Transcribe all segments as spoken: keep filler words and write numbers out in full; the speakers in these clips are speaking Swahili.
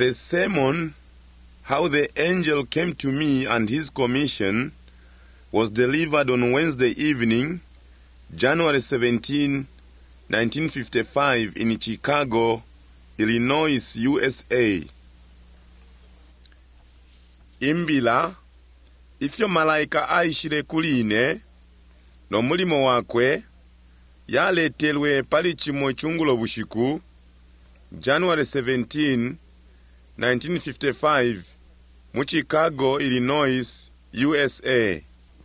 The sermon, How the Angel Came to Me and His Commission, was delivered on Wednesday evening, January seventeenth, nineteen fifty-five in Chicago, Illinois, U S A. Imbila, ifyo malaika aishire kuline, no mulimo wakwe, yaletelwe pali chimo chungulo bushiku, January seventeenth, nineteen fifty-five, mu Chicago, Illinois, U S A.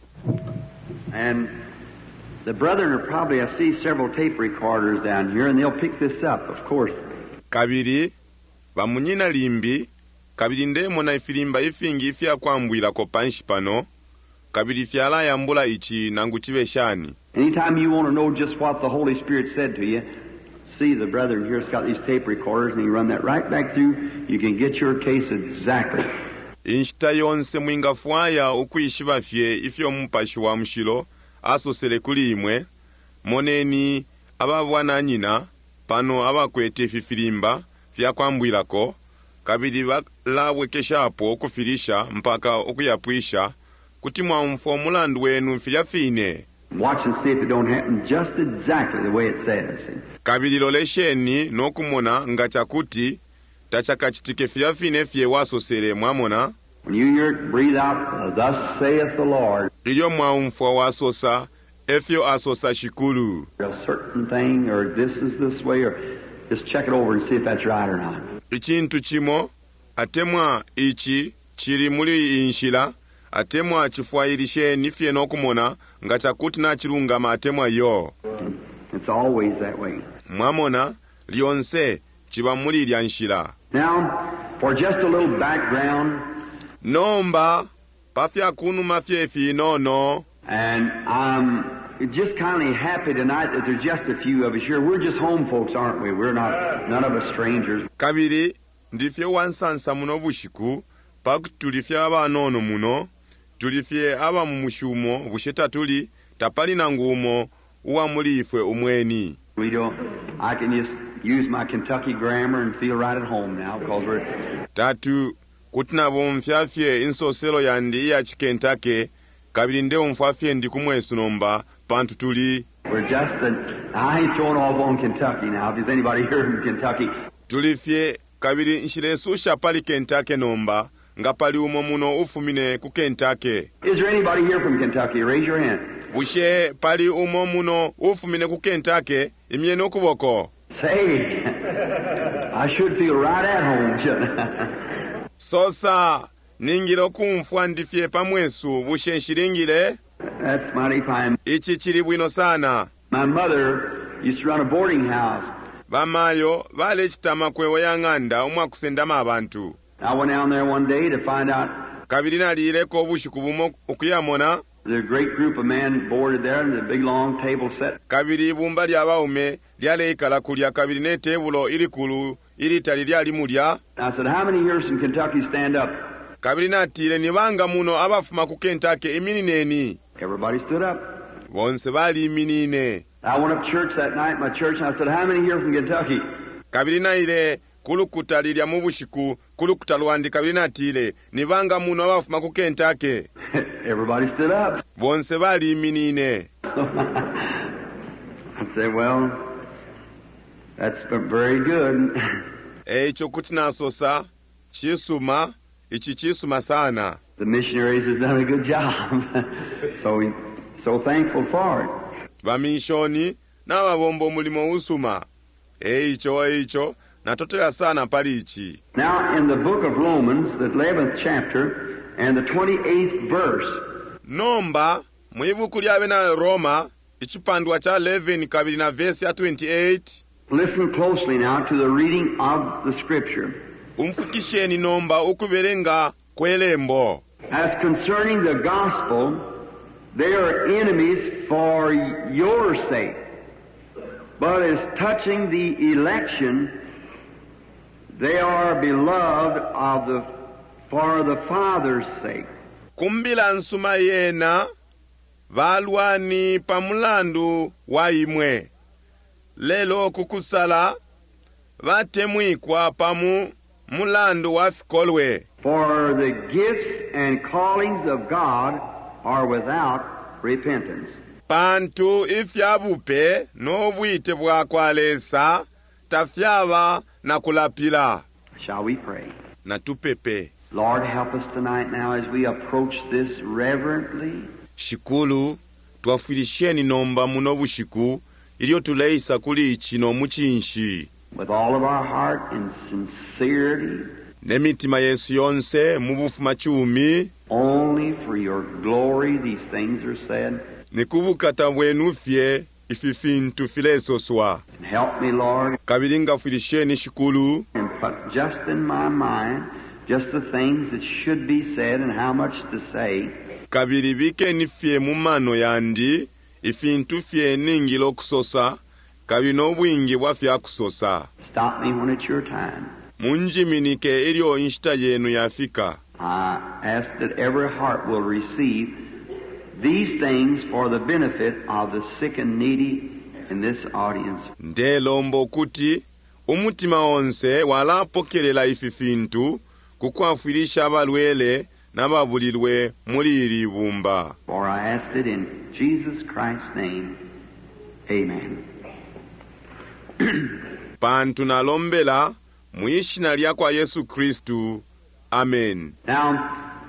And the brethren are probably, I see several tape recorders down here, and they'll pick this up, of course. Kabiri, bamunyina limbi, kabiri ndemo na ifilimba ifingi ifya kwambwila ko panshi pano, kabiri fyala yambula ichi nangu chiveshani. Anytime you want to know just what the Holy Spirit said to you, see the brethren here's got these tape recorders, and you run that right back through, you can get your case exactly. Inshita yonse mwingafwaya ukuishiva fye ifyo mpashi wa mshilo, aso sele kuli imwe, moneni ababwana nyina, pano abakwete fifilimba, fya kwambwilako, kabidi lawe keshapo okufilisha mpaka okuyapwisha, kutimwa mfo mulandu wenu filafine. Watch and see if it don't happen just exactly the way it says. Kabidi lolesheni nokumona ngachakuti, tachakachitike filafine fye waso sele mwamona. When you hear it, breathe out, thus saith the Lord. Iyo mwaumfwa wasosa, efyo asosa shikulu. A certain thing, or this is this way, or just check it over and see if that's right or not. Ichintu chimo, atemwa ichi, chiri muli inshila, atemwa chifwailishe nifye nokumona, ngachakuti na chirungama atemwa yo. It's always that way. Mwamona, lionse, chiba muli lianshila. Now, for just a little background, Nomba, pafya kunu mafye fi no no. And I'm just kind of happy tonight that there's just a few of us here. We're just home folks, aren't we? We're not, none of us strangers. Kabiri, ndifye wansansa muno bushiku, paku tulifye aba nono muno, tulifye aba mumushumo, busheta tuli, tapali na ngumo, uwa mulifwe umweni. We don't, I can just use my Kentucky grammar and feel right at home now, because we're... Tatu, kutina bomfyafye insoselo yandi ya chikentake, kabiri nde umfafye ndi kumwesu nomba, pantu tuli. We're just, a, I ain't throwing all on Kentucky now, if there's anybody here from Kentucky. Tulifye, kabiri nshiresusha pali Kentucky nomba, nga pali umo muno ufumine ku Kentucky. Is there anybody here from Kentucky? Raise your hand. Bushe pali umo muno ufumine ku Kentucky, imye no kuboko. Say, I should feel right at home, shouldn't I? Sosa, ningiro kumfwa ndifye pamwesu, bushe nshilingile. That's mighty fine. Ichi chili bwino sana. My mother used to run a boarding house. Bamayo, vale chitama kwewe yanganda, umwa kusendama abantu. I went down there one day to find out. Kabiri nalileko bushiku bumo ukuyamona. There's a great group of men boarded there and a big long table set. Kabiri bumba lya baume, lyale ikala kulya kabiri ne tebulo ilikulu, ili tali lyali mulya. I said, how many here from Kentucky stand up? Kabiri natile nibanga muno abafuma ku Kentucky iminineni. Everybody stood up. Bonse bali iminine. I went up to church that night, my church, and I said, how many here from Kentucky? Kabiri naile kulukuta lilya mu bushiku, kulukuta lwandi kabiri natile nibanga muno abafuma ku Kentucky. Everybody stood up. Bonse bali iminine. I said, well, that's very good. Echo kutina sosa, chisuma, ichi chisuma sana. The missionaries have done a good job. So we so thankful for it. Bamishoni na wabombo mulimo usuma. Eicho eicho natotela sana palichi. Now in the book of Romans, the eleventh chapter and the twenty-eighth verse. Nomba mwibuku lyabe na Roma ichipandwa cha eleven kabili na verse ya twenty-eight. Listen closely now to the reading of the scripture. Umfukisheni nomba ukuberenga kwelembo. As concerning the gospel, they are enemies for your sake. But as touching the election, they are beloved of the for the Father's sake. Kumbila nsuma yena, valwani pamulandu wa imwe. Lelo kukusala, vatemwikwa pamu mulandu wafikolwe. For the gifts and callings of God are without repentance. Pantu ifyabupe n'obwite bwakwalesa tafyaba na kulapila. Shall we pray? Na tupepe. Lord, help us tonight now as we approach this reverently. Shikulu twafirisheni nomba muno bushiku ilio tuleisa kuli ichino muchinshi. With all of our heart and sincerity. Nemitima Yesu yonse mubufu machumi. Only for your glory these things are said. Nikubukata bwenu fye ififintu fileso swa. And help me, Lord. Kabilinga firisheni shikulu. And put just in my mind just the things that should be said and how much to say. Kabiri bike ni fye mumano yandi ifintu fye ningilo kusosa kabino bwingi bwafya kusosa. Stop me when it's your time. Munjiminike ilio inshita yenu yafika. I ask that every heart will receive these things for the benefit of the sick and needy in this audience. Nde lombo kuti umutima onse walapokelela ififintu kukwafirisha abalwele n'ababulirwe muri iri bumba. For I ask it in Jesus Christ's name. Amen. Pantu nalombela muishina lya kwa Yesu Kristu. Amen. Now,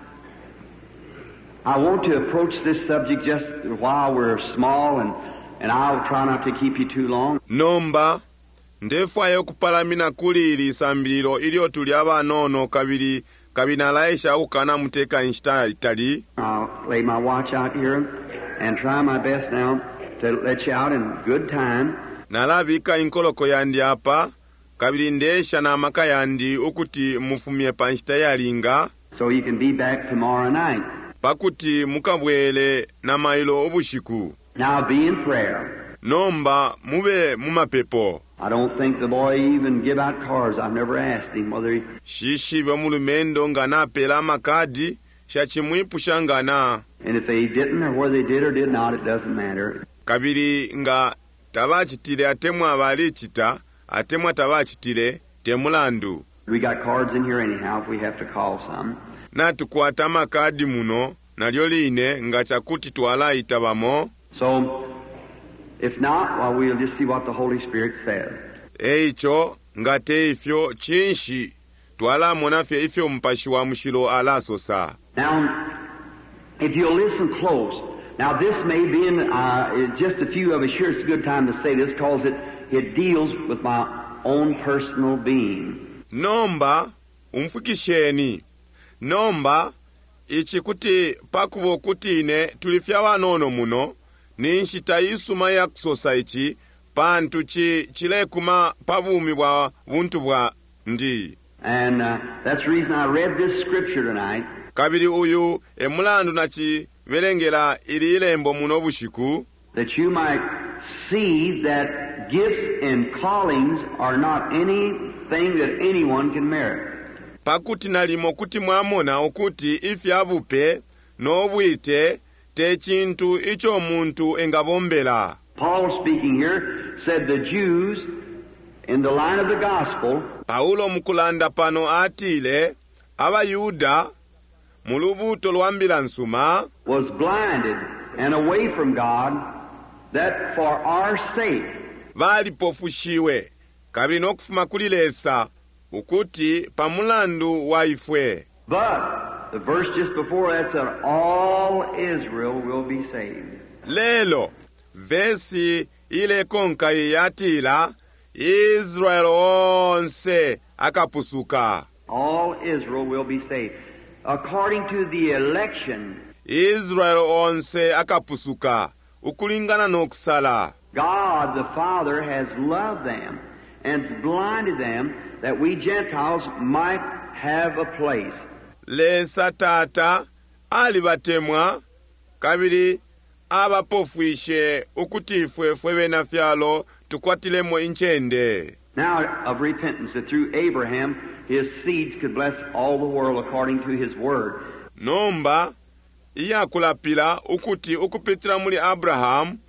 I want to approach this subject just while we're small, and, and I'll try not to keep you too long. Nomba ndefayo kupalamina kulili sambiliro ilio tuli abanono kabiri kabinalaisha ukana muteka inshita itali. I'll lay my watch out here and try my best now to let you out in good time. Nalabika inkoloko yandi apa kabiri ndesha na maka yandi ukuti mufumie panshita yalinga. So you can be back tomorrow night. Pakuti mukabwele na mailo obushiku. Now be in prayer. Nomba mube mumapepo. I don't think the boy even give out cards. I've never asked him whether he... Shishi bamulumendo ngana pela makadi shachimwipu shangana. And if they didn't or whether they did or did not, it doesn't matter. Kabiri nga tabachitile atemwa abalichita atemwa tabachitile temulandu. We got cards in here anyhow if we have to call some. Na tukwata makadi muno nalyo line nga chakuti twala itabamo. So if not, well, we'll just see what the Holy Spirit says. Eicho ngate ifyo chinshi twala monafye ifyo mpashi wa mshilo alasosa. Now, if you'll listen close, now this may be in uh, just a few of us here. It's a good time to say this because it it deals with my own personal being. Nomba umfikisheni. Nomba ichi kuti pakubo kutine tulifya wanono muno ninshita isuma ya kusosa ichi pantu chi chilekuma pabumi bwa buntu bwa ndi. And uh, that's the reason I read this scripture tonight. Kabiri uyu emulandu nachi velengela ili ilembo muno bushiku. That you might see that gifts and callings are not anything that anyone can merit. Pakuti nalimo kuti mwamona okuti ifyabupe n'obwite te chintu icho muntu engabombela. Paul speaking here said the Jews in the line of the gospel. Paulo mukulanda pano atile abayuda mulubuto lwambila nsuma was blinded and away from God that for our sake bali pofushiwe kabiri n'okufuma kulilesa ukuti pamulandu waifwe. But the verse just before that said all Israel will be saved. Lelo vesi ile konka yatila Israel onse akapusuka. All Israel will be saved according to the election. Israel onse akapusuka ukulingana n'okusala. God the Father has loved them and blinded them that we Gentiles might have a place. Lesa tata alibatemwa kabiri abapofwishe ukutifwe fwe benafyalo tukwatilemo inchende. Now of repentance, that through Abraham his seeds could bless all the world according to his word. Nomba iyakulapila ukuti ukupitira muli Abraham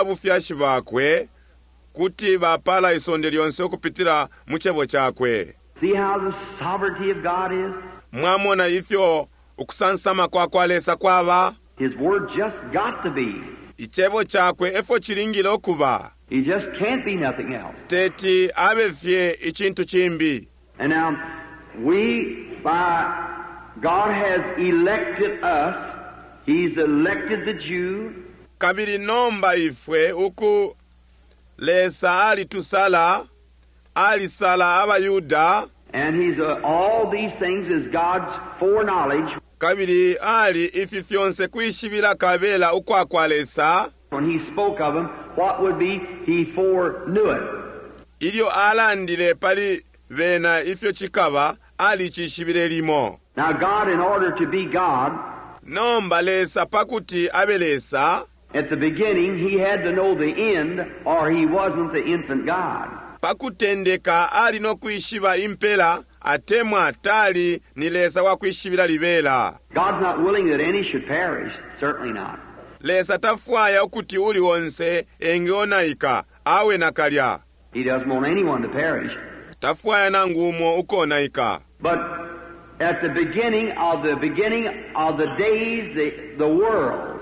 ababufyashi bakwe kuti bapala isonde lyonse okupitira muchebo chakwe. See how the sovereignty of God is? Mwamona ifyo okusansama kwa kwalesa kwava. His word just got to be. Ichebo chakwe efo chiringile okuba. He just can't be nothing else. Teti abefye ichintu chimbi. And now, we, by God has elected us. He's elected the Jew. Kabiri nomba ifwe uku lesa ali tusala, ali sala abayuda. And he's uh, all these things is God's foreknowledge. Kabiri ali ififyonse kuishibila kabela ukwa kwalesa. When he spoke of him, what would be? He foreknew it. Ilio alandile pali vena ifyo chikava ali chishibile limo. Now God, in order to be God, nomba lesa pakuti abelesa. At the beginning, he had to know the end, or he wasn't the infant God. Pakutendeka ali no kuishiba impela, atemwa tali nilesa wa kuishibila livela. God's not willing that any should perish, certainly not. Lesa tafuaya ukuti uli wonse engeonaika, awe nakalya. He doesn't want anyone to perish. Tafuaya nangumo ukonaika. But at the beginning of the beginning of the days, the, the world,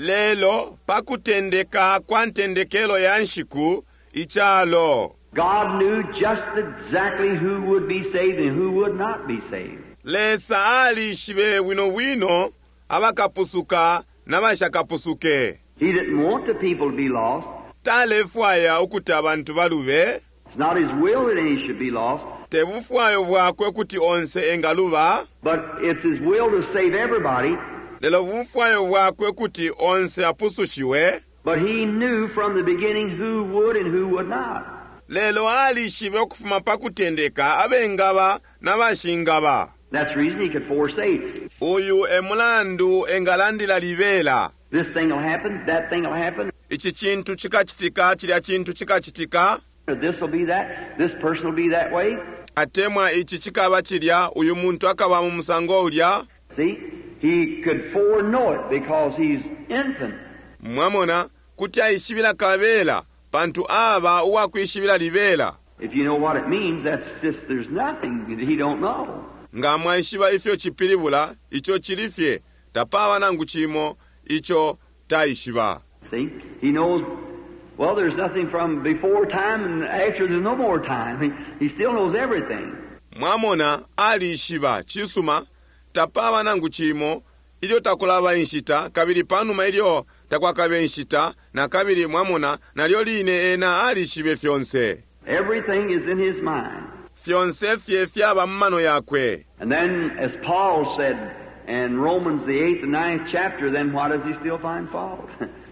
lelo pakutendeka kwantendekelo yanshiku ichalo. God knew just exactly who would be saved and who would not be saved. Lesa ali shibe wino wino abakapusuka nabashakapusuke. He didn't want the people to be lost. Talefwaya ukuti abantu baluve. It's not his will that any should be lost. Tebufwayo bwakwe kuti onse engaluva. But it's his will to save everybody. Lelo bufwayo bwakwe kuti onse apusushiwe. But he knew from the beginning who would and who would not. Lelo ali shibe okufuma pakutendeka abengaba nabashingaba. That's the reason he could forsake. Uyu emulandu engalandila livela. This thing will happen, that thing will happen. Ichi chintu chikachitika, chilya chintu chikachitika. This will be that, this person will be that way. Atemwa ichi chikaba chilya, uyu muntu akaba mu musango ulya. See, he could foreknow it because he's infant. Mwamona kuti aishibila kabela, pantu aba uwa kuishibila livela. If you know what it means, that's just, there's nothing that he don't know. Nga mwaishiba ifyo chipilibula, icho chilifye, tapawa nangu chimo, icho taishiba. See, he knows, well, there's nothing from before time and after there's no more time. He, he still knows everything. Mwamona ali ishiba, chisuma, tapawa nangu chimo, ilio takulaba inshita, kabili panuma ilio takwakabe inshita, na kabili mwamona, na lio line ena ali ishibe fyonse. Everything is in his mind. Fyonse fye fyaba mmano yakwe. And then, as Paul said in Romans the eighth and ninth chapter, then why does he still find fault?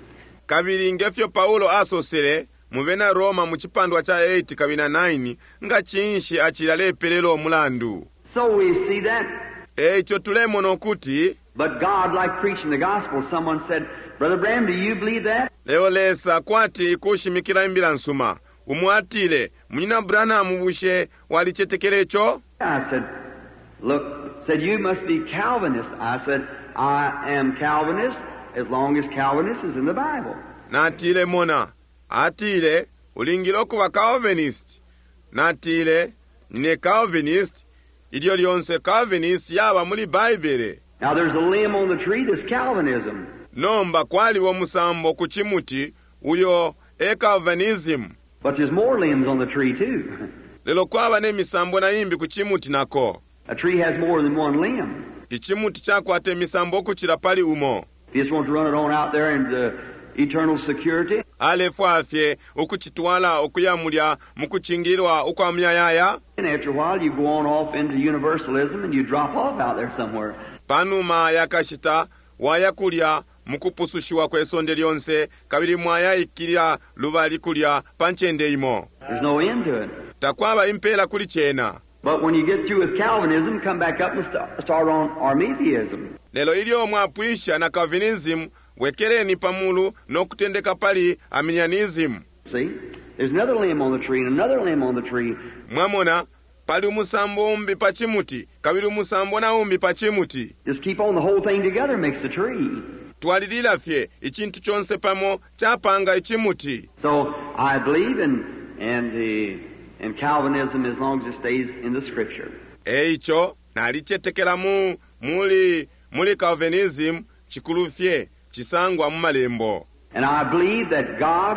Kabili ngefyo Paulo asosele, muvena Roma muchipandwa cha eight kabina nine, nga chinshi achilale pelelo mulandu. So we see that. Echo tulemo nokuti. But God, like preaching the gospel, someone said, Brother Branham, do you believe that? Leo lesa kwati kushimikila imbila nsuma. Umuatile, mnina Branham bushe walichetekelecho? I said, look, said, you must be Calvinist. I said, I am Calvinist as long as Calvinist is in the Bible. Natile mona, atile, ulingiloku wa Calvinist. Natile, nine Calvinist, idio lionse Calvinist yaba muli Bible. Now there's a limb on the tree that's Calvinism. Nomba kwali wa musambo kuchimuti, uyo e Calvinism. But there's more limbs on the tree too. Lelo kwaba ne misambo na imbi kuchimuti nako. A tree has more than one limb. Ichimuti chako ate misambo kuchila pali umo. You just want to run it on out there into eternal security. Ale fwafye ukuchitwala okuyamulya mukuchingirwa ukwamyayaya. And after a while you go on off into universalism and you drop off out there somewhere. Panuma yakashita wayakulya mukupusushiwa kwesonde lyonse kabili mwaya ikilya lubali kulya panchende imo. There's no end to it. Takwaba impela kuli chena. But when you get through with Calvinism, come back up and start on Arminianism. Lelo ilio mwapwisha na Calvinism wekeleni pamulu nokutendeka pali Arminianism. See? There's another limb on the tree and another limb on the tree. Mwamona pali umusambo umbi pachimuti kabili umusambo na umbi pachimuti. Just keep on the whole thing together makes the tree. Twalidila fye ichintu chonse pamo chapanga ichimuti. So I believe in and the in Calvinism as long as it stays in the Scripture. Eicho nalichetekela mu muli muli Calvinism chikulufye chisangwa mu malembo. And I believe that God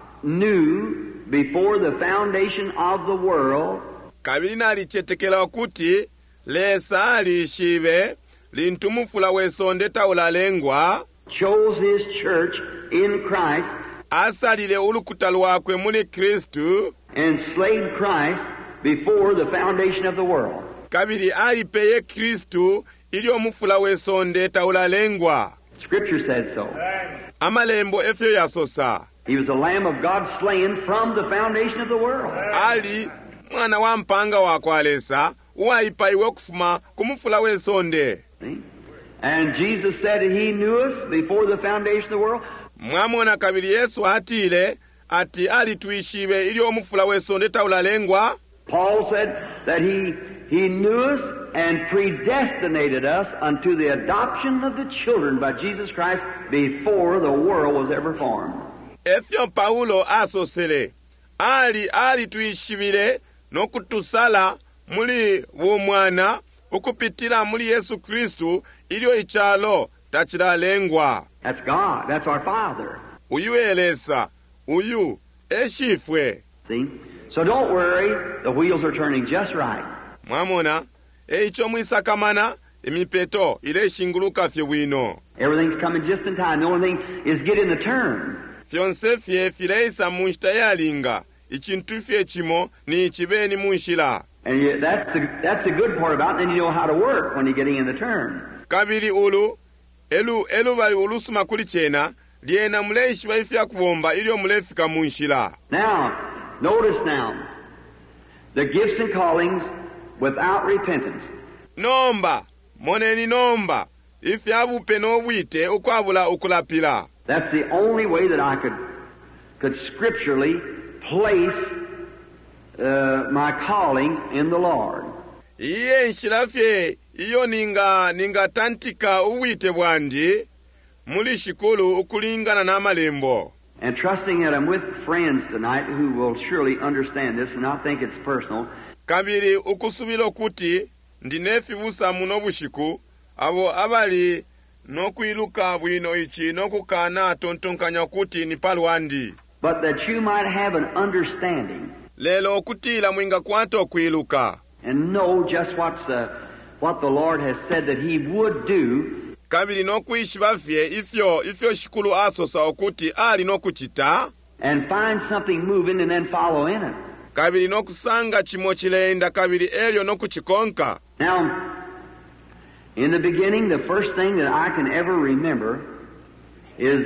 knew before the foundation of the world kabili nalichetekela kuti lesa alishive lintumufula wesonde taulalengwa chose His church in Christ asalile ulukuta lwakwe muli Kristu and slayed Christ before the foundation of the world. kabili alipeye Kristu ili omufula wesonde taulalengwa. Scripture said so. Amalembo efyo yasosa. He was the Lamb of God slain from the foundation of the world. Ali mwana wa mpanga wakwalesa uwaipaiwe kufuma kumufula wesonde. See? And Jesus said that He knew us before the foundation of the world. Mwamona kabili Yesu atile ati alituishive ili omufula wesonde taulalengwa. Paul said that he, he knew us and predestinated us unto the adoption of the children by Jesus Christ before the world was ever formed. Efyo Paulo asosele ali alituishivile nokutusala muli womwana ukupitila muli Yesu Kristu ilio ichalo tachilalengwa. That's God. That's our Father. Uyu elesa, uyu eshifwe. See? So don't worry, the wheels are turning just right. Mwamona, eicho mwisakamana, imipeto, ile shinguluka fye wino. Everything's coming just in time. The only thing is get in the turn. Fyonse fye fileisa munshita yalinga, ichintu fye chimo ni ichibeni munshila. And you, that's, the, that's the good part about it. Then you know how to work when you're getting in the turn. Kabili ulu, elu, elu bali ulusuma kuli chena, liena muleishi waifya kuwomba ili omulefika munshila. Now, notice now, the gifts and callings without repentance. Nomba, moneni nomba, ifya bupe no wite ukwabula ukulapila. That's the only way that I could, could scripturally place uh, my calling in the Lord. Iye nshilafye, iyo ninga, ninga tantika uwite bwandi, muli shikulu ukulingana na malembo. And trusting that I'm with friends tonight who will surely understand this and not think it's personal. Kabili ukusubilo kuti, ndinefi busa muno bushiku, abo abali nokwiluka bwino ichi nokukana tontonkanya kuti ni palwandi. But that you might have an understanding. Lelo okutila mwinga kwanto kwiluka. And know just what's the, what the Lord has said that He would do. Kabili nokuishi bafye ifyo ifyo shikulu asosa okuti ali nokuchita. And find something moving and then follow in it. Kabili nokusanga chimo chilenda kabili elio nokuchikonka. Now, in the beginning, the first thing that I can ever remember is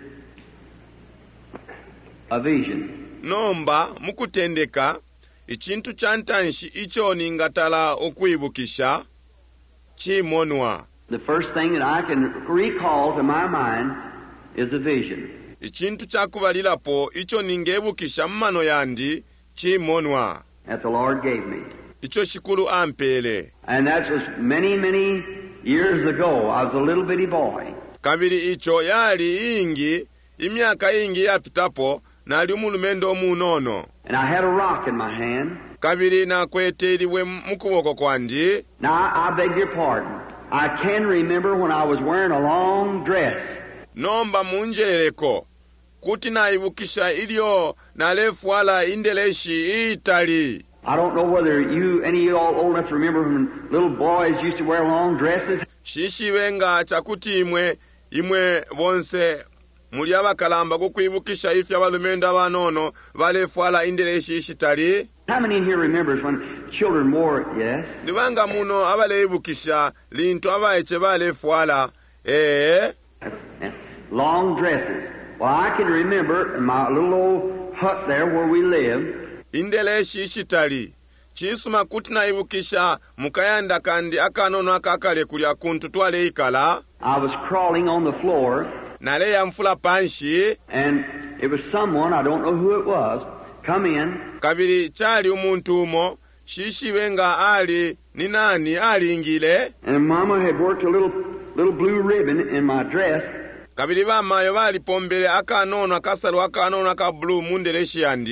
a vision. Nomba mukutendeka ichintu chantanshi icho ningatala okuibukisha chimonwa. The first thing that I can recall to my mind is a vision. Ichintu chakubalilapo icho ningebukisha mmano yandi chimonwa. That the Lord gave me. Icho shikulu ampele. And that was many, many years ago. I was a little bitty boy. Kabili icho yali ingi, imiaka ingi yapitapo, nali umulumendo munono. And I had a rock in my hand. Kabili na kweteliwe mukuboko kwandi. Now, I, I beg your pardon. I can remember when I was wearing a long dress. Nomba munjeleko. Kuti naibukisha ilio nalefwala indeleshi itali. I don't know whether you, any of you all old enough to remember when little boys used to wear long dresses. Shishi wenga chakuti imwe, imwe bonse, muli abakalamba kukuibukisha ifya balumenda banono, balefwala indeleshi ishitali. How many in here remembers when children wore, yes? Niwanga muno abaleibukisha, linto abaeche balefwala, eh? Long dresses. Well, I can remember in my little old hut there where we lived. Indeleshi ishitali. Chisuma kuti naibukisha mukayanda kandi akanono akakale kulia kuntu twale ikala. I was crawling on the floor. Nale ya mfula panshi. And it was someone, I don't know who it was, come in. Kabili chali umuntu umo, shishi wenga ali, ni nani ali ingile. And Mama had worked a little little blue ribbon in my dress. Kabili bama yo bali pombele akanono akasalu akanono aka blue mundeleshi yandi.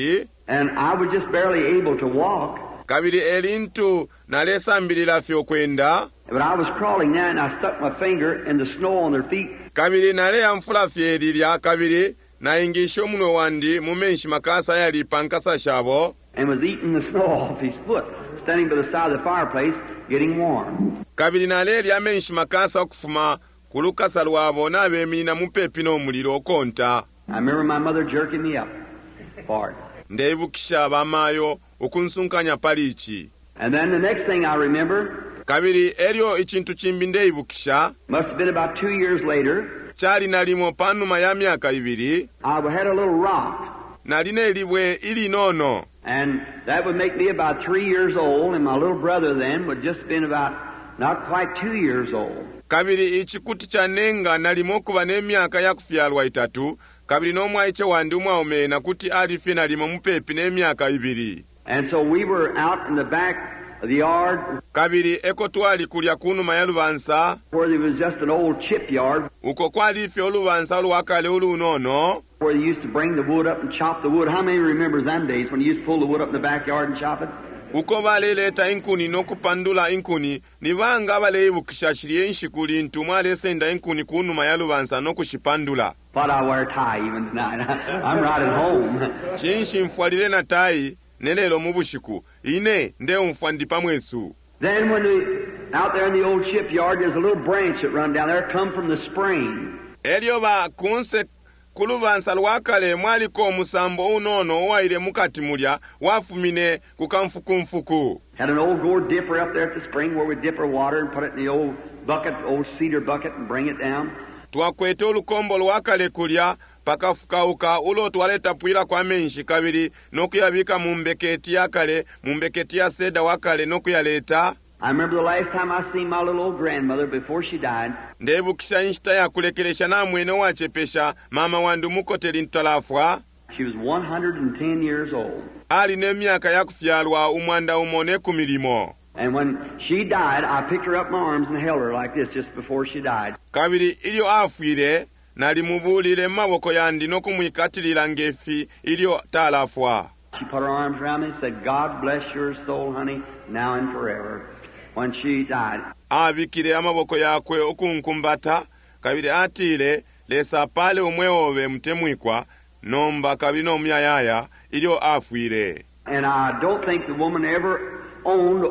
And I was just barely able to walk. kabiri elintu nalesambirira fye okwenda. But I was crawling now, and I stuck my finger in the snow on their feet. kabiri naleya nfula fye erirya kabiri nayingisha omunwe wandi mu menshi makasa yali pankasa shabo. And was eating the snow off his foot, standing by the side of the fireplace, getting warm. kabiri nalelya menshi makasa okufuma ku lukasa lwabo n'abeemina mu pepi n'omuliro okonta. I remember my mother jerking me up for it. Ndeebukisha bamaayo okunsunkanya paliiki. And then the next thing I remember, kabiri eryo ekintu kimbi ndeebukisha. must have been about two years later, kyali nalimo panuma ya myaka ibiri. I had a little rock. Nalina eribwe irinoono. And that would make me about three years old, and my little brother then would just been about not quite two years old. kabiri ekikuti kyanenga nalimo okuba n'emyaka yakufyalwa itatu. kabiri n'omwayice wandi umwaomeena kuti alife nalimo mupepi n'emyaka ibiri. And so we were out in the back of the yard, kabiri eko twali kulya kunuma ya lubansa. where there was just an old chip yard, uko kwali ife olubansa olwakale oluunoono. where they used to bring the wood up and chop the wood. How many remember them days when you used to pull the wood up in the backyard and chop it? uko baleeleeta enkuni n'okupandula enkuni nibanga baleebukisha kiri enshikuli nti mwalesenda enkuni ku nnuma ya lubansa n'okushipandula. But I wear a tie even tonight. I'm riding home. kinshi nfwalire na taayi ne leero mu bushiku ine ndeewo nfwa ndi pamwesu. Then when we, out there in the old shipyard, there's a little branch that run down there, come from the spring. eryo ba kunse ku lubansa lwakale mwaliko omusambo unoono owaire mukati mulya wafumine ku kanfukunfuku. Had an old gourd dipper up there at the spring where we dip our water and put it in the old bucket, old cedar bucket, and bring it down. twakwete olukombo lwakale kulya pakafukauka ulo twaleta pwila kwa menshi kabiri n'okuyabika mu mbeketi yakale mu mbeketi ya seda wakale n'okuyaleeta. I remember the last time I seen my little old grandmother before she died. ndeebukisha nshita yakulekeresha namwene wachepesha mama wandu mukoteli ntalafwa. She was one hundred ten years old. ali n'emyaka yakufyalwa umwanda umone ku milimo. And when she died, I picked her up in my arms and held her like this just before she died. kabiri ilyo afwire nali mubuulire mu maboko yandi n'okumwikatirira ng'efi ilyo taalafwa. She put her arms around me and said, God bless your soul, honey, now and forever. When she died. abikire amaboko yakwe okunkumbata kabiri atiile lesa pale omwewobe mutemwikwa nomba kabiri n'omuyayaya ilyo afwire. And I don't think the woman ever owned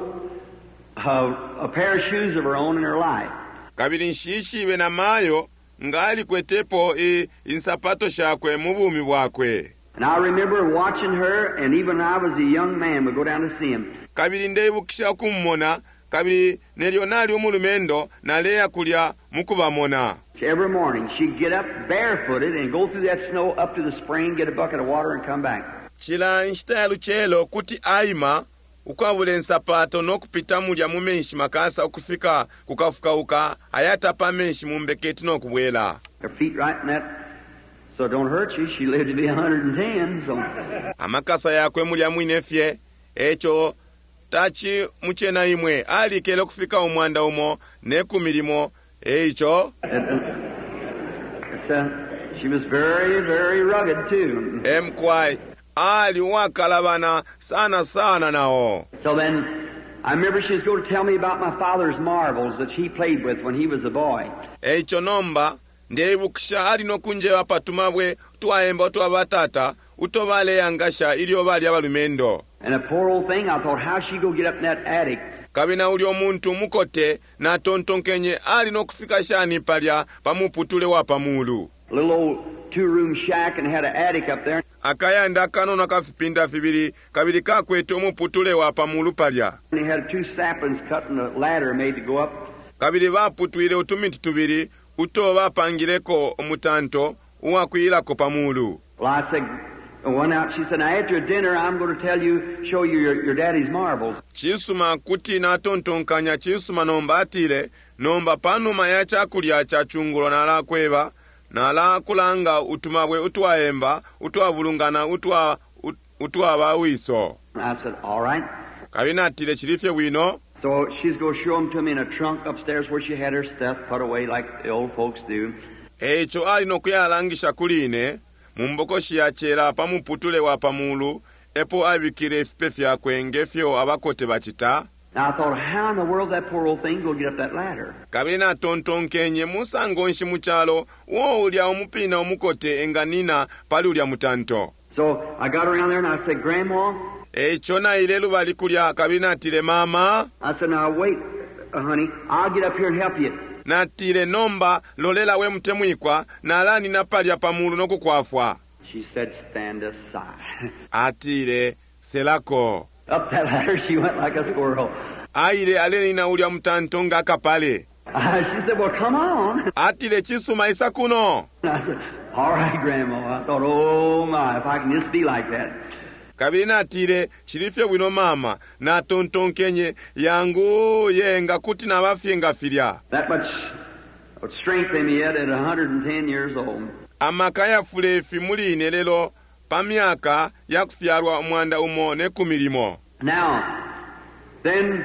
a, a pair of shoes of her own in her life. kabiri nshiishiibe na maayo ng'ali kwetepo i insapato shakwe mu buumi bwakwe. And I remember watching her, and even when I was a young man, would go down to see him. kabiri ndeebukisha okummona kabiri nelyo naali omulumendo naleya kulya mukubamona. Every morning she'd get up barefooted and go through that snow up to the spring, get a bucket of water, and come back. kila nshita ya lukyelo kuti ayima ukwabula ensapato n'okupita mulya mu menshi makasa okufika kukafukauka ayatapa menshi mu mbeketi n'okubwela. Her feet right in that, so it don't hurt you. She lived to be one hundred ten, so. amakasa yakwe mulya mwinefye ekyo tachi muchena imwe alikele okufika omwanda umo ne ku milimo ekyo. uh, she was very, very rugged too. emkwai ali wakalabana sana sana nao. So then, I remember she was going to tell me about my father's marbles that she played with when he was a boy. ekyo nomba ndeebukisha alina okunjewa patuma bwe twayemba otwa batata utobaleyangasha ilyo bali abalumendo. And a poor old thing, I thought, how's she going to get up in that attic? kabina uli omuntu mukote na tontonkenye alina okufika shani palya pamuputule wa pamulu. A little old two-room shack and had an attic up there. akayanda kanono kafipinda fibiri kabiri kakwete omuputule wa pamulu palya. And they had two saplings cut and a ladder made to go up. kabiri baputwile utumiti tubiri uto bapangireko omutanto uwakwilako pamulu. Well, I said, I went out. She said, now after dinner, I'm going to tell you, show you your, your daddy's marbles. Chisuma kuti na tontonkanya chisuma nomba atile nomba panuma ya chakulya cha chungulo nala kweba nala kulanga utumabwe utwaemba utwabulungana utwa ut, utwa bawiso. I said, all right. kabina atile chilifye wino. So she's going to show them to me in a trunk upstairs where she had her stuff put away like the old folks do. Echo alino kuyalangisha kuline mumbokoshi ya chela pamuputule wa pamulu epo abikire efipe fyakwenge fyo abakote bakita. Now I thought, how in the world that poor old thing go get up that ladder? Kabiri na tontonkenye musango nshi mukyalo wo ulya omupina omukote enganina pali ulya mutanto. So I got around there and I said, Grandma. Ekyo naile bali kulya kabiri natile mama. I said, now wait, uh, honey, I'll get up here and help you. Natile nomba lolela we mutemwikwa nalani napalya pamulu nokukwafwa. She said, stand aside. Atile selako. Up that ladder she went like a squirrel. Aile aleni na ulya mutanto nga kapale. Uh, she said, well, come on. Atile chisuma isa kuno. I said, all right, Grandma. I thought, oh my, if I can just be like that. Kabiri natile chilifye wino mama na tontonkenye yangu yenga kuti na bafye nga filya. That much strength in me yet at one hundred ten years old. Amakaya fulefi muline lelo pamyaka yakufyalwa omwanda umo ne kumilimo. Now, then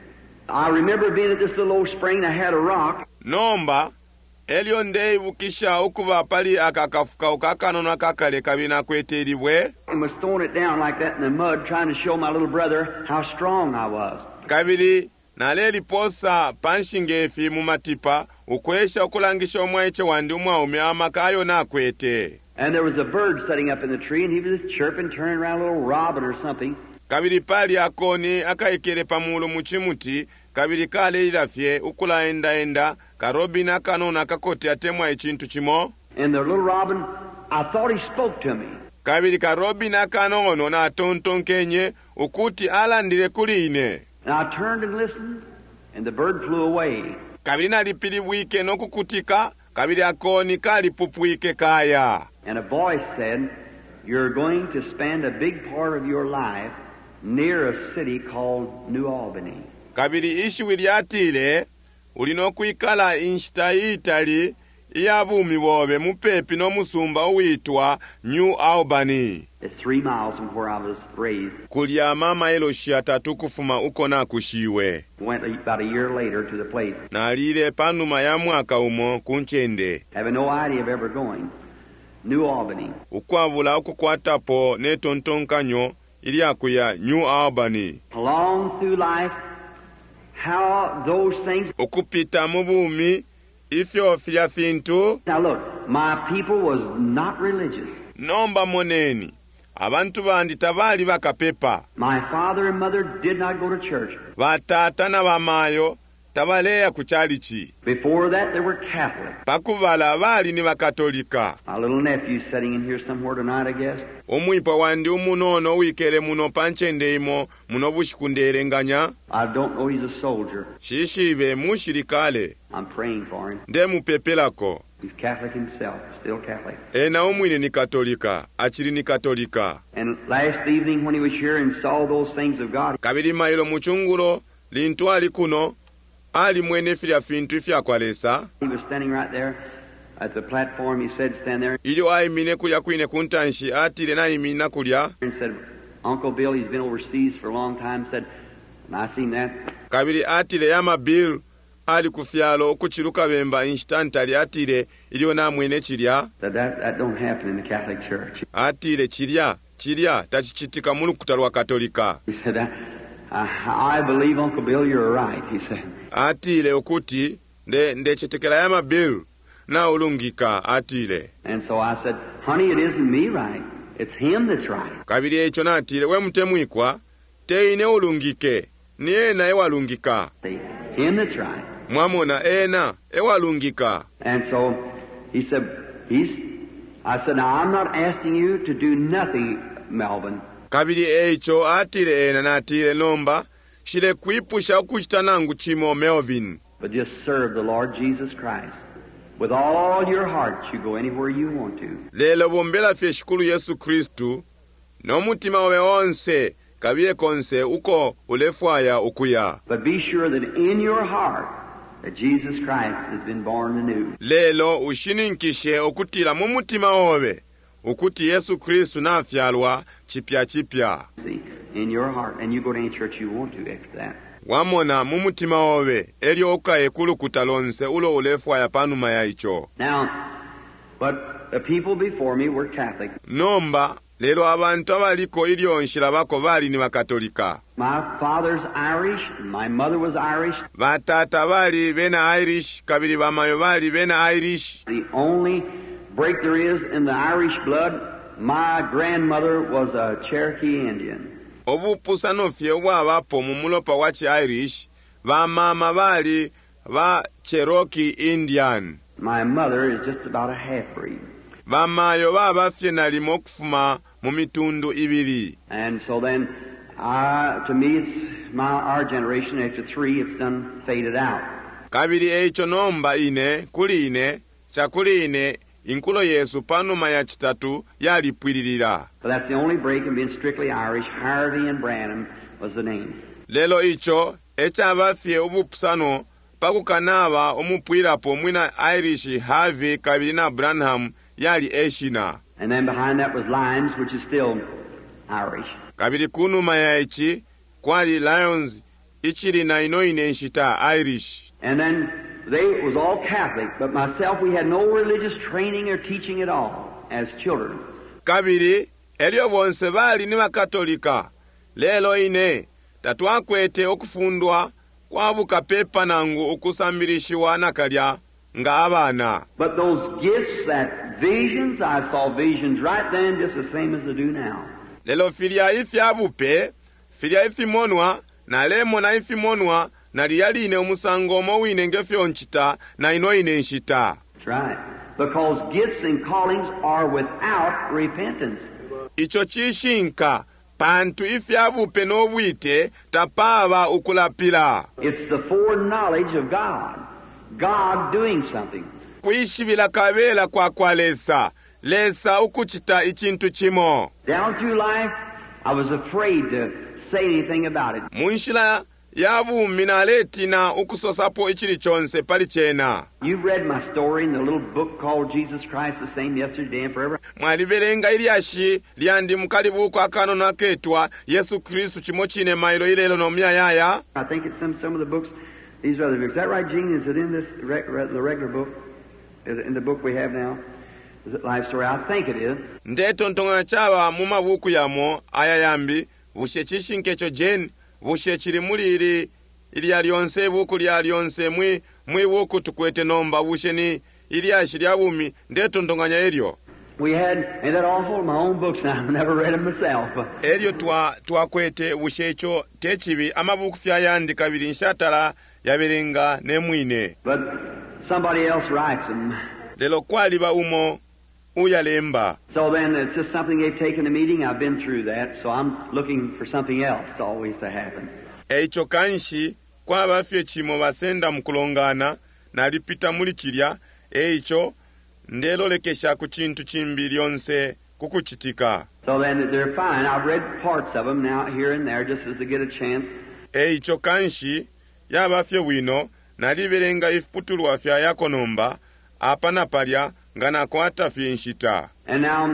I remember being at this little old spring that had a rock. Nomba elyo ndeibukisha okuba pali akakafuka okakanono akakale kabina kweteribwe. And was throwing it down like that in the mud, trying to show my little brother how strong I was. Kabiri naleli posa panshingefi mu matipa ukwesha okulangisha omweche wandi umwaume amakayo nakwete. And there was a bird sitting up in the tree, and he was just chirping, turning around, a little robin or something. Kabiri pali akoni akaikele pamulu muchimuti kabiri kale ilafye ukula enda enda karobina kanona kakote atemwa echintu chimo. And the little robin, I thought he spoke to me. Kabiri karobina kanono na tontonkenye ukuti alandile kuline. And I turned and listened, and the bird flew away. Kabiri nalipilibwike nokukutika kabiri akoni kalipupwike kaya. And a voice said, you're going to spend a big part of your life near a city called New Albany. Kabiri ishwi lyatile ulinokwikala inshita itali iyabumi bobe mupepi no musumba uitwa New Albany. It's three miles from where I was raised. Kulya mama eloshi atatu kufuma uko na kushiwe. Went about a year later to the place. Nalile panuma ya mwaka umo kunchende. Having no idea of ever going. New Albany. Ukwavula ukukwatapo ne tontonkanyo ili akuya New Albany. Along through life, how those things. Ukupita mubumi ifyo filya fintu. Now look, my people was not religious. Nomba moneni. Abantu bandi tabali bakapepa. My father and mother did not go to church. Batata na bamayo tabaleya kuchalichi. Before that, they were Catholic. Pakuvala bali ni bakatolika. My little nephew's sitting in here somewhere tonight, I guess. Omwipa wandi umunono wikele muno panchende imo muno bushikundere nganya. I don't know, he's a soldier. Shishibe mushirikale. I'm praying for him. Nde mupepelako. He's Catholic himself, still Catholic. Ena omwine ni katolika, achiri ni katolika. And last evening when he was here and saw those things of God. Kabiri mailo muchungulo, lintwali kuno, ali mwene filya fintu ifya kwalesa. He was standing right there at the platform. He said, stand there. Ilio aimine kuya kuine kuntanshi, atile na imina kulia. And said, Uncle Bill, he's been overseas for a long time. Said, and I seen that. Kabiri atile yama Bill, ali kufyalo kuchiruka bemba instantali atile ilio na mwene chilia. That, that that don't happen in the Catholic Church. Atile chilia, chilia, tachichitika mulu kutalwa katolika. He said, I, I, I believe, Uncle Bill, you're right, he said. Atile okuti, nde, nde chitikela yama Bill, na ulungika atile. And so I said, honey, it isn't me right. It's him that's right. Kabiri echo na atile, we mutemwikwa, teine ulungike, ni ena ewalungika. See, him that's right. Mwamona ena ewalungika. And so he said, he's, I said, now I'm not asking you to do nothing, Melvin. Kabiri echo atile ena na atile nomba, shile kuipusha ukuchitanangu chimo Melvin. But just serve the Lord Jesus Christ. With all your heart, you go anywhere you want to. Lelo bombela fye shikulu Yesu Kristu, no mutima wawe onse, kabie konse uko ulefwaya ukuya. But be sure that in your heart, that Jesus Christ has been born anew. Lelo ushininkishe okutila mu mutima wawe, ukuti Yesu Kristu nafyalwa chipya chipya. See, in your heart, and you go to any church you want to after that. Wamona mu mutima wawe, elio okaye kulu kutalonse ulo ulefwaya panuma ya icho. Now, but the people before me were Catholic. Nomba, Lero abantu abaliko ilyonshira bako bali ni bakatolika. My father's Irish, and my mother was Irish. Batata bali bena Irish, kabiri bamayo bali bena Irish. The only break there is in the Irish blood, my grandmother was a Cherokee Indian. Obupusano fye bwabapo mu mulopa wa Irish, bamama bali ba Cherokee Indian. My mother is just about a half-breed. Bamayo baba fye nalimo okufuma mu mitundu ibiri. And so then, uh, to me, it's my our generation. After three, it's done faded out. Kabiri echo nomba ine kuli ine chakuli ine inkulo Yesu panuma ya chitatu yalipwiririra. But that's the only break in being strictly Irish. Harvey and Branham was the name. Lelo icho echa abafye obupusano pakukanaba omupwirapo mwina Irish Harvey kabiri na Branham yali eshina. And then behind that was Lyons, which is still Irish. Kabiri kunuma ya ichi kwali Lyons ichiri na inoine nshita Irish. And then they it was all Catholic, but myself we had no religious training or teaching at all as children. Kabiri elio bonse bali ni bakatolika. Lelo ine tatwakwete okufundwa kwabuka pepa nangu okusambirishiwa nakalya nga abana. But those gifts, that visions, I saw visions right then just the same as I do now. Lelo filia ifi abupe, filia ifi monwa, na lemo na ifi monwa, na liyali ine umusango omowine ngefyo nchita, na ino ine nshita. That's right. Because gifts and callings are without repentance. Icho chishinka, pantu ifi abupe no wite, tapava ukulapila. It's the foreknowledge of God. God doing something. Kuishibila kabela kwa kwa lesa, lesa ukuchita ichintu chimo. Down through life, I was afraid to say anything about it. Munshila yabu minaleti na ukusosapo ichili chonse pali chena. You've read my story in the little book called Jesus Christ the Same Yesterday and Forever. Mwalibelenga iliashi liandi mukalibu kwa kano na ketwa Yesu Kristu chimochine mailo ilelo no miyayaya. I think it's in some of the books, these other books. Is that right, Gene? Is it in this re- re- the regular book? Is it in the book we have now? Is it Life Story? I think it is. Ndeto ntonga chawa muma buku yamo ayayambi bushe chishinkecho jen bushe chiri muliri ili alionse buku li alionse mwi mwi buku tukwete nomba bushe ni ili ashiri abumi ndeto ntonganya elio. We had, and that awful, my own books now. I've never read them myself. Elio twa twakwete bushecho techibi amabuku fyayandi kabiri nshatala yabelenga nemwine. But somebody else writes them. Lelo kwali ba umo uyalemba. So then it's just something they've taken a meeting. I've been through that, so I'm looking for something else always to happen. Eicho kanshi kwa bafye chimo basenda mukulongana na lipita mulichilya eicho ndelo lekesha ku chintu chimbi lyonse kukuchitika. So then they're fine. I've read parts of them now here and there just as I get a chance. Eicho kanshi ya bafye wino na liberenga ifputulwa fya yako nomba apana palya ngana kwata fyenshita. And now,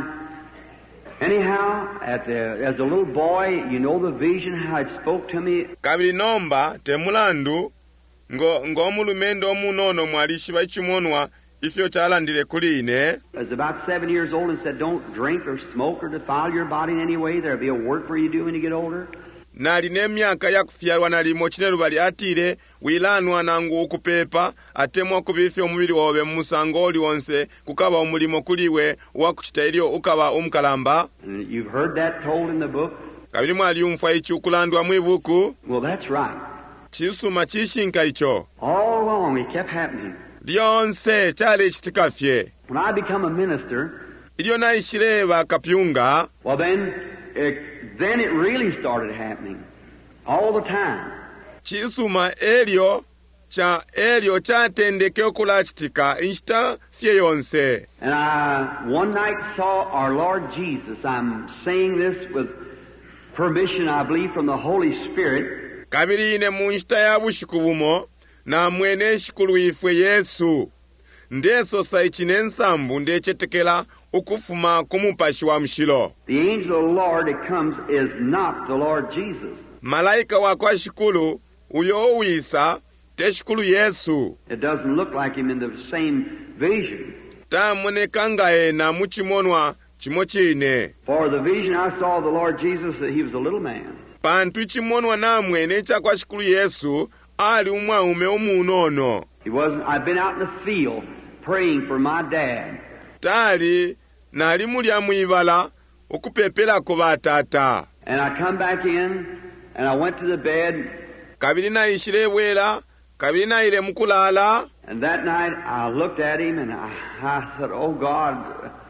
anyhow, at the, as a little boy, you know the vision, how it spoke to me. Kabili nomba temulandu ngo ngomulumendo munono mwalishi bachimonwa ifyo chalandile kuli ine. I was about seven years old and said, don't drink or smoke or defile your body in any way. There'll be a work for you to do when you get older. Nali nemyaka yakufyalwa nalimo chinelu bali atire wilanwa nangu okupepa atemwa kubifya omubiri wawe musango oli wonse kukaba omulimo kuliwe wakuchita ilio ukaba umukalamba. And you've heard that told in the book. Kabili mwali umfa ichi kulandwa mwibuku. Well, that's right. Chisuma chishinka icho. All along it kept happening. Lyonse chali chitikafye. When I become a minister, ilio naishileba kapyunga. well then, it, then it really started happening. All the time. Chisuma elio cha elio chatendeke okula chitika inchita fye yonse. And I one night saw our Lord Jesus. I'm saying this with permission, I believe, from the Holy Spirit. Kabili ine munchita ya bushikubumo na mwene shikulu ifwe Yesu. Ndeso saichine nsambu ndechetekela ukufuma kumupashi wa mshilo. The angel of the Lord that comes is not the Lord Jesus. Malaika wakwa shikulu uyo uisa te shikulu Yesu. It doesn't look like him in the same vision. Ta mwenekanga ena muchimonwa chimo chine. For the vision I saw of the Lord Jesus, that he was a little man. Pantu chimonwa namwe necha kwa shikulu Yesu ali umwaume omunono. He wasn't. I've been out in the field praying for my dad. Tali nali mulya mwibala okupepelako batata. And I come back in and I went to the bed. Kabiri naishire bwela, kabiri naile mukulala. And that night I looked at him and I, I said, "Oh God,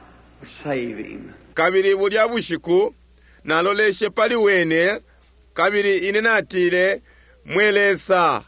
save him." Kabiri bulya bushiku naloleshe pali wene, kabiri ine natile mwelesa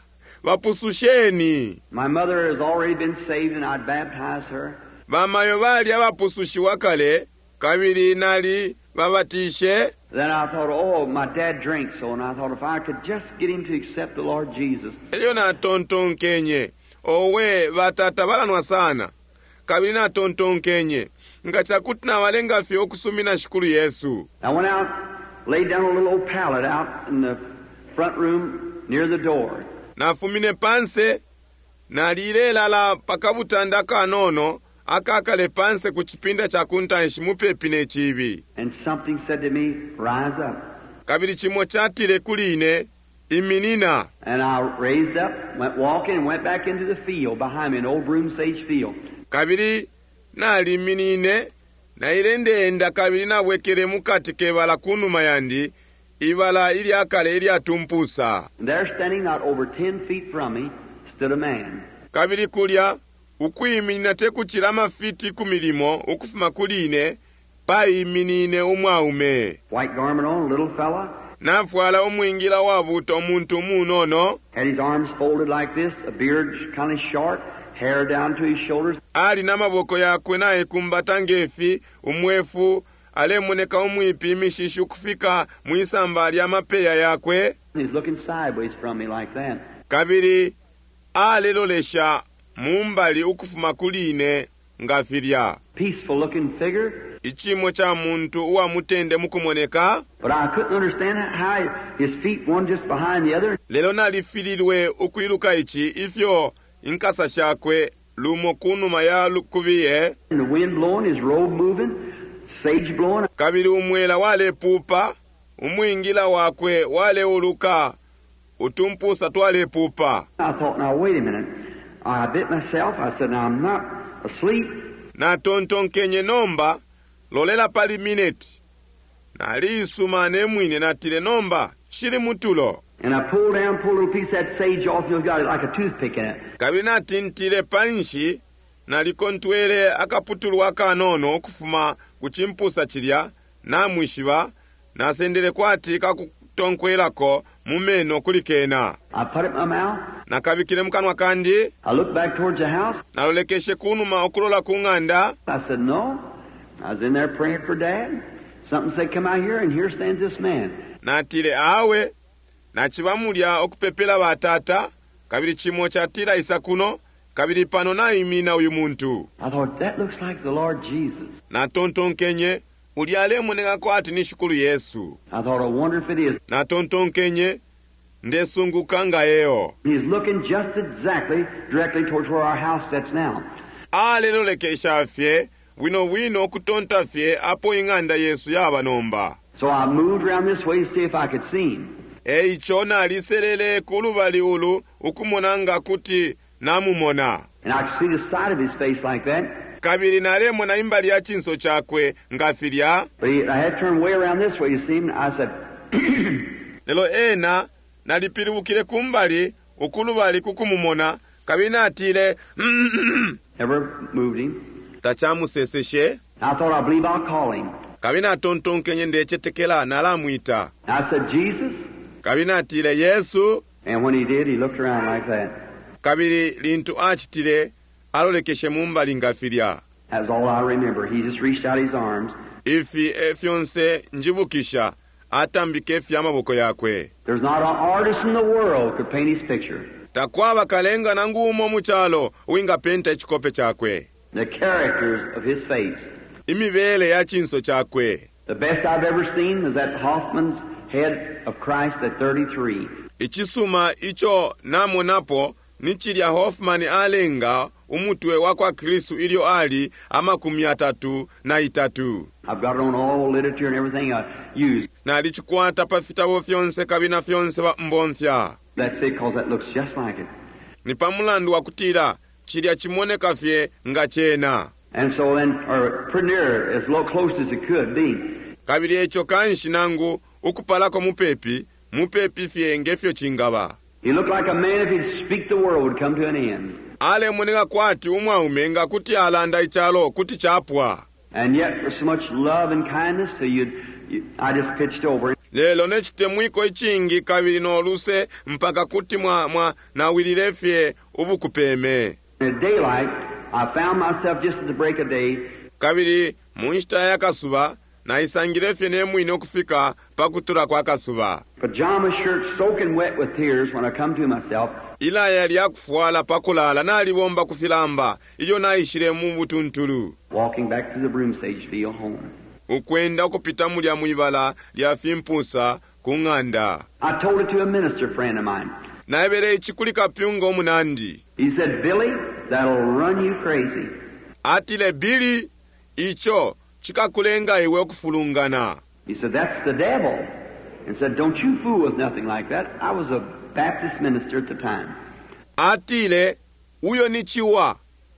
bapususheni. My mother has already been saved and I'd baptize her. Bamayo bali abapusushiwa kale, kabiri nali babatishe. Then I thought, oh, my dad drinks so, and I thought if I could just get him to accept the Lord Jesus. Elio na tonton kenye, owe batata balanwa sana, kabiri na tonton kenye, ngacha kutina walenga fio kusumina shukuru Yesu. I went out, laid down a little old pallet out in the front room near the door. Na fumine panse, na lile lala pakabutanda kanono, akakale panse kuchipinda chakunta nshimupe pine chibi. And something said to me, "Rise up." Kabiri chimo chatile kuline, iminina. And I raised up, went walking, and went back into the field behind me, an old broom sage field. Kabiri nali minine, na ilende enda kabiri na wekere mukati kebala kunuma yandi, ibala ili akale ili atumpusa. And there, standing not over ten feet from me, stood a man. Kabiri kulya, ukuyimina tekuchila mafiti kumilimo, ukufuma kuline, pa iminine umwaume. White garment on, a little fella. Nafwala omwingila wabuta omuntu munono. Had his arms folded like this, a beard kind of short, hair down to his shoulders. Ali na maboko yakwe naye kumbata ngefi, umwefu, ale moneka umwipi mishishu kufika muisamba lya mapeya yakwe. He's looking sideways from me like that. Kabiri, ale lolesha, mumbali ukufuma kuline, ngafirya. Peaceful looking figure. Ichimo cha muntu uwa mutende mukumoneka. But I couldn't understand how his feet one just behind the other. Lelo nalifililwe ukwiluka ichi, ifyo inkasa shakwe, lumo kunuma ya lukubiye. And the wind blowing, his robe moving, sage blowing. Kabiri umwela wale pupa, umwingila wakwe wale uluka, utumpusa twale pupa. I thought, now wait a minute. I bit myself. I said, now I'm not asleep. Na tonton kenye nomba, lolela pali mineti. Na li sumane mwine na tile nomba, shiri mutulo. And I pulled down, pulled a little piece of that sage off, you got it like a toothpick in it. Kabiri na tintile panshi, na likontwele akaputulu waka nono kufuma kuchimpusa chilya, na mwishiva, na sendele kwati kakutonkwelako mumeno kulikena. I put it in my mouth. Na kabikile mkanwa kandi. I looked back towards the house. Na lolekeshe kunuma okulola kunganda. I said, no. I was in there praying for Dad. Something said, come out here, and here stands this man. Na tile awe, na chivamulya okupepela batata, kabiri chimo chatila isakuno, kabiri pano na imina uyu muntu. I thought, that looks like the Lord Jesus. Na tonton kenye, uliale munega kwa ati nishukuru Yesu. I thought, I wonder if it is. Na tonton kenye, ndesungu kanga eo. He's looking just exactly directly towards where our house sits now. Ale lolekesha afye, wino wino kutonta fye, apo inganda Yesu yaba nomba. So I moved around this way to see if I could see him. E ichona aliselele kulubali ulu, ukumonanga kuti namumona. And I could see the side of his face like that. Kabiri nale mona imbali ya chinso chakwe, ngafirya. But he, I had turned way around this way to see him. I said, Lelo ena, nalipiriwukile kumbali, ukulubali kukumumona, kabiri natile, never moved him. tachamu seseshe. I thought, I believe I'll call him. Kabina tonton kenye ndeche tekela nalamuita. I said, Jesus. Kabina tile Yesu. And when he did, he looked around like that. Kabiri lintu achitile, alolekeshe mumbali ngafirya. That's all I remember. He just reached out his arms. Ifi efyonse njibukisha, atambike fya maboko yakwe. There's not an artist in the world could paint his picture. Takwaba kalenga na ngumo muchalo, uinga penta chikope chakwe. The characters of his face. Imivele ya chinso chakwe. The best I've ever seen was that Hoffman's head of Christ at thirty-three. Ichisuma icho namo napo, nichilya Hoffman alenga umutwe wakwa Kristu ilio ali amakumi atatu na itatu. I've got it on all literature and everything I use. Na lichikwata pa fitabo fyonse kabina fyonse wa mbonthya. That's it, cause that looks just like it. Ni pamulandu wa kutila chilya chimoneka fye nga chena. And so then, or pretty near, as low close as it could be. Kabili echo kanshi nangu ukupalako mupepi, mupepi fye ngefyo chingaba. He looked like a man if he'd speak the world would come to an end. Ale munega kwati umwaume nga kuti alanda ichalo kuti chapwa. And yet for so much love and kindness to you, you I just pitched over. Lelo nechitemwiko ichingi kabili noluse mpaka kuti mwa, mwa nawilile fye ubukupeme. In daylight, I found myself just at the break of day. Kabili munchita ya kasuba na isangile fye nemwine okufika pakutura kwa kasuba. Pajama shirt soaking wet with tears when I come to myself. Ila yali yakufuala pakulala nalibomba kufilamba iyo naishile mu butuntulu. Walking back to the broom stage via home. Ukwenda okupita mulya mwibala lya fimpusa kunganda. I told it to a minister friend of mine. Naebere ichikulika pyunga omunandi. He said, Billy, that'll run you crazy. Atile Billy, icho chikakulenga iwe okufulungana. He said, that's the devil. And said, don't you fool with nothing like that. I was a Baptist minister at the time. Atile, uyo ni chiwa.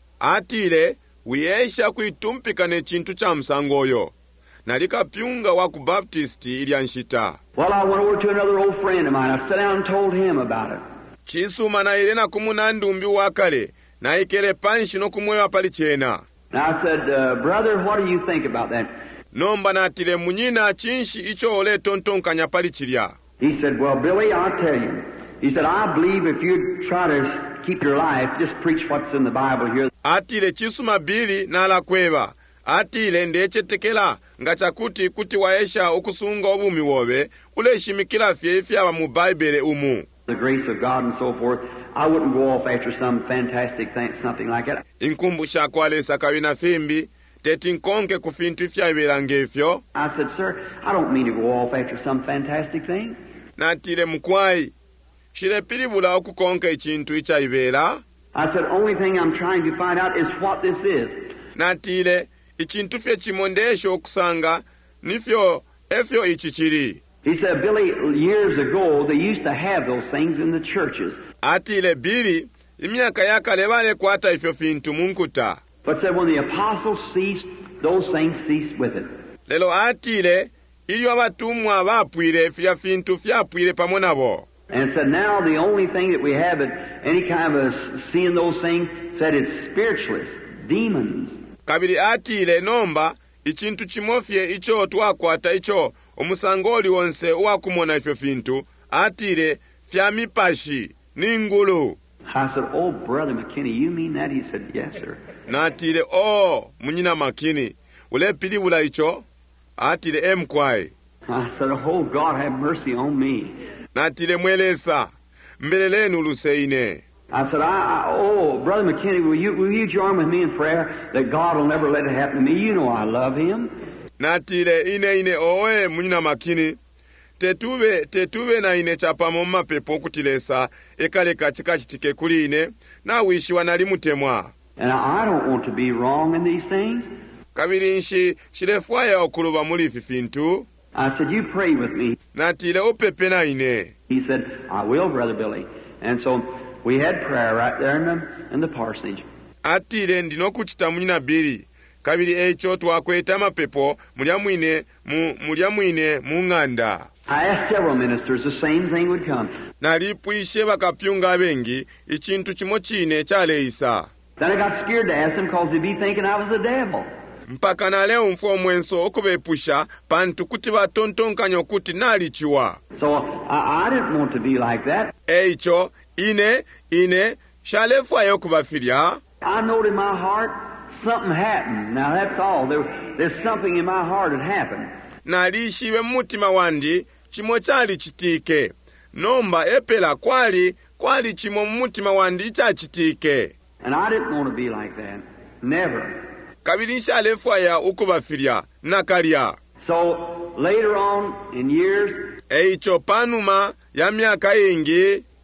Atile, uyesha kuitumpika ne chintu cha msangoyo. Nalika pyunga waku Baptisti ili anshita. Well, I went over to another old friend of mine. I sat down and told him about it. Chisuma na ilena kumunandumbi wakale, na ikele panshi no kumwewa palichena. And I said, uh, brother, what do you think about that? Nomba na atile munyina chinshi icho ole tontonkanya palichilya. He said, well, Billy, I'll tell you. He said, I believe if you try to keep your life, just preach what's in the Bible here. Atile chisuma Billy na ala kweva. Atile ndeche tekela nga chakuti kuti waesha okusunga obumi wobe ule shimikila fye fye aba mu Bible umu. The grace of God and so forth. I wouldn't go off after some fantastic thing, something like that. Inkumbusha kwalesa kawina fimbi teti nkonke kufintu fya ibelangefyo. I said, sir, I don't mean to go off after some fantastic thing. Natile mkwai shile pilibula okukonke chintu icha ibela. I said, only thing I'm trying to find out is what this is. Natile ichintu fye chimondesho okusanga nifyo efyo ichichiri. He said, Billy, years ago they used to have those things in the churches. Atile Billy imyaka yakale bale kwata ifyo fintu munkuta. But said when the apostles ceased, those things ceased with it. Lelo atile ilio abatumwa bapwire fya fintu fyapwire pamonabo. And said now the only thing that we have at any kind of seeing those things, said it's spiritualists, demons. Kabili atile nomba ichintu chimofye icho twakwata icho omusangoli wonse wakumona ifyo fintu atile fya mipashi ningulu. I said, oh, Brother McKinney, you mean that? He said, yes, sir. Natile, oh, munyina makini. Ule pili wula icho, atile emkwai. I said, oh, God, have mercy on me. Natile mwelesa, mbelelenu luseine. I said, I, I, oh, Brother McKinney, will you, will you join with me in prayer that God will never let it happen to me? You know I love Him. Natile, ine ine, oe, munyina makini. Tetuwe, tetuwe na ine chapamo mapepo kutilesa, ekale kachika chitike kuli ine, na wishi wanali mutemwa. And I don't want to be wrong in these things. Kabili nshi, shilefwaya okuluba muli fifintu. I said, you pray with me. Natile upepe na ine. He said, I will, Brother Billy. And so we had prayer right there in the, in the parsonage. Atile ndino kuchita munyina Billy. Kabili echo twakweta mapepo, mulya mwine, mu, mulya mwine, munganda. I asked several ministers, the same thing would come. Nalipwishe bakapyunga bengi, ichintu chimochine chaleisa. Then I got scared to ask them because they'd be thinking I was the devil. Mpaka na leo mfo mwenso okubepusha, pantu kuti batontonkanyo kuti nalichiwa. So I, I didn't want to be like that. Eicho, ine, ine, shalefwa yokubafilia. I knowed in my heart something happened. Now that's all. There, there's something in my heart that happened. Nalishiwe mutima wandi, chimo chali chitike. Nomba epela kwali, kwali chimo mutima wandi cha chitike. And I didn't want to be like that. Never. Kabili nshalefwa ya ukubafilia, nakalia. So later on in years, Eicho panuma ya miaka ingi,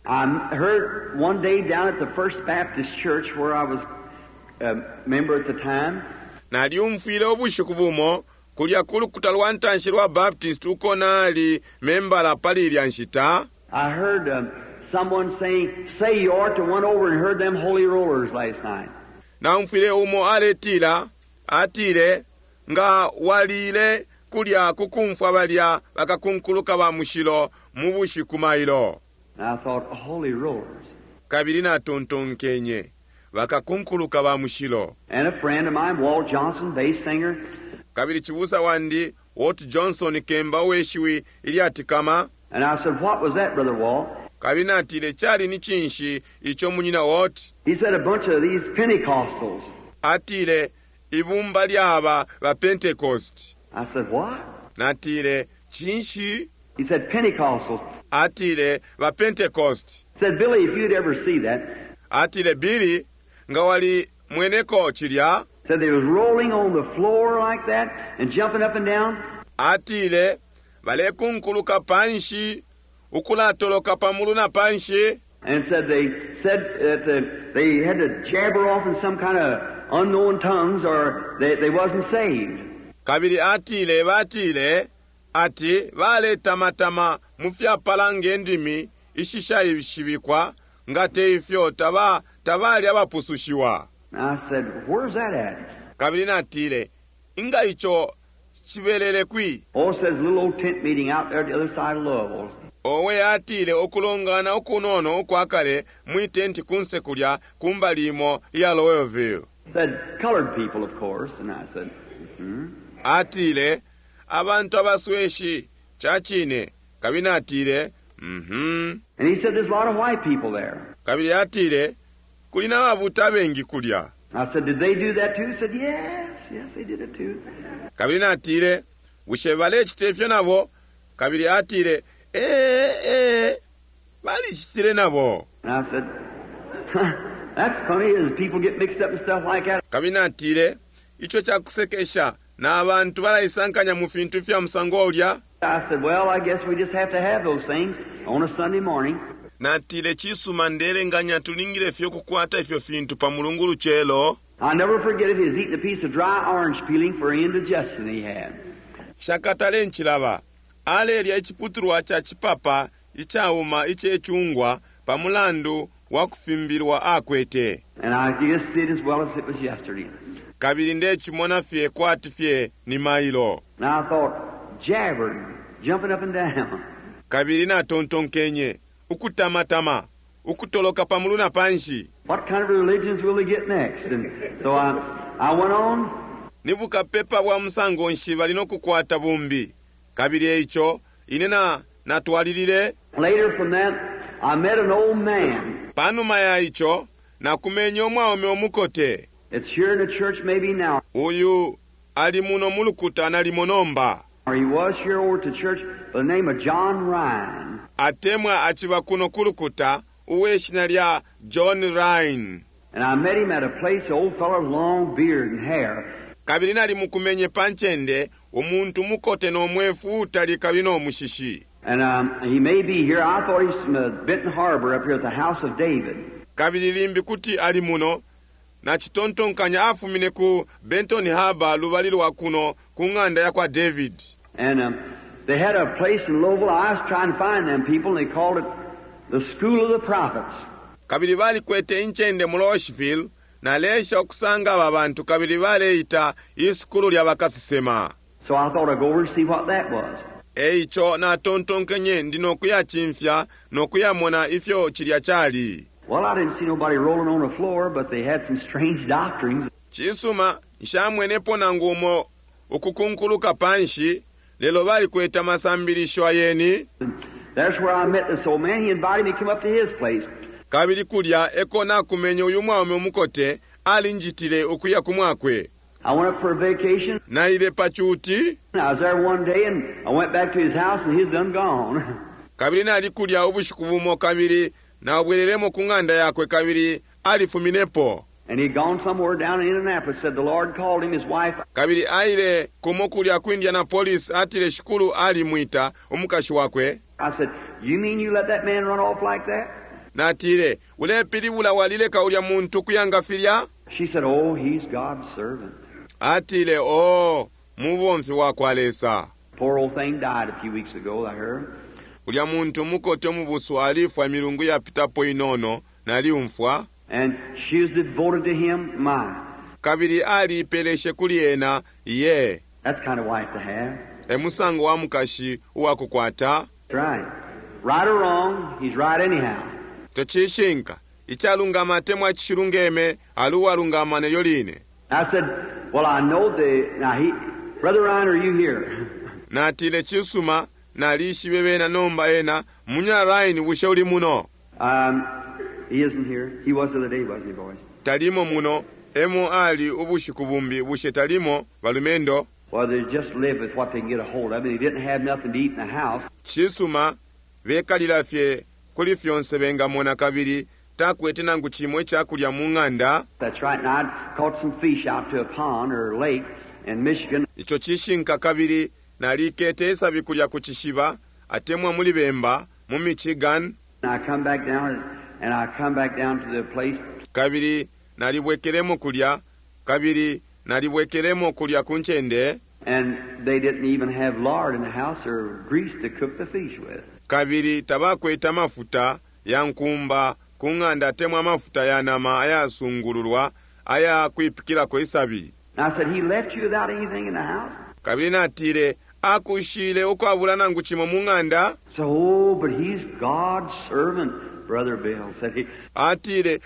I heard one day down at the First Baptist Church where I was a member at the time. Nali umfile obushuku bumo kulya kulukuta lwantanshi lwa Baptist uko nali memba la pali lya nshita. I heard um, someone saying, say you ought to went over and heard them holy rollers last night. Na umfile umo aletila atile nga walile kulya kukumfwa balya bakakunkuluka ba mushilo mu bushiku mailo. And I thought, holy rollers. Kabiri na tontonkenye bakakunkuluka ba mushilo. And a friend of mine, Walt Johnson, bass singer. Kabiri chibusa wandi Walt Johnson kemba weshiwi ili atikama. And I said, what was that, Brother Walt? Kabiri na atile chali ni chinshi icho munyina Walt. He said a bunch of these Pentecostals. Atile ibumba lyaba ba Pentecost. I said, what? Natile chinshi. He said Pentecostals. Atile ba Pentecost. Said, Billy, if you'd ever see that. Atile Billy nga wali mweneko chilya. Said they was rolling on the floor like that and jumping up and down. Atile bale kunkuluka panshi ukula toloka pamuluna panshi. And said they said that uh, they had to jabber off in some kind of unknown tongues or they, they wasn't saved. Kabiri atile batile ati vale tamatama mufya palange ndimi ishisha ishibikwa ngate ifyo taba tabali abapusushiwa. I said, where's that at? Kabiri natile inga icho chibelele kwi. Oh, says a little old tent meeting out there at the other side of Louisville. Owe atile okulongana okunono okwakale mwitenti kunse kulya kumbalimo ya Louisville. Said colored people, of course, and I said, mm-hmm. Atile abantu abasweshi chachine. Kabiri atile mhm. And he said there's a lot of white people there. Kabiri atile kulina babuta bengi kulya. I said, did they do that too? He said, yes, yes, they did it too. Kabiri atile ushevale chitefyo nabo. Kabiri atile eh eh bali chitire nabo. And I said, that's funny as people get mixed up and stuff like that. Kabiri atile icho cha kusekesha na abantu balayisankanya mu fintu fya musango olya. I said, well, I guess we just have to have those things on a Sunday morning. Natile chisuma ndere nganya tulingire fyo kukwata ifyo fintu pa mulungulu chelo. I'll never forget it. He was eating a piece of dry orange peeling for indigestion he had. Shakatale nchilaba. Ale lya ichiputruwa cha chipapa ichauma iche chungwa pa mulandu wakufimbirwa akwete. And I just did as well as it was yesterday. Kabiri nde chimona fye kwati fye ni mailo. And I thought, jabbering, jumping up and down. Kabiri na tontonkenye. Ukutamatama. Ukutoloka pamuluna panshi. What kind of religions will they get next? And so I, I went on. Nibuka pepa wa musango nshiba lino kukwata bumbi. Kabiri eicho, inena natwalilile. Later from that, I met an old man. Panuma ya icho, na kumenye omwaome omukote. It's here in the church maybe now. Uyu, alimuno mulukuta na limonomba. Or he was here over to church by the name of John Ryan. Atemwa achiba kuno kulukuta, uweshina lya John Ryan. And I met him at a place, the old fellow with long beard and hair. Kabiri nali mukumenye panchende, omuntu mukote no mwefu utali kabiri no mushishi. And um, he may be here. I thought he's from uh, Benton Harbor up here at the House of David. Kabiri limbi kuti ali muno, na chitontonkanya afumine ku Benton Harbor lubalilo wa kuno kunganda ya kwa David. And um, they had a place in Louisville. I was trying to find them people, and they called it the School of the Prophets. Kabiri bali kwete inchende mu Louisville, na lesha okusanga abantu kabiri bale ita iskulu lya bakasisema. So I thought I'd go over and see what that was. Eicho na tontonkenye ndino kuya chimfya no kuya mona ifyo chilya chali. Well, I didn't see nobody rolling on the floor, but they had some strange doctrines. Chisuma nshamwenepo na ngumo ukukunkuluka panshi lelo bali kweta masambilisho ayeni. That's where I met this old man. He invited me to come up to his place. Kabiri kulya eko na kumenye uyu mwaome omukote alinjitile okuya kumwakwe. I went up for a vacation. Na ile pachuti. I was there one day and I went back to his house and he's done gone. Kabiri nali kulya obushiku bumo kabiri na obwereremo kunganda yakwe kabiri alifuminepo. And he'd gone somewhere down in Indianapolis. Said the Lord called him, his wife. Kabiri aile kumokulya ku Indianapolis atile shikulu ali mwita omukashi wakwe. I said, you mean you let that man run off like that? natile ulepili bula walile kaulya muntu kuyangafilya. She said, oh, he's God's servant. Atile o mubomfi wakwalesa. Poor old thing died a few weeks ago, I heard. Ulya muntu mukote mubusu alifwa emilungu yapitapo inono nali umfwa. And she was devoted to him, my. Kabili ali peleshe kuliena ye. That's the kind of wife to have. Emusango wa mukashi uwakukwata. That's right. Right or wrong, he's right anyhow. Tochishinka. Ichalungama temwa chishirungeme aluwalungama ne yoline. I said, well, I know the... Now, he... Brother Ryan, are you here? Natile chisuma nalishi bebe na nomba ena munya Ryan wushauli muno. Um, he isn't here. He was the other day, wasn't he, boys? Talimo muno. Emo ali ubushi kubumbi bushe talimo balumendo. Well, they just live with what they can get a hold of. They didn't have nothing to eat in the house. Chisuma bekalila fye kuli fyonse benga mona kabiri takwete nangu chimwe chakulya munganda. That's right. And I caught some fish out to a pond or lake in Michigan. Icho chishinka kabiri nalikete esa bikulya kuchishiba atemwa muli bemba mu Michigan. And I come back down and I come back down to the place. Kabiri nalibwekelemo kulya kabiri nalibwekelemo kulya kunchende. And they didn't even have lard in the house or grease to cook the fish with. Kabiri tabakweta mafuta yankumba kunganda temwa mafuta ya nama aya sungululwa aya kuipikila ko isabi. And I said, he left you without anything in the house? Kabiri natile akushile ukwabula nangu chimo munganda. So, oh, but he's God's servant, Brother Bill, said he. Atile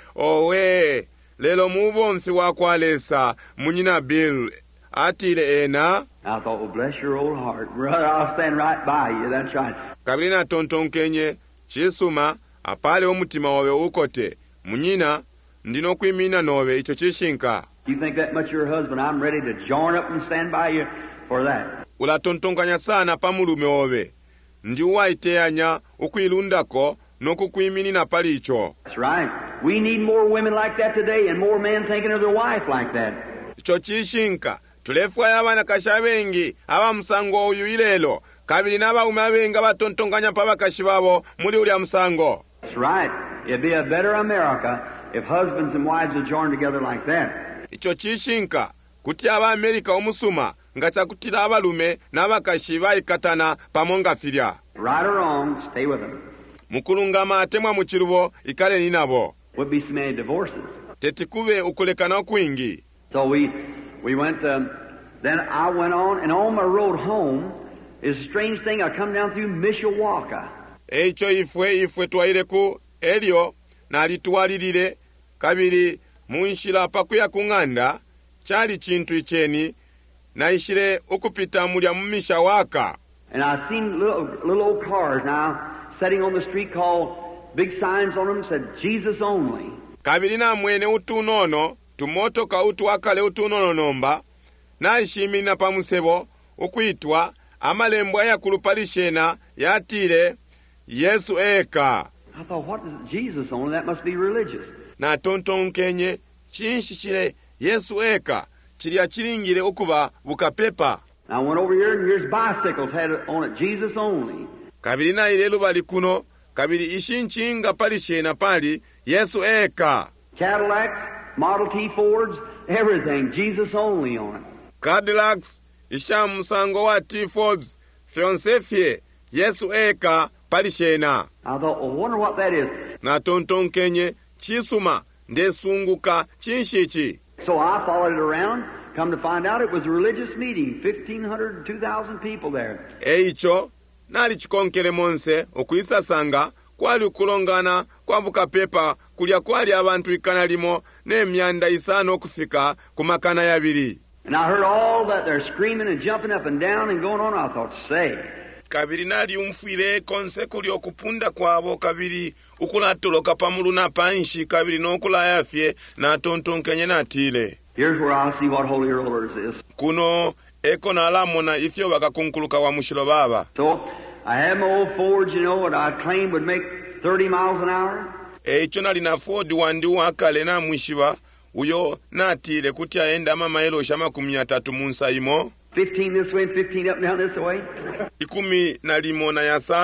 owe lelo mubonsi wakwalesa munyina Bill. Atile ena. I thought, well, bless your old heart. Brother, I'll stand right by you. That's right. Kabiri na tontonkenye chisuma apale omutima wawe ukote munyina ndino kwimina nowe icho chishinka. You think that much of your husband, I'm ready to join up and stand by you for that. Ula tontonkanya sana pamulume owe. Ndi uwaiteanya ukwilundako nokukwimina palicho. That's right. We need more women like that today and more men thinking of their wife like that. Icho chishinka. Tulefwa yabana kashabengi aba musango uyu ilelo. Kabili nabaume abenga batontonkanya pa bakashi babo muli ulya musango. That's right. It'd be a better America if husbands and wives would join together like that. Icho chishinka kuti aba Amerika omusuma ngacha kutira abalume nabakashi bayikatana pamonga filya. Right or wrong, stay with them. Mukulungama atemwa mu kirubo ikale ni nabo. Would be so many divorces. Tetikube ukulekana kwingi. So we we went. Um, then I went on, and on my road home is a strange thing. I come down through Mishawaka. Echo ifwe ifwe twaireku elio nalitwalilile kabiri munshila pakuya kunganda chali chintu icheni naishile ukupita mulya mu Mishawaka. And I seen little little old cars now sitting on the street, called big signs on them said Jesus only. Kabiri na mwene utunono tumotoka utwakale utunono nomba naishimina pamusebo ukuitwa amalembo aya kulupalishena yatile Yesu eka. I thought, what is Jesus only? That must be religious. Na tontonkenye chinshi chile Yesu eka chilya chilingile ukuba bukapepa. I went over here and here's bicycles had on it Jesus only. Kabiri na ilelu bali kuno kabiri ishinchinga palishena pali Yesu eka. Cadillacs, Model T Fords, everything Jesus only on it. Cadillacs, isha musango wa T Fords, fionsefye Yesu eka palishena. I thought, well, wonder what that is. Na tontonkenye chisuma ndesunguka chinshichi. So I followed it around. Come to find out, it was a religious meeting. fifteen hundred, two thousand people there. Eicho nali chikonkele monse okwisasanga kwali kulongana kwa bukapepa kulya kwali abantu ikana limo n'emyanda isano okufika kumakana yabiri. And I heard all that they're screaming and jumping up and down and going on. I thought, say. Kabiri nali umfwile konse kuli okupunda kwabo kabiri ukulatoloka pamuluna panshi kabiri nokula yafye na tontonkenye natile. Here's where I'll see what holy rollers is. Kuno eko na alamona ifyo bakakunkuluka wa mushilo baba. So I had my old Fords, you know, and I claimed would make thirty miles an hour. Eicho nali na Ford wandi wakale na mwishiba uyo natile kuti aenda mama elo shama kumia tatu munsa imo. Fifteen this way and fifteen up and down this way. Ikumi na limo na yasano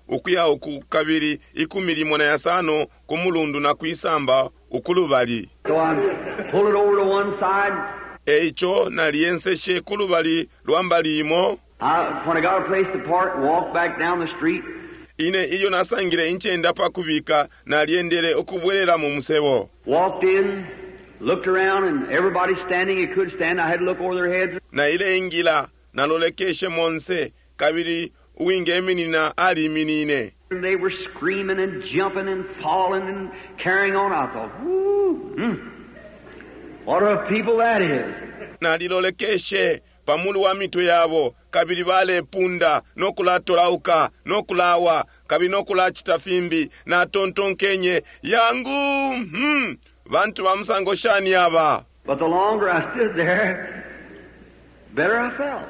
ukuya okukabiri ikumi limwe na yasano kumulundu na kuisamba ukulubali. So I pull it over to one side. Eicho nalienseshe kulubali lwambali imo. I, when I got a place to park, walked back down the street. Ine iyo nasangire inchenda pakubika naliendele okubwelela mu musebo. Walked in, looked around, and everybody standing it could stand. I had to look over their heads. Na ile ingila nalolekeshe monse kabiri uinge minina ali minine. And they were screaming and jumping and falling and carrying on. I thought, whoo, hmm, what a people that is. Nalilolekeshe pamulu wa mito yabo kabiri bale punda nokula tolauka nokulawa kabiri nokula chitafimbi na tonton kenye yangu hmm bantu bamusango shani aba. But the longer I stood there, better I felt.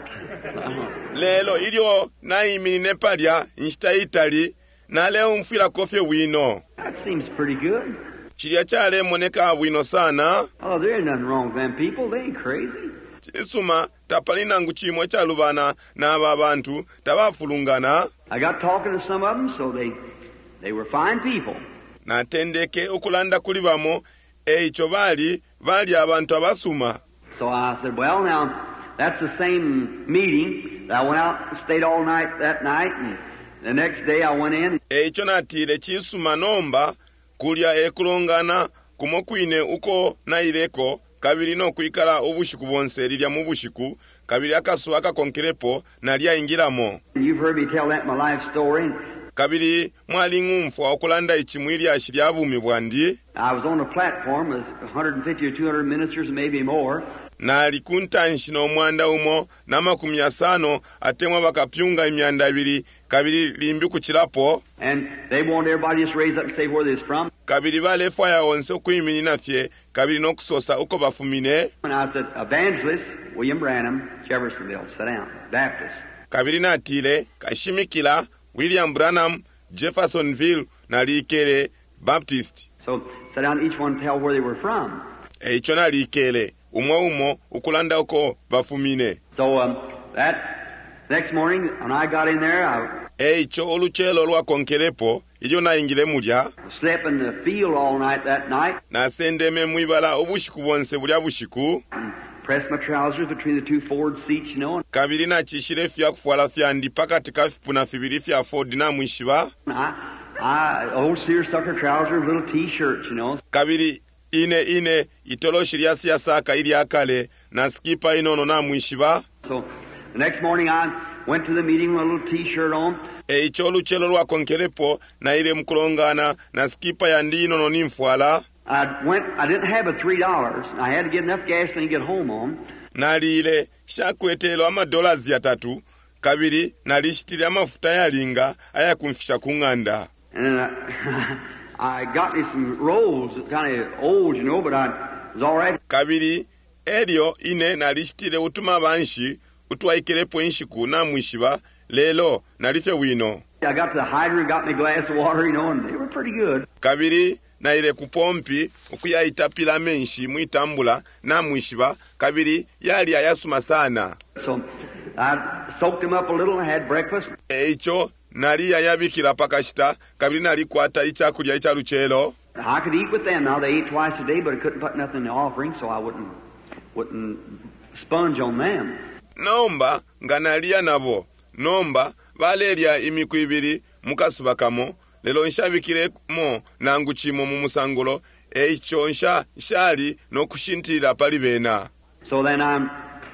Lelo ilio na iminine palya nchita Itali na leo mfila kofye wino. That seems pretty good. Chilia chale moneka wino sana. Oh, there ain't nothing wrong with them people. They ain't crazy. Chisuma tapalina nguchimwe cha lubana na babantu tabafulungana. I got talking to some of them, so they they were fine people. Na tendeke okulanda kulibamo eicho bali bali abantu abasuma. So I said, well, now that's the same meeting. I went out and stayed all night that night, and the next day I went in. Eicho natile chisuma nomba kulya ekulongana kumokwine uko naileko kabiri no kuikala obushiku bonse lilya mu bushiku kabiri akasu akakonkerepo nalya ingiramo. You've heard me tell that in my life story. Kabiri mwali ngumfu okulanda ichimwili ashiri abumi bwandi. I was on a platform with one hundred fifty or two hundred ministers, maybe more. Na likunta nshino mwanda umo na makumi asano atemwa bakapyunga imyanda ibiri kabiri limbi kuchilapo. And they want everybody just raise up and say where they're from. Kabiri bale faya onse kuimini nafye kabiri nokusosa uko bafumine. And I said, Evangelist William Branham, Jeffersonville, sit down, Baptist. Kabiri natile kashimikila William Branham, Jeffersonville na likele Baptist. So sit down, each one tell where they were from. Eicho na likele umwe umo ukulanda uko bafumine. So um, that next morning when I got in there, I Eicho oluchelo lwa konkerepo iyo na ingile mulya. slept in the field all night that night. Na sendeme mwibala obushiku bonse bulya bushiku. Pressed my trousers between the two Ford seats, you know. Kabiri na chishire fya kufuala fya ndi pakati kafipu na fibiri fya Ford na mwishiba. I, I, old seersucker trousers, little t-shirts, you know. Kabiri ine ine itolo shiria siya saka ili akale na skipa inono na mwishiba. So the next morning I went to the meeting with a little t-shirt on. E icholu chelo lwa konkerepo na ile mkulongana na skipa ya ndi inono ni mfuala. I went, I didn't have a three dollars. I had to get enough gasoline to get home on. Nalile shakwetelo ama dollars ya tatu. Kabiri nalishitile amafuta ya linga aya kumfisha kunganda. And then I, I got me some rolls, kind of old, you know, but I was all right. Kabiri elio ine nalishitile utuma banshi utwaikilepo inshiku na mwishiba lelo nalifye wino. I got to the hydrant, got me a glass of water, you know, and they were pretty good. Kabiri na ile kupompi ukuya itapila menshi muitambula na mwishiba kabiri yali ayasuma sana. So I soaked them up a little and had breakfast. Eicho nali yayabikila pakashita kabiri nali kwata ichakulya icha luchelo. I could eat with them. Now they ate twice a day, but I couldn't put nothing in the offering, so I wouldn't wouldn't sponge on them. Nomba nganalia nabo. Nomba valeria imiku ibiri mukasubakamo. Lelo nshabikile mo na nguchimo mu musangolo eicho nsha shali no kushintira pali bena. So then I'm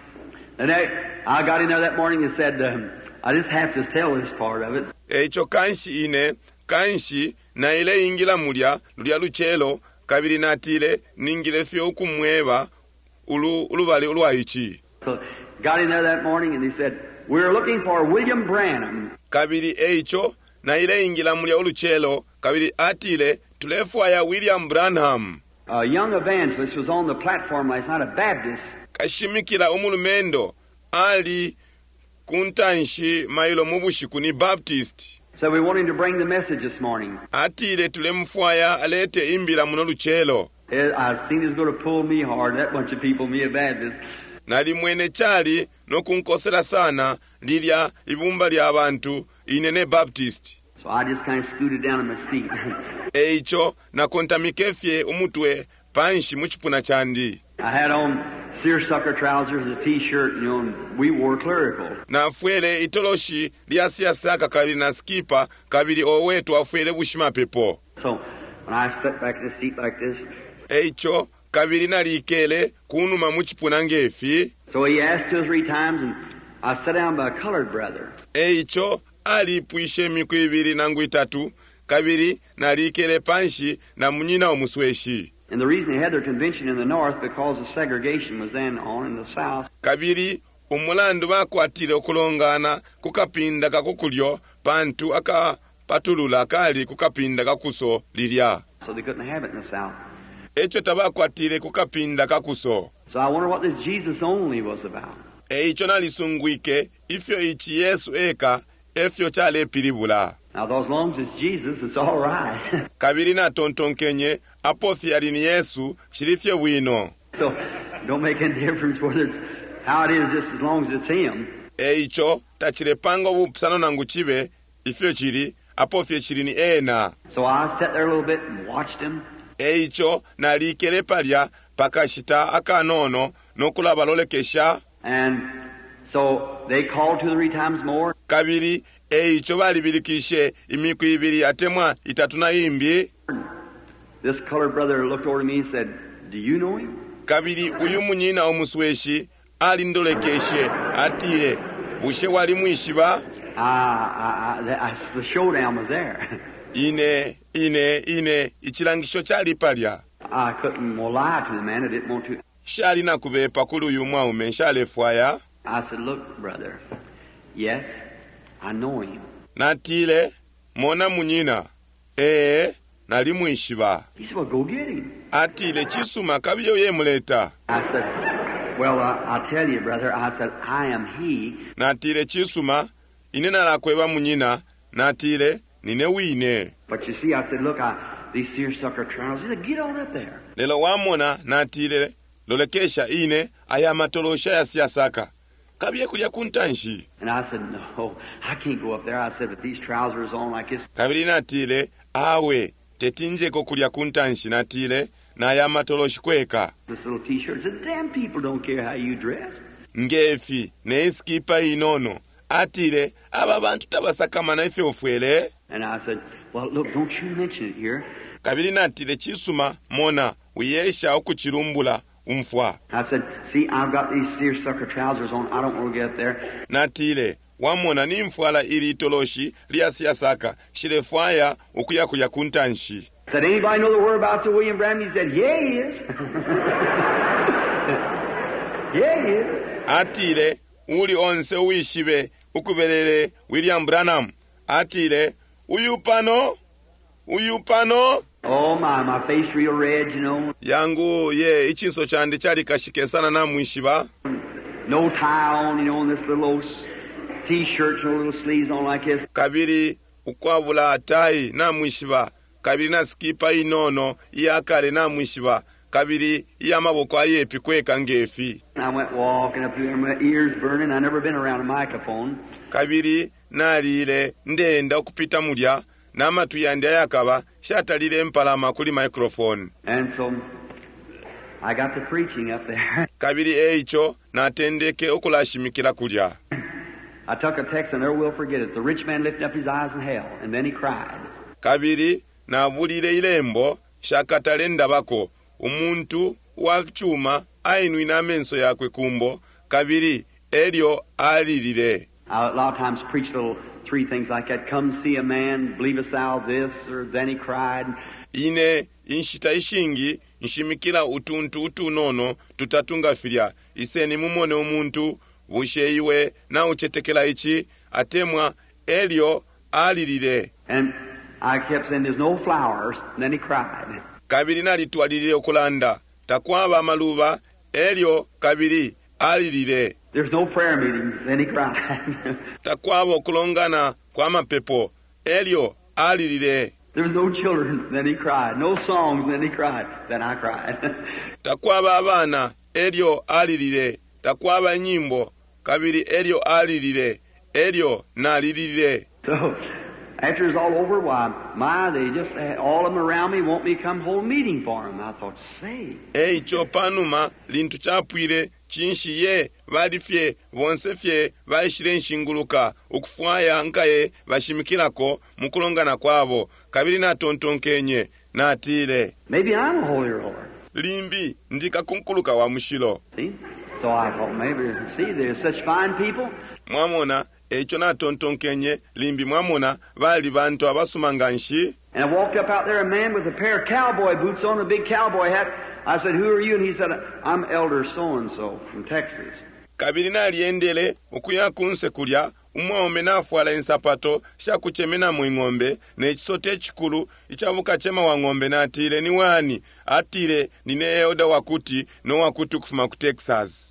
and I, I got in there that morning and said um, I just have to tell this part of it. Eicho kanshi ine kanshi na ile ingila mulya lulya luchelo kabiri natile ningile fyo kumweba ulu ulubali ulwa ichi. So got in there that morning and he said, "We're looking for William Branham." Kabiri eicho na ile ingila mulya uluchelo kabiri atile tulefwa ya William Branham. A young evangelist was on the platform last night, a Baptist. Kashimikila umulumendo ali kuntanshi mailo mubushiku ni Baptist. So we want him to bring the message this morning. Atile tulemfwaya alete imbila muno luchelo. I seen he's going to pull me hard, that bunch of people, me a Baptist. Nali mwene chali no kunkosela sana lilya ibumba lya abantu inene Baptist. So So I just kind of scooted down in my seat. eicho nakontamikefye umutwe panshi muchipuna chandi. I had on seersucker trousers, a t-shirt, you know, and we wore clerical. Na fuele itoloshi lia siasaka kabili na skipa kabili owetu afuele bushima pepo. So when I sat back in the seat like this, eicho kabili na likele kunuma muchipuna ngefi. So he asked two or three times, and I sat down by a colored brother. eicho alipuishe miku ibiri nangu itatu kabili na likele panshi na munyina omusweshi. And the reason they had their convention in the north because the segregation was then on in the south. Kabiri umulandu bakwatile okulongana kukapinda kakukulyo pantu aka patulula kali kukapinda kakuso lilya. So they couldn't have it in the south. Echo tabakwatile kukapinda kakuso. So I wonder what this Jesus only was about. Eicho nalisungwike ifyo ichi Yesu eka efyo chale pilibula. Now, as long as it's Jesus, it's all right. Kabiri na tontonkenye apofi alini Yesu chilifye wino. So, don't make any difference whether it's how it is, just as long as it's Him. Eicho tachilepango bupsano nangu chibe ifyo chili apofi chilini ena. So I sat there a little bit and watched Him. Eicho nalikele palya pakashita akanono nokulaba lolekesha. And so they called two or three times more. Kabiri eicho bali bilikishe imiku ibiri atemwa itatuna imbi. This colored brother looked over to me and said, "Do you know him?" Kabiri uyu munyina omusweshi ali ndolekeshe atire bushe wali mwishiba. Ah, uh, uh, the showdown was there. Ine ine ine ichilangisho chali palya. I couldn't well, lie to the man. I didn't want to. Shali na kubepa kulu uyu mwaume shale fwaya. I said, "Look, brother, yes, I know him." Natile mona munyina ee nali mwishiba. He said, "Well, go get him." Atile chisuma kabiyo yemuleta. I said, "Well, uh, I'll tell you, brother." I said, "I am he." Natile chisuma inena la kweba munyina natile nine wine. But you see, I said, "Look, I, these seersucker trousers." He said, "Get on up there." Lelo wamona natile lolekesha ine ayamatolosha ya siasaka. Kabiye kulya kuntanshi. And I said, "No, I can't go up there." I said, "With these trousers on like this." Kabiri natile awe tetinje ko kulya kuntanshi natile na ayamatoloshi kweka. This little t-shirt said, "Damn people don't care how you dress." Ngefi ne skipa inono atile aba bantu tabasakama na ife ofwele. And I said, "Well, look, don't you mention it here." Kabiri natile chisuma mona uyesha okuchirumbula umfwa. I said, "See, I've got these seersucker trousers on. I don't want to get up there." Natile wamona nimfwala ili toloshi liya siasaka shilefwaya ukuya kuya kuntanshi. Said, "Anybody know the whereabouts of William Branham?" He said, "Yeah, he is." Yeah, he is. Atile uli onse uishibe ukubelele William Branham. Atile uyu pano uyu pano. Oh my, my face real red, you know. Yangu ye ichinso chandi chali kashike sana na mwishiba. No tie on, you know, and this little old t-shirt, no little sleeves on like this. Kabiri ukwavula tai na mwishiba. Kabiri na skipa inono iyakale na mwishiba. Kabiri iyamaboko ayepi kweka ngefi. I went walking up there, my ears burning. I never been around a microphone. Kabiri nalile ndenda okupita mulya namatu yandi ayakaba shatalile mpalama kuli microphone. And so I got to preaching up there. Kabiri eicho natendeke okulashimikira kulya. I took a text and never will forget it. The rich man lifted up his eyes in hell, and then he cried. Kabiri nabulile ilembo shakatale ndabako umuntu wa chuma ainwina amenso yakwe kumbo. Kabiri elio alilile. I a lot of times preach little three things like that. Come see a man, believest thou this, or then he cried. Ine inshita ishingi nshimikila utuntu utunono tutatunga filya. Iseni mumone umuntu busheiwe na uchetekela ichi atemwa elio alilile. And I kept saying, "There's no flowers," and then he cried. Kabiri nalitwalile okulanda takwaba maluba elio kabiri alilile. "There's no prayer meetings," then he cried. Takwaba okulongana kwa mapepo elio alilile. "There was no children," then he cried. "No songs," then he cried. Then I cried. Takwaba abana elio alilile. Takwaba nyimbo kabiri elio alilile. Elio nalilile. So after it's all over, why, my, they just, all of them around me want me to come hold a meeting for them. I thought, say. Eicho panuma lintu chapwire chinshiye valifye vonsefye vaishire nshinguluka ukufwaya nkaye vashimikirako mukulongana kwavo kabiri na tontonkenye na atile. Maybe I'm a holy roller. Limbi ndika kunkuluka wa mushilo. See? So I thought, maybe, see, they're such fine people. Mwamona echo na tontonkenye limbi mwamona vali bantu abasumanganshi. And I walked up out there, a man with a pair of cowboy boots on, a big cowboy hat. I said, who are you? And he said, I'm Elder so-and-so from Texas. Kabiri na liendele ukuya kunse kulya umwome nafuala ensapato shakuchemena mu ng'ombe n'ekisote ekikulu ichavuka chema wa ng'ombe n'atire ni wani atire nine Elder wakuti no wakuti kufuma ku Texas.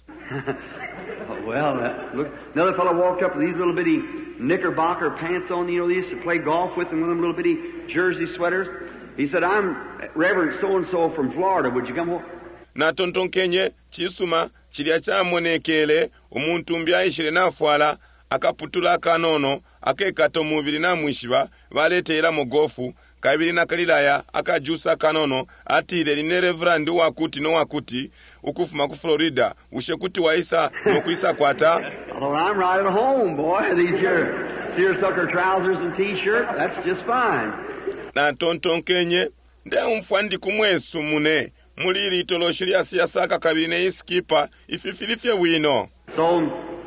Well, uh, look, another fellow walked up with these little bitty knickerbocker pants on. You know, they used to play golf with them, with them little bitty jersey sweaters. He said, I'm Reverend so-and-so from Florida. Would you come home? Na tontonkenye chisuma chilya chamonekele omuntu mbya ishire nafuala akaputula akanono akekato mubiri na mwishiba valetera mu gofu kabiri na kalilaya akajusa kanono atire line Reverend wakuti no wakuti ukufuma ku Florida ushekuti waisa no kuisa kwata. Oh, I'm right at home, boy. These your seersucker trousers and t-shirt, that's just fine. Na tontonkenye nde umfwandi kumwesu mune muliri toloshiria siyasaka kabiri ne iskipa ififilifye wino. So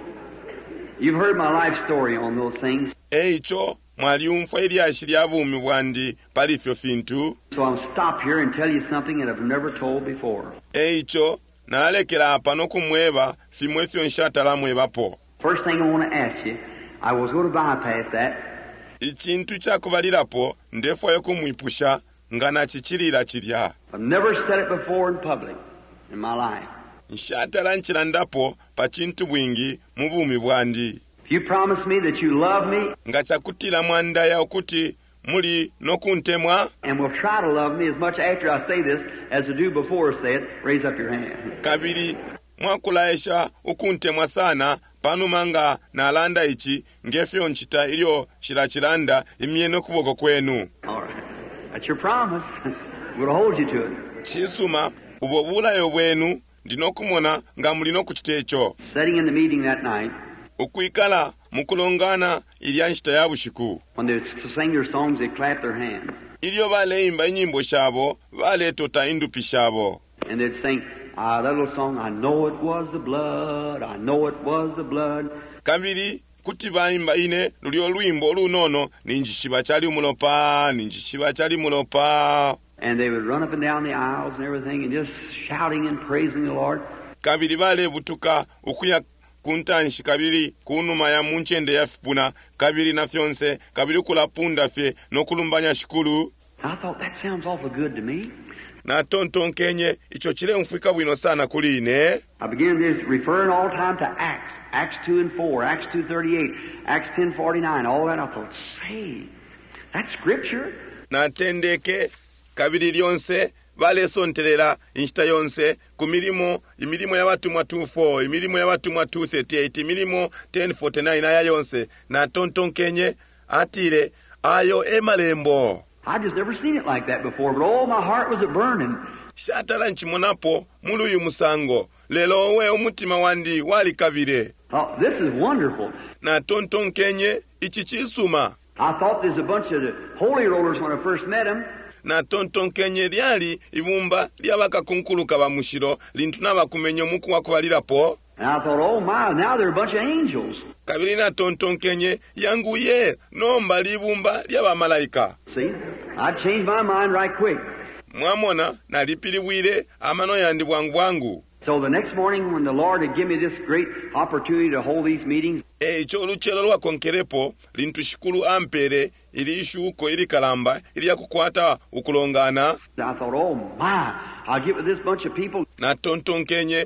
you've heard my life story on those things. Eicho mwali umfa ili ashiria bumi bwandi palifyo fintu. So I'll stop here and tell you something that I've never told before. Eicho nalekera apa no kumweba fimwe fyo nshatala mwebapo. First thing I want to ask you, I was going to bypass that. Ichintu chakubalirapo ndefo yokumwipusha ngana chichirira chirya. I've never said it before in public in my life. Nshatala nchilandapo pa chintu bwingi mu bumi bwandi. If you promise me that you love me, ngachakutila mwanda ya okuti muli nokuntemwa, and will try to love me as much after I say this as I do before I say it, raise up your hand. Kabiri mwakulaesha ukuntemwa sana panumanga na landa ichi ngefyo nchita ilio shirachiranda imieno kuboko kwenu. All right. That's your promise. We'll hold you to it. Chisuma ubobula yobwenu ndinokumona nga mulino kuchitecho. Sitting in the meeting that night, ukuikala mukulongana ilyanshita ya bushiku. when they sing their songs, they clap their hands. Ilio vale imba nyimbo shabo, vale tota indupi shabo. And they'd sing uh, that little song, I know it was the blood, I know it was the blood. Kabiri kuti vaimba ine lulio lwimbo lunono ninjishiba chali mulopa, ninjishiba chali mulopa. And they would run up and down the aisles and everything and just shouting and praising the Lord. Kabiri vale butuka ukuya kuntanshi kabiri kunuma ya munchende ya fipuna kabiri na fyonse kabiri kulapunda fye no kulumbanya shikulu. I thought that sounds awful good to me. Na tonton kenye icho chile mfika wino sana kuline. I began this referring all the time to Acts, Acts two and four, Acts two thirty-eight, Acts ten forty-nine, all that. I thought, say, that's scripture. Na tendeke kabiri lyonse vale sontelela inchita yonse kumilimo imilimo ya watu mwa two four, imilimo ya watu mwa two thirty-eight, imilimo ten forty-nine aya yonse na tonton kenye atile ayo emalembo. I just never seen it like that before, but oh, my heart was a burning. Shatala nchimonapo muluyu musango lelo we umutima wandi wali kavire. Oh, this is wonderful. Na tonton kenye ichi chisuma. I thought there's a bunch of the holy rollers when I first met them. Na tonton kenye lyali ibumba lyabaka kunkuluka ba mushiro lintuna bakumenyo muku wakubalirapo. And I thought, oh my, now they're a bunch of angels. Kabiri na tonton kenye yangu ye nomba libumba lyaba malaika. See, I changed my mind right quick. Mwamona na lipiliwile amano yandi bwangu bwangu. So the next morning when the Lord had given me this great opportunity to hold these meetings, e icho luchelo lwa konkerepo lintushikulu ampere ili ishuko ili kalamba ili ya kukwata ukulongana. I thought, oh my, I'll get with this bunch of people. Na tonton kenye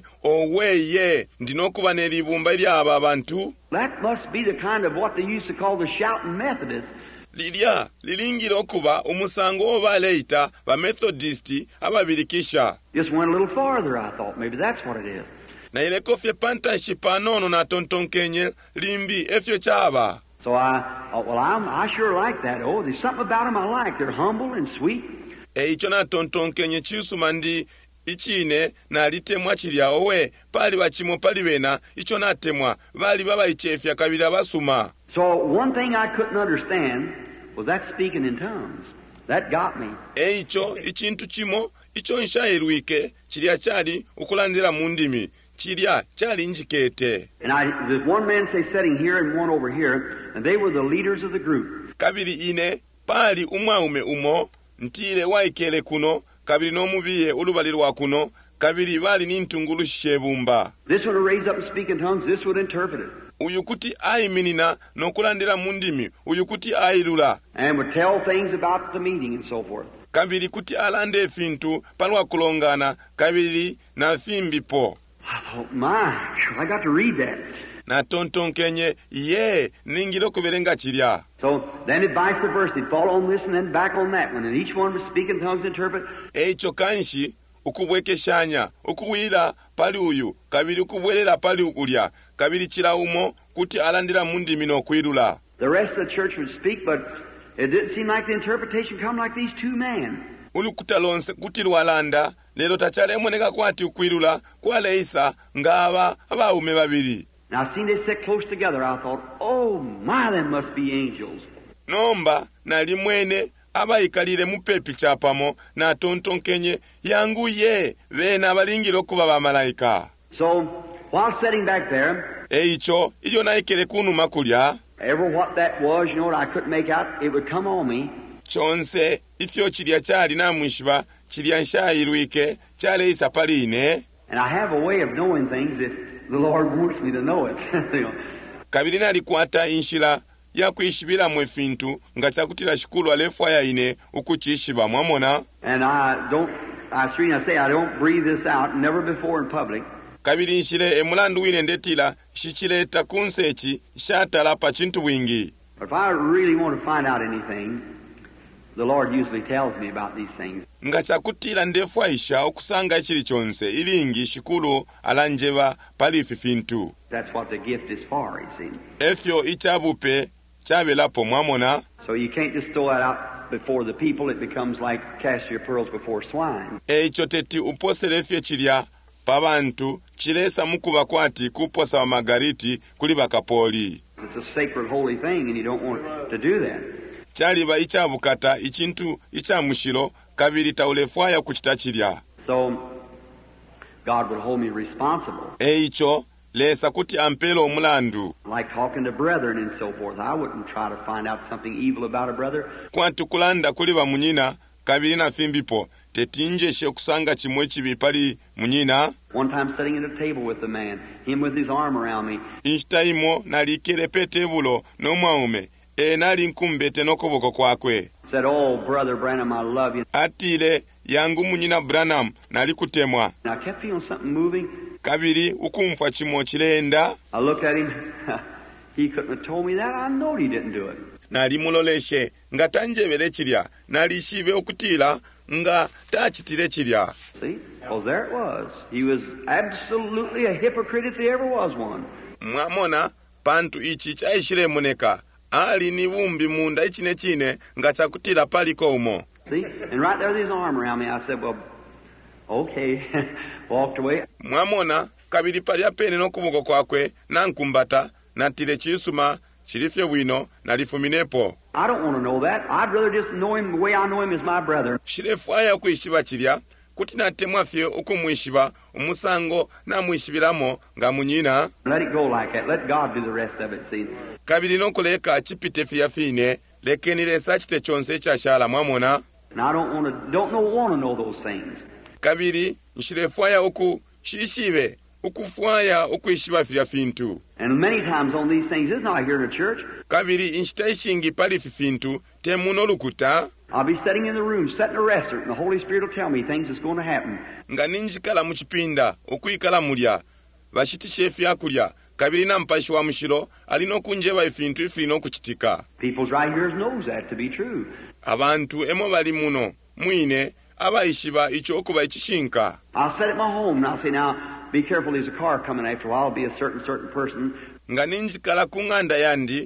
oweye ndinokuba nelibumba ili aba abantu. That must be the kind of what they used to call the shouting Methodists. Lilia lilingiro kuba umusango obaleita ba Methodisti ababirikisha. Just went a little farther, I thought. Maybe that's what it is. Na ile kofye pantanship anono na tonton kenye limbi efyo chaba. So I thought, well, I'm, I sure like that. Oh, there's something about them I like. They're humble and sweet. Eicho natontonkenye chisuma ndi ichine nalitemwa chilya owe pali bachimo pali bena icho natemwa bali baba ichefya kabila basuma. So one thing I couldn't understand was that speaking in tongues. That got me. Eicho ichintu chimo icho nshayirwike chilya chali ukulandira mundimi chilya chali njikete. And I, there's one man say sitting here and one over here, and they were the leaders of the group. Kabili ine pali umwaume umo ntile waikele kuno kabili nomubiye ulubalirwa kuno kabili bali nintungulu shebumba. This one would raise up and speak in tongues, this would interpret it. Uyukuti aiminina nokulandira mundimi uyukuti ailula. And would tell things about the meeting and so forth. Kabili kuti alande fintu palwa kulongana kabili na fimbipo. I thought, my, I got to read that. Na tontonkenye ye ningilo kubelenga chilya. So then it vice versa. It'd fall on this and then back on that one. And each one was speaking tongues interpret. Eicho kanshi ukubwekeshanya ukuwila pali uyu kabili ukubwelela pali ukulya kabili chila umo kuti alandira mundimi nokwilula. The rest of the church would speak, but it didn't seem like the interpretation come like these two men. Ulukuta lonse kuti lwalanda lelo tachale moneka kwati ukwilula kwaleisa ngaba abaume babiri. Now I seen they sit close together. I thought, oh my, them must be angels. Nomba na limwene abayikalire mupepi chapamo na tontonkenye yangu ye bena balingiro kuba bamalayika. So while sitting back there, eicho iyo naikele kunu makulya. Ever what that was, you know what I couldn't make out, it would come on me. Chonse ifyo chilya chali na mwishiba chilya nshayirwike chale isa paline. And I have a way of knowing things if the Lord wants me to know it. You know. Kabili nalikwata inshila ya kuishibila mwefintu nga chakutila shikulu alefu ya ine ukuchishiba mwamona. And I don't, I stream, I say I don't breathe this out, never before in public. Kabili inshile emulandu wine ndetila shichile takunsechi shatala pa chintu wingi. But if I really want to find out anything, the Lord usually tells me about these things. Nga chakutila ndefu aisha okusanga ichili chonse ilingi shikulu alanjeva pali fifintu. That's what the gift is for, you see. Efyo ichabupe chabelapo mwamona. So you can't just throw that out before the people. It becomes like cast your pearls before swine. Eicho teti uposele efye chilya pabantu chilesa mukuba kwati kuposa wa magariti kuli bakapoli. It's a sacred holy thing and you don't want to do that. Chaliba ichabukata ichintu ichamushilo kabili taulefwaya kuchita chilya. So God would hold me responsible. Eicho lesa kuti ampelo omulandu. Like talking to brethren and so forth. I wouldn't try to find out something evil about a brother. Kwantu kulanda kuliba munyina kabili na fimbipo tetinje she kusanga chimwe chibi pali munyina. One time sitting at a table with a man, him with his arm around me. Inshtaimo nalikele petebulo no mwaume e nali nkumbete nokoboko kwakwe. Said, oh brother Branham, I love you. Atile yangu munyina Branham nalikutemwa. And I kept feeling something moving. Kabili ukumfa chimo chilenda. I looked at him. He couldn't have told me that. I know he didn't do it. Nali muloleshe nga tanjebele chilya nali shibe okutila nga tachitile chilya. See? Because there it was. He was absolutely a hypocrite if there ever was one. Mwamona pantu ichi chaishile moneka. Ali ni wumbi munda ichine chine nga chakutila paliko umo. See? And right there with his arm around me, I said, well, okay. Walked away. Mwamona kabili pali apene nokuboko kwakwe nankumbata natile chisuma chilifye wino nalifuminepo. I don't want to know that. I'd rather just know him the way I know him as my brother. Shilefwaya kuishiba chilya kuti natemwafye okumwishiba umusango na mwishibilamo nga munyina. Let it go like that. Let God do the rest of it, see. Kabili nokuleka chipite fiya fine lekenile sachite chonse chashala mwamona. And I don't want to, don't know, want to know those things. Kabili nshilefwaya oku shishibe ukufwaya okuishiba fiya fintu. And many times on these things, isn't I here in the church? Kabili inshitaishingi pali fifintu temuno lukuta. I'll be sitting in the room, sitting in a restaurant, and the Holy Spirit will tell me things that's going to happen. Nga ninjikala muchipinda okuikala mulya bashitishe efya kulya kabili na mpashi wa mushilo alino kunjeba ifintu ifino kuchitika. People's right here knows that to be true. Abantu emo bali muno mwine abaishiba icho okuba ichishinka. I'll sit at my home and I'll say, now, be careful, there's a car coming after a while, it'll be a certain, certain person. Nga ninjikala kunganda yandi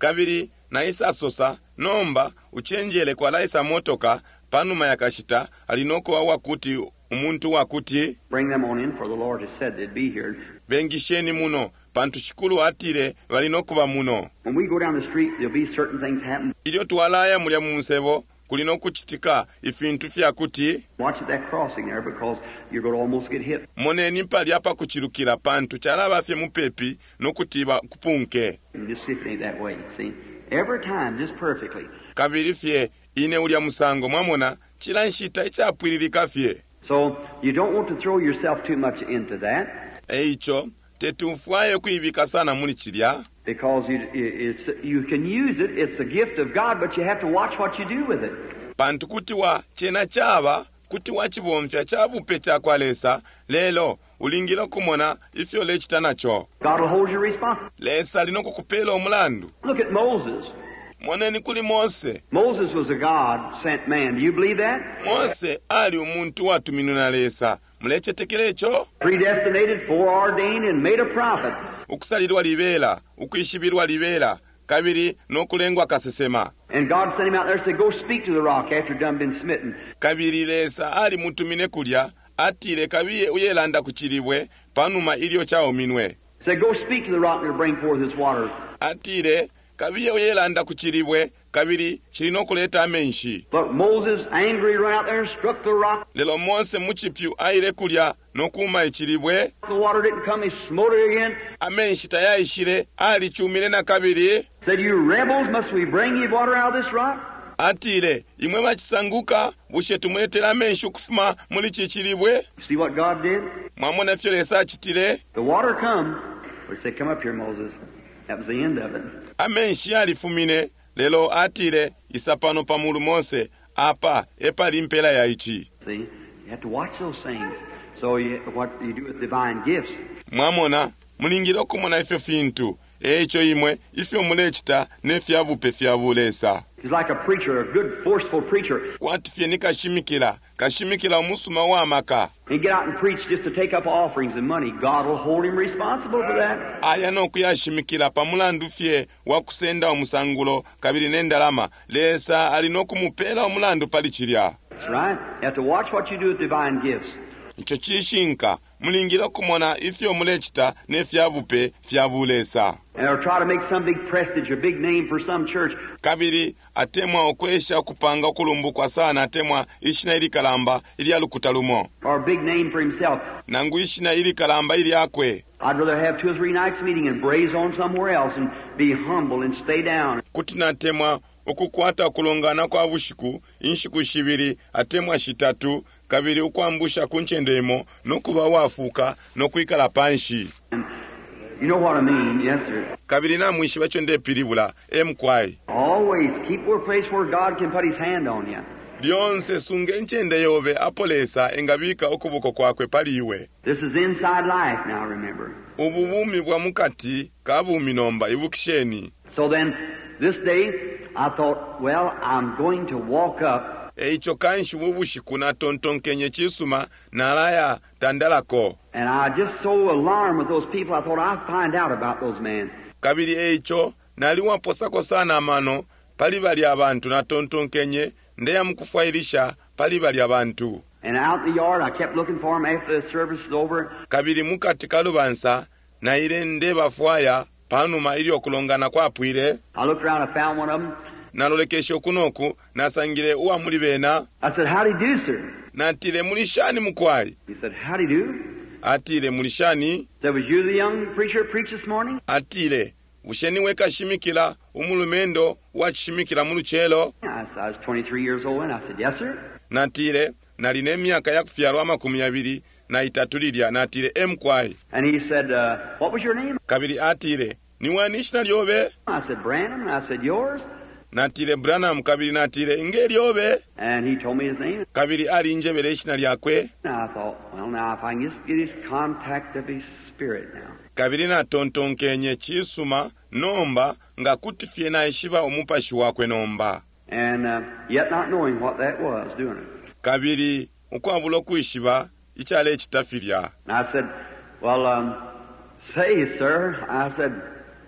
kabiri naisa sosa nomba uchenjele kwa laisa motoka panuma yakashita alinoko wa wakuti umuntu wakuti bring them on in, for the Lord has said they'd be here. bengisheni muno pantu shikulu atire walinokuba muno. When we go down the street, there'll be certain things happen. Ilio tuwalaya mulya munsebo kulino kuchitika ifintu fya kuti Watch that crossing there, because you're going to almost get hit. moneni pali apa kuchirukira pantu chalaba fye mupepi nokutiba kupunke. And just see if it ain't that way. See, every time, just perfectly. Kabiri fye ine ulya musango mwamona chilanshita ichapwiririka fye. So you don't want to throw yourself too much into that. Eicho tetufwaye kuibika sana muli chilya, Because you, it's, you can use it. It's a gift of God, but you have to watch what you do with it. pantu kutiwa chena chaba kutiwa chibomfya chabupe chakwalesa lelo ulingila kumona ifyo lechita nacho. God will hold you responsible. Lesa linoko kupela omulandu. Look at Moses. Moneni kuli Mose. Moses was a God-sent man. Do you believe that? Mose ali umuntu watuminu na lesa. Mleche tekelecho? Predestinated, foreordained, and made a prophet. Ukusalirwa libela, ukuishibirwa libela, kabiri nokulengwa kasesema. And God sent him out there and said, go speak to the rock after done been smitten. Kabiri lesa ali mutumine kulya, atile kabiye uyelanda kuchilibwe, panuma ilio chao minwe. Said, go speak to the rock and it'll bring forth its waters. Atile kabiye uyelanda kuchilibwe, kabiri chilino kuleta amenshi. But Moses, angry, ran out there and struck the rock. Lelo Mose muchipyu aile kulya nokuma ichilibwe. The water didn't come, he smote it again. Amenshi tayayishile ali chumile na kabiri. Said, you rebels, must we bring you water out of this rock? Atile imwe bachisanguka bushe tumwetela amenshi kufuma muli chichilibwe. See what God did? Mwamona fyo lesa achitile. The water come. He said, come up here, Moses. That was the end of it. Amenshi alifumine. Lelo atile isapano pamulu Mose apa epa limpela ya ichi. See, you have to watch those things. So you, what you do with divine gifts. Mwamona mulingiro kumona ifyo fintu. Echo imwe ifyo mulechita nefya bupe fya bulesa. He's like a preacher, a good, forceful preacher. Kwati fye ni kashimikila. Kashimikila umusuma wa maka. He'd get out and preach just to take up offerings and money. God will hold him responsible for that. Aya no kuyashimikila pamulandu fye wakusenda omusangulo kabiri nendalama. Lesa alinokumupela omulandu palichilya. That's right. You have to watch what you do with divine gifts. Icho chishinka mulingiro kumona ifyo mulechita nefya bupe fya bulesa. And they'll try to make some big prestige, a big name for some church. Kabiri atemwa okwesha kupanga kulumbukwa sana atemwa ishina ili kalamba ili alukutalumo. Or a big name for himself. Nangu ishina ili kalamba ili akwe. I'd rather have two or three nights meeting and braze on somewhere else and be humble and stay down. Kutina atemwa okukwata kulongana kwa bushiku inshiku shibiri atemwa shitatu kabiri ukwambusha kunchendemo nokuba wafuka nokuikala panshi. And you know what I mean, yes sir. Kabiri na mwishi bachonde pilibula emkwai. Always keep a place where God can put his hand on you. Lyonse sunge nchende yove apolesa engabika okubuko kwakwe paliwe. This is inside life now, remember. Ububumi bwa mukati kabumi nomba ibukisheni. So then, this day, I thought, well, I'm going to walk up. Eicho kanshi wubushiku na tontonkenye chisuma na raya tandalako. And I just so alarmed with those people, I thought I'd find out about those men. Kabiri eicho naliwa posako sana amano palibali abantu na tontonkenye ndeya mukufailisha palibali abantu. And out in the yard, I kept looking for them after the service was over. Kabiri mukati kalubansa na ile ndeba fwaya panuma ili okulongana kwa pwile. I looked around, I found one of them. Nalolekesha okunoku nasangire uwa muli bena. I said, how'd he do, sir? Natile mulishani mukwai. He said, how'd he do? Atile mulishani. Said, was you the young preacher preached this morning? Atile usheni weka shimikila umulumendo wachishimikila muluchelo. I, I was twenty-three years old, and I said, yes, sir. Natile naline emyaka yakufyalwa makumi abiri na itatulilya natile emkwai. And he said, uh, what was your name? Kabiri atile niwanishina lyobe. I said, Brandon. And I said, yours? Natile Branham. Kabiri natile nge lyobe. And he told me his name. Kabiri ali njebele ishina lyakwe. And I thought, well, now if I can just get his contact of his spirit now. Kabiri na tontonkenye chisuma nomba nga kutifye na ishiba omupashi wakwe nomba. And uh, yet not knowing what that was, doing it. Kabiri ukwabula kuishiba ichale chitafirya. And I said, well, um, say, sir, I said,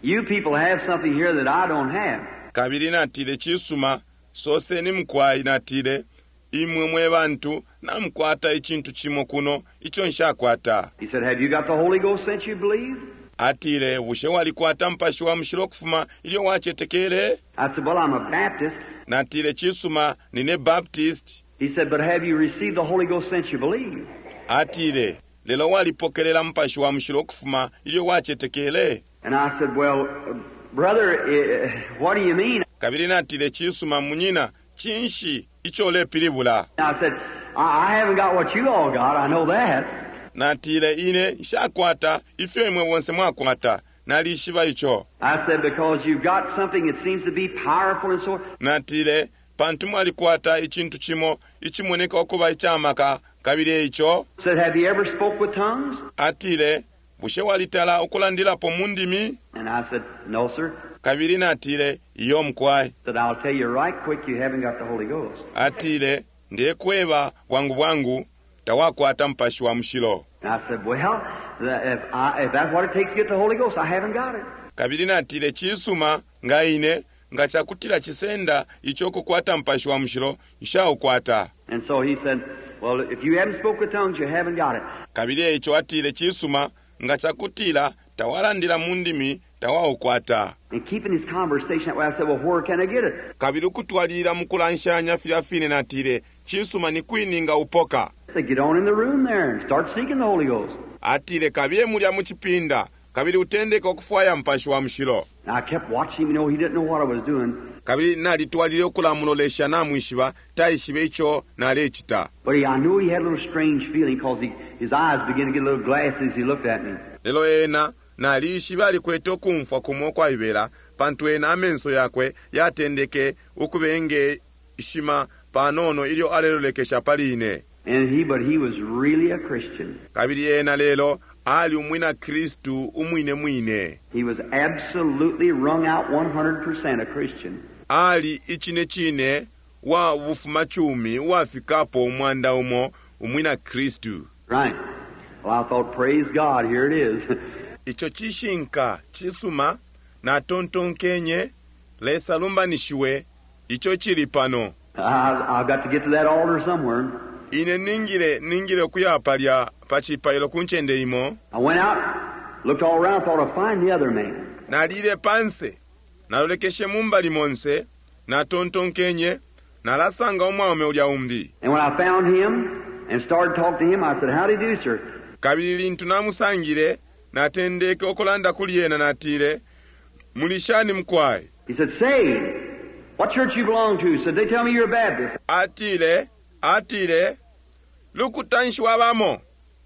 You people have something here that I don't have. kabiri natile chisuma sose ni mkwai natile imwe mwe bantu namkwata ichintu chimo kuno icho nshakwata. He said, have you got the Holy Ghost since you believe? Atile bushe walikwata mpashi wa mshilo kufuma ilio wachetekele. I said, well, I'm a Baptist. Natile chisuma nine Baptist. He said, but have you received the Holy Ghost since you believe? Atile lelo walipokelela mpashi wa mshilo kufuma ilio wachetekele. And I said, well, brother, uh, what do you mean? Kabiri natile chisuma munyina chinshi icho le pilibula. I said, I, I haven't got what you all got, I know that. Natile ine shakwata ifyo imwe wonse mwakwata nalishiba icho. I said, because you've got something that seems to be powerful and so. Natile pantu mwalikwata ichintu chimo ichimoneka okuba ichamaka kabiri icho. Said, have you ever spoke with tongues? Atile bushe walitala okulandila po mundimi. And I said, no, sir. Kabiri natile iyo mkwai. Said, I'll tell you right quick, you haven't got the Holy Ghost. Atile ndiye kweba wangu wangu tawakwata mpashi wa mshilo. And I said, well, if, I, if that's what it takes to get the Holy Ghost, I haven't got it. Kabiri natile chisuma ngaine ngachakutila chisenda ichoko kwata mpashi wa mshilo nshaukwata. And so he said, well, if you haven't spoke with tongues, you haven't got it. Kabiri icho atile chisuma ngachakutila tawalandila mundimi tawaukwata. And keeping his conversation that way, I said, well, where can I get it? Kabiri kutwalira mukulanshanya filafine natile chisuma ni kwininga upoka. I said, get on in the room there and start seeking the Holy Ghost. Atile kabie mulya muchipinda kabiri utendeka okufwaya mpashi wa mshilo. And I kept watching him, you know, he didn't know what I was doing. Kabiri nalitwalire okulamulolesha namwishiba taishibe icho nalechita. But he, I knew he had a little strange feeling because he, his eyes began to get a little glassy as he looked at me. Lelo ena nalishiba alikwete okumfa kumokwa ibera pantu ena amenso yakwe yatendeke ukubenge ishima panono ilio alelolekesha paline. And he, but he was really a Christian. Kabiri ena lelo ali umwina Kristu umwine mwine. He was absolutely wrung out one hundred percent a Christian. Ali ichine chine wa wufuma chumi wafikapo umwanda umo umwina Kristu. Right. Well, I thought, praise God, here it is. Icho chishinka chisuma na tonton kenye lesa lumbanishiwe icho chili pano. I, I've got to get to that altar somewhere. Ine ningile ningile kuyapalya pachipayilo kunchende imo. I went out, looked all around, thought I'd find the other man. Nalile panse nalolekeshe mumbali monse na tonton kenye nalasanga omwaume ulya umbi. And when I found him and started talking to him, I said, how do you do, sir? Kabili lintu namusangile natendeke okolanda kuliyena natile mulishani mkwai. He said, say, what church you belong to? Said, they tell me you're a Baptist. Atile, atile, lukutanshi wabamo.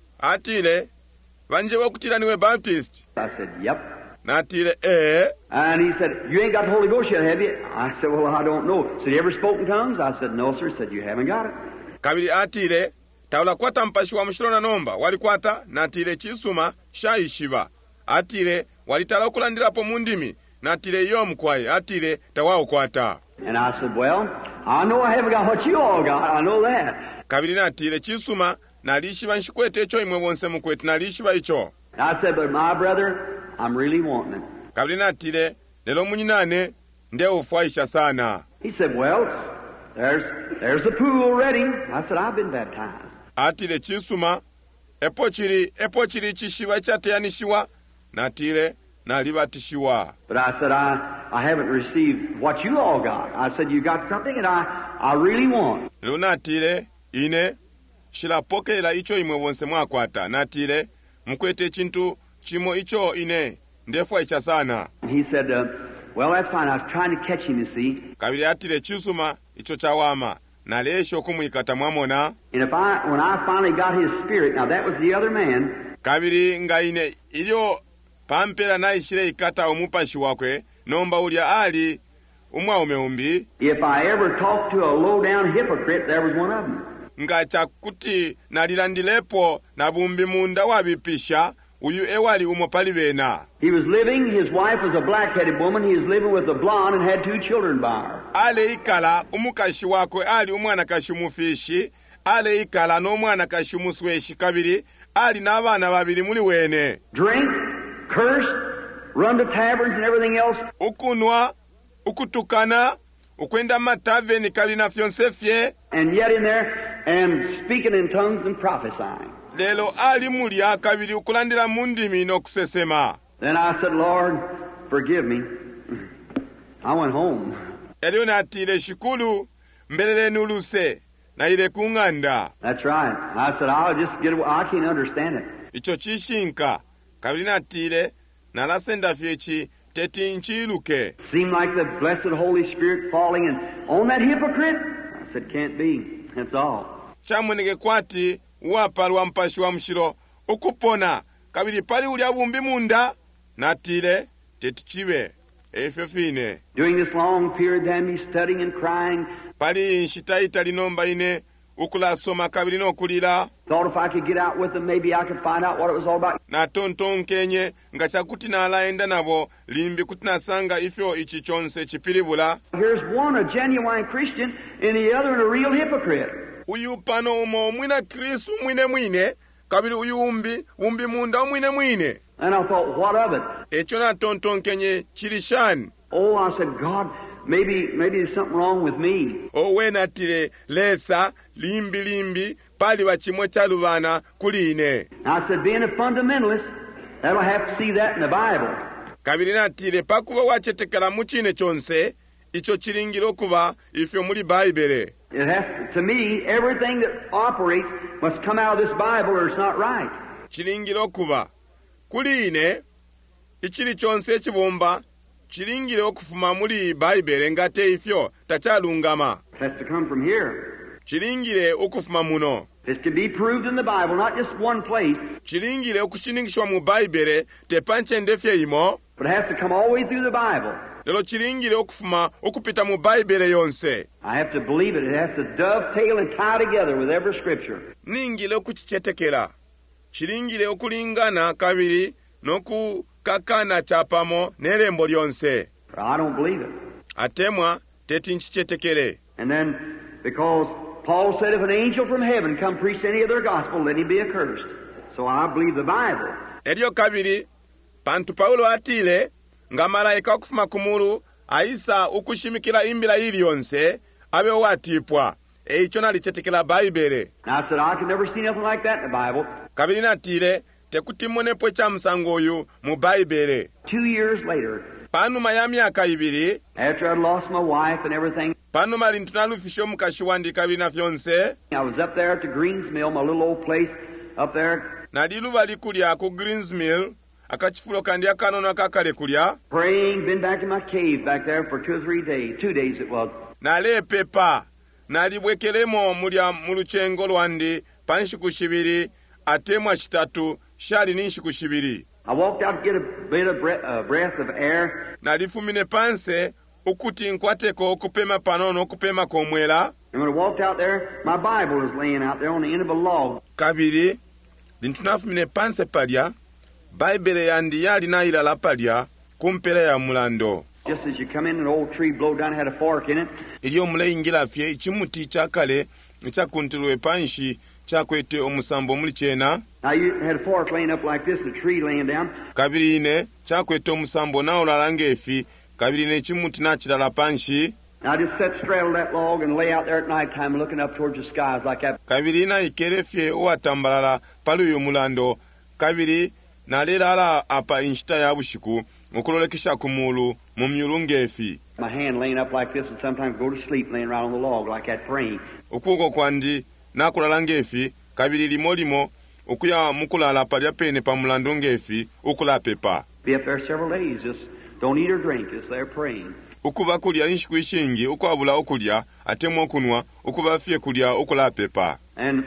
Atile, wanje wakutila niwe Baptist. I said, yep. Natile, eh. And he said, you ain't got the Holy Ghost yet, have you? I said, well, I don't know. Said, you ever spoken tongues? I said, no, sir. He said, you haven't got it. Kabili atile, taula kwata mpashi wa mshilo na nomba. Walikwata, natile chisuma, shaishiva. Atile, walitala okulandila po mundimi. Natile yom kwai, atile, tawao kwata. And I said, well, I know I haven't got what you all got. I know that. Kabili natile chisuma, nalishiva nshikwete cho imwe wonse mkwete, nalishiva icho. I said, but my brother, I'm really wanting it. Kabili natile, lelo munyinane, nde ufwaisha sana. He said, well, there's there's the pool ready. I said, I've been baptized. Atile chisuma, epo chiri, epo chiri chishiva chateyanishiwa, natile, nalibatishiwa. But I said, I, I haven't received what you all got. I said, you got something that I, I really want. Lelo natile, ine, shilapoke la icho imwe wonse mwakwata. Natile, mkwete chintu, chimo icho ine, ndefwaisha sana. And he said, uh, well, that's fine. I was trying to catch him, you see. Kabili atile chisuma, icho chawama. Nalesho kumwikata mwamona. And if I, when I finally got his spirit, now that was the other man. Kabili ngaine, ilio pampela na ishile ikata umupashi wakwe, nomba ulia ali, umwaume umbi. If I ever talked to a low-down hypocrite, there was one of them. Nga chakuti nalilandilepo na bumbi munda wabipisha, uyu ewali umopali vena. He was living, his wife was a black-headed woman, he was living with a blonde and had two children by her. Ale ikala, umukashi wakwe ali umwana kashi mufishi, ale ikala no umwana kashi musweshi kabili, ali na abana babili muli wene. Drink, cursed, run to taverns and everything else. Ukunwa, ukutukana, ukwenda mataveni kalina fyonsefye. And yet in there, and speaking in tongues and prophesying. Lelo ali mulya kabiri ukulandira mundimi n'okusesema. Then I said, Lord, forgive me. I went home. Elio natile shikulu, mbelele nuluse, na ile kunganda. That's right. I said, I'll just get away. I can't understand it. Icho chishinka, kabiri natile, nalasenda fyechi, teti nchiluke. Seemed like the blessed Holy Spirit falling in on that hypocrite. I said, can't be. That's all. Chamwenege kwati, uwapalwa mpashi wa mshiro, ukupona, kabiri pali ulia bumbi munda, natile, teti chiwe. Efefine. During this long period, then me studying and crying. Pali nshitaita linomba ine, ukula soma kabiri no kulila. Thought if I could get out with them, maybe I could find out what it was all about. Na tonton kenye, ngacha kutina alaenda nabo, limbi kutina sanga ifyo ichi chonse chipilibula. Here's one, a genuine Christian, and the other, a real hypocrite. Uyu pano umo mwina Kristu mwine mwine, kabiri uyu umbi, umbi munda mwine mwine. And I thought, what of it? Echo na tonton kenye chirishani. Oh, I said, God, maybe maybe there's something wrong with me. Owe natile lesa, limbi limbi, pali wachimwe chalubana kuline. I said, being a fundamentalist, that'll have to see that in the Bible. Kabiri natile pakuwa wachetekala muchine chonse, icho chiringiro kuba ifyo muli Baibele. It has to, to me, everything that operates must come out of this Bible or it's not right. Chiringiro kuba. Kuline, ichili chonse chibomba, chiringire okufuma muli Baibele ngate ifyo, tachalungama. It has to come from here. Chiringire okufuma muno. It's to be proved in the Bible, not just one place. Chiringire okushiningishwa mu Baibele, tepanche ndefye imo. But it has to come all the way through the Bible. Lelo chiringire okufuma okupita mu Baibele yonse. I have to believe it. It has to dovetail and tie together with every scripture. Ningile okuchichetekela. Chiringire okulingana kabiri noku kakana chapamo nerembo lyonse. I don't believe it. Atemwa teti nchichetekele. And then, because Paul said if an angel from heaven come preach any other gospel, let him be accursed. So I believe the Bible. Elio kabiri, pantu Paulo atile, nga malaika okufuma kumuru, aisa ukushimikila imbila ili yonse, abe watipwa. Eicho nalichetekela Baibele. And I said, I could never see nothing like that in the Bible. Kabiri natile, tekutimonepwe cha msango uyu mu Baibele. Two years later, Panuma ya miaka ibiri, after I'd lost my wife and everything, panuma lintunalufisho mukashi wandi kabiri na fyonse, I was up there at the Greens Mill, my little old place up there, nadiluba likulya ku Greens Mill, akachifulo kandi akano nakakale kulya, praying, been back in my cave back there for two or three days, two days it was. nale pepa, nalibwekelemo mulya muluchengo lwandi, panshiku shibiri, atemwa shitatu, shali ninshiku shibiri. I walked out to get a bit of breath, uh, breath of air. Nalifumine panse, ukuti nkwateko okupema panono okupema komwela. And when I walked out there, my Bible was laying out there on the end of a log. Kabiri, lintunafumine panse palya, Baibele yandi yali na ilala palya, kumpele ya mulando. Just as you come in, an old tree blow down, had a fork in it. Ilio mule ingila fye, ichimuti chakale, ichakuntilwe panshi, chakwete omusambo muli chena. Now you had a fork laying up like this, and a tree laying down. Kabiri ine, chakwete omusambo na ulalangefi, kabiri ine chimuti na chilala panshi. I just sat straddle that log and lay out there at night time looking up towards the skies like that. Kabiri ina ikerefye uwatambalala palu yu mulando. Kabiri na lela ala apa inchita ya bushiku, ukulolekisha kumulu, mumyulungefi. My hand laying up like this and sometimes go to sleep laying right on the log like that praying. Ukuko kwandi, na kulalangefi, kabiri limo limo, ukuya mukulala palya pene pa mulando ngefi, ukula pepa. Be up there several days, just don't eat or drink, just there praying. Ukuba kulya inshiku ishingi, ukwabula okulya, atemwa kunwa, ukuba fye kulya, ukula pepa. And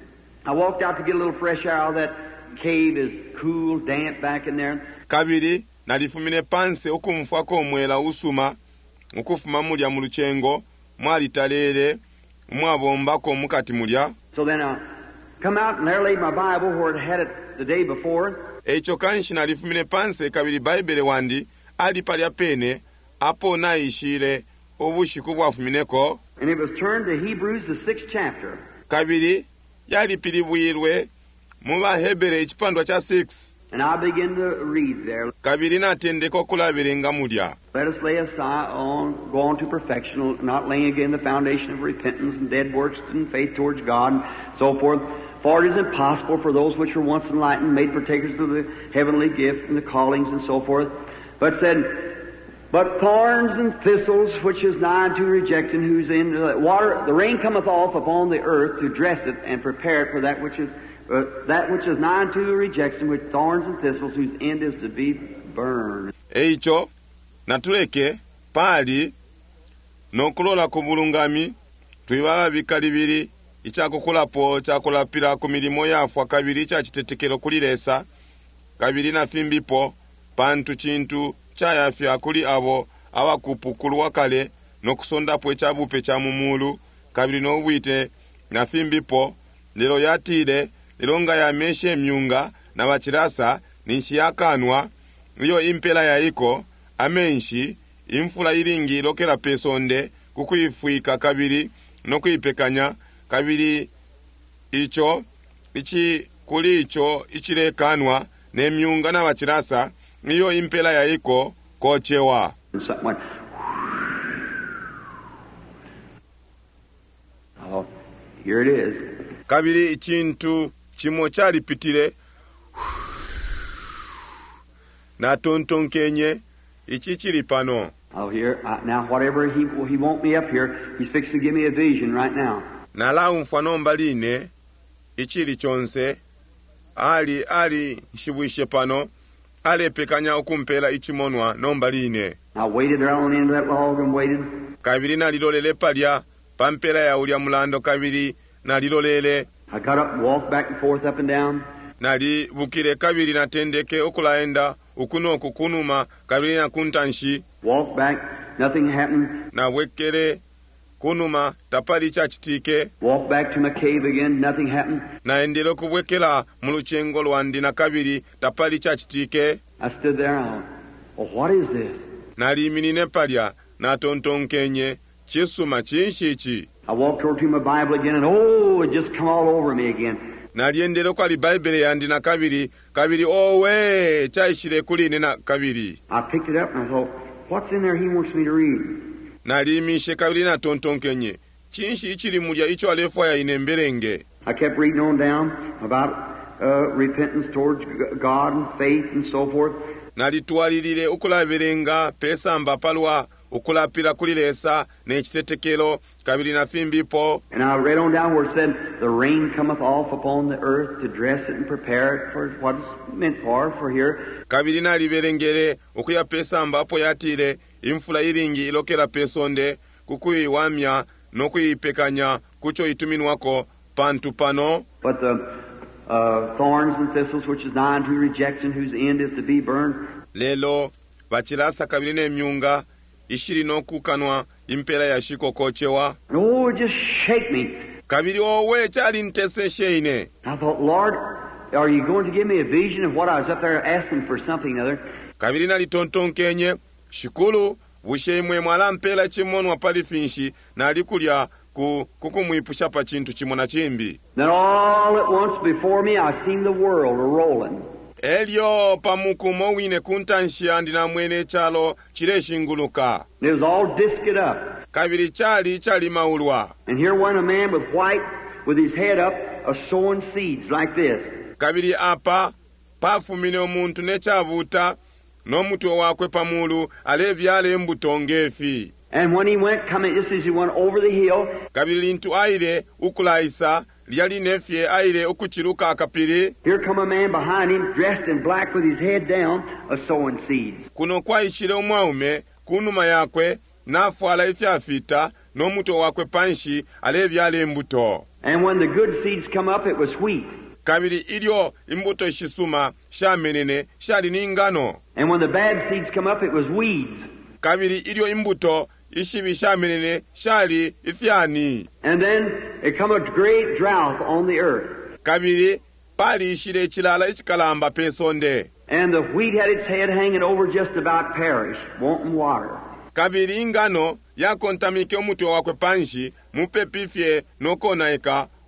I walked out to get a little fresh air out of that cave, is cool, damp back in there. Kabiri, nalifumine panse ukumfwako omwela usuma, ukufuma mulya muluchengo, mwali talele, mwabombako mukati mulya. So then I come out and there laid my Bible where it had it the day before. Echo kanshi nalifumine panse kabiri Baibele wandi, ali palya pene, apo na ishile, obushiku bwafumineko. And it was turned to Hebrews, the sixth chapter. Kabiri, yali pilibwirwe, muba Hebere ichipandwa cha six. And I begin to read there. kabiri natendeka okulabirenga mulya. Let us lay aside on, go on to perfection, not laying again the foundation of repentance and dead works and faith towards God and so forth. For it is impossible for those which were once enlightened, made partakers of the heavenly gift and the callings and so forth. But said, but thorns and thistles, which is nigh unto rejection, whose end the water, the rain cometh off upon the earth to dress it and prepare it for that which is uh, that which is nigh unto rejection, with thorns and thistles, whose end is to be burned. Eicho natuleke pali n'okulola ku bulungami twibala bikalibiri ikyakukulapo kyakulapira ku milimo yafwa kabiri kyakitetekero kulilesa kabiri na fimbipo pantu kintu kyayafya kuli abo abakupukulwa kale n'okusondapo ekyabupe kya mumulu kabiri n'obwite na fimbipo lero yatire lero nga yameshe emyunga na bakirasa ninshi yakanwa iyo impela yaiko amenshi infula iringi lokera pesonde kukuifuika kabiri n'okuyipekanya kabiri icho ichi kuli icho ichirekanwa n'emyunga na bakirasa iyo impela yaiko kochewa. Oh, here it is. Kabiri ikintu kimo kyalipitire na tontonkenye ichi kiri pano. Oh, here uh, now, whatever he he won't me up here, he's fixing to give me a vision right now. Nala umfano mbaline ichiri chonse ali ali nshibwishe pano ale pekanya okumpela ichimonwa nombaline. I waited around the end of that log and waited. Kabiri na lilolele palya pampela ya ulya mulando kabiri na lilolele. I got up and walked back and forth up and down. Nali bukire kabiri na tendeke okulaenda ukuno kukunuma kabiri na kuntanshi. Walked back, nothing happened. Na wekere kunuma tapali chachitike. Walked back to my cave again, nothing happened. Na endelo kubwekela muluchengo lwandi na kabiri tapali chachitike. I stood there and I thought, well, what is this? Nali minine palya na tontonkenye chisuma chinshichi. I walked over to my Bible again and oh, it just come all over me again. Nali endelo kwali Bible yandi na kabiri kabiri owe chaishire kuline na kabiri. I picked it up and I thought, what's in there he wants me to read? Nali mishe kabiri na tontonkenye chinshi ichiri mulya icho alefwa ya inemberenge. I kept reading on down about uh, repentance towards God and faith and so forth. Nali tuwalilile ukulabirenga pesa mbapalwa ukulapira kulilesa n'ekitetekero kabiri na fimbipo. And I read on down where it said, the rain cometh off upon the earth to dress it and prepare it for what it's meant for, for here. Kabiri na liberengere ukuya pesa mbapo yatire infula iringi ilokera pesonde kukuiwamya n'okuyipekanya kucho ituminwako pantu pano. But the uh, thorns and thistles which is nigh unto rejection, whose end is to be burned. Lelo bachilasa kabiri n'emyunga ishiri n'okukanwa impera ya shiko kochewa. And oh, it just shake me. Kabiri owe chali ntese sheine. I thought, Lord, are you going to give me a vision of what I was up there asking for something or other? Kabiri na litontonkenye shikulu busheimwe mwala mpela chimonwa pali finshi na alikulya ku kukumwipusha pa chintu chimona chimbi. Then all at once before me I seen the world a-rolling. Elio pamukumo wine kuntanshi andi na mwene chalo chile shinguluka. It was all disked up. Kabiri chali chali maulwa. And here went a man with white, with his head up, a sowing seeds like this. Kabiri apa pafumine omuntu nechabuta n'omutwe wakwe pamulu alevyale embuto ngefi. And when he went coming, just as he went over the hill, kabiri lintu aire ukulaisa lyali nefye aire ukuchiruka akapiri. Here come a man behind him dressed in black with his head down, a sowing seeds. Kuno kwaishire omwaume kunuma yakwe nafwala ifyafita n'omutwe wakwe panshi alevyale embuto. And when the good seeds come up, it was wheat. Kabiri ilyo imbuto ishisuma shamenene shali n'ingano. And when the bad seeds come up, it was weeds. Kabiri ilyo imbuto ishibi shamenene shali ifyani. And then it come a great drought on the earth. Kabiri pali ishire chilala ichikalamba pesonde. And the wheat had its head hanging over just about perish, wanting water. Kabiri ingano yakontamike omutwe wakwe panshi mupepifye nokonaika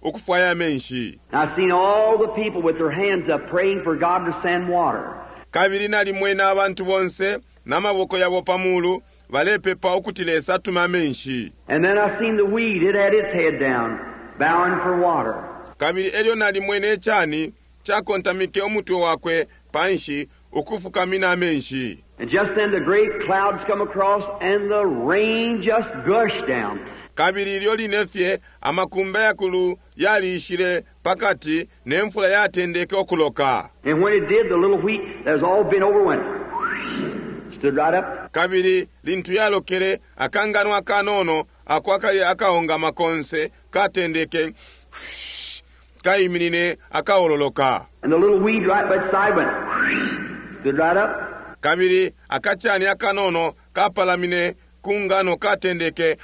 okufwaya menshi. I've seen all the people with their hands up praying for God to send water. Kabiri nali mwena abantu bonse n'amaboko yabo pamulu balepepa okutilesa tuma menshi. And then I've seen the weed, it had its head down, bowing for water. Kabiri elyo nali mwene chani chakontamike omutwe wakwe panshi okufukamina menshi. And just then the great clouds come across and the rain just gushed down. Kabiri ilyo linefye amakumba yakulu yalishire pakati n'enfula yatendeke okuloka. And when it did, the little wheat that was all bent over went, stood right up. Kabiri lintu yalokere akangano akanono akwakali akaonga makonse katendeke kayiminine akaololoka. And the little weed right by the side went, stood right up. Kabiri akachani akanono kapalamine kungano katendeke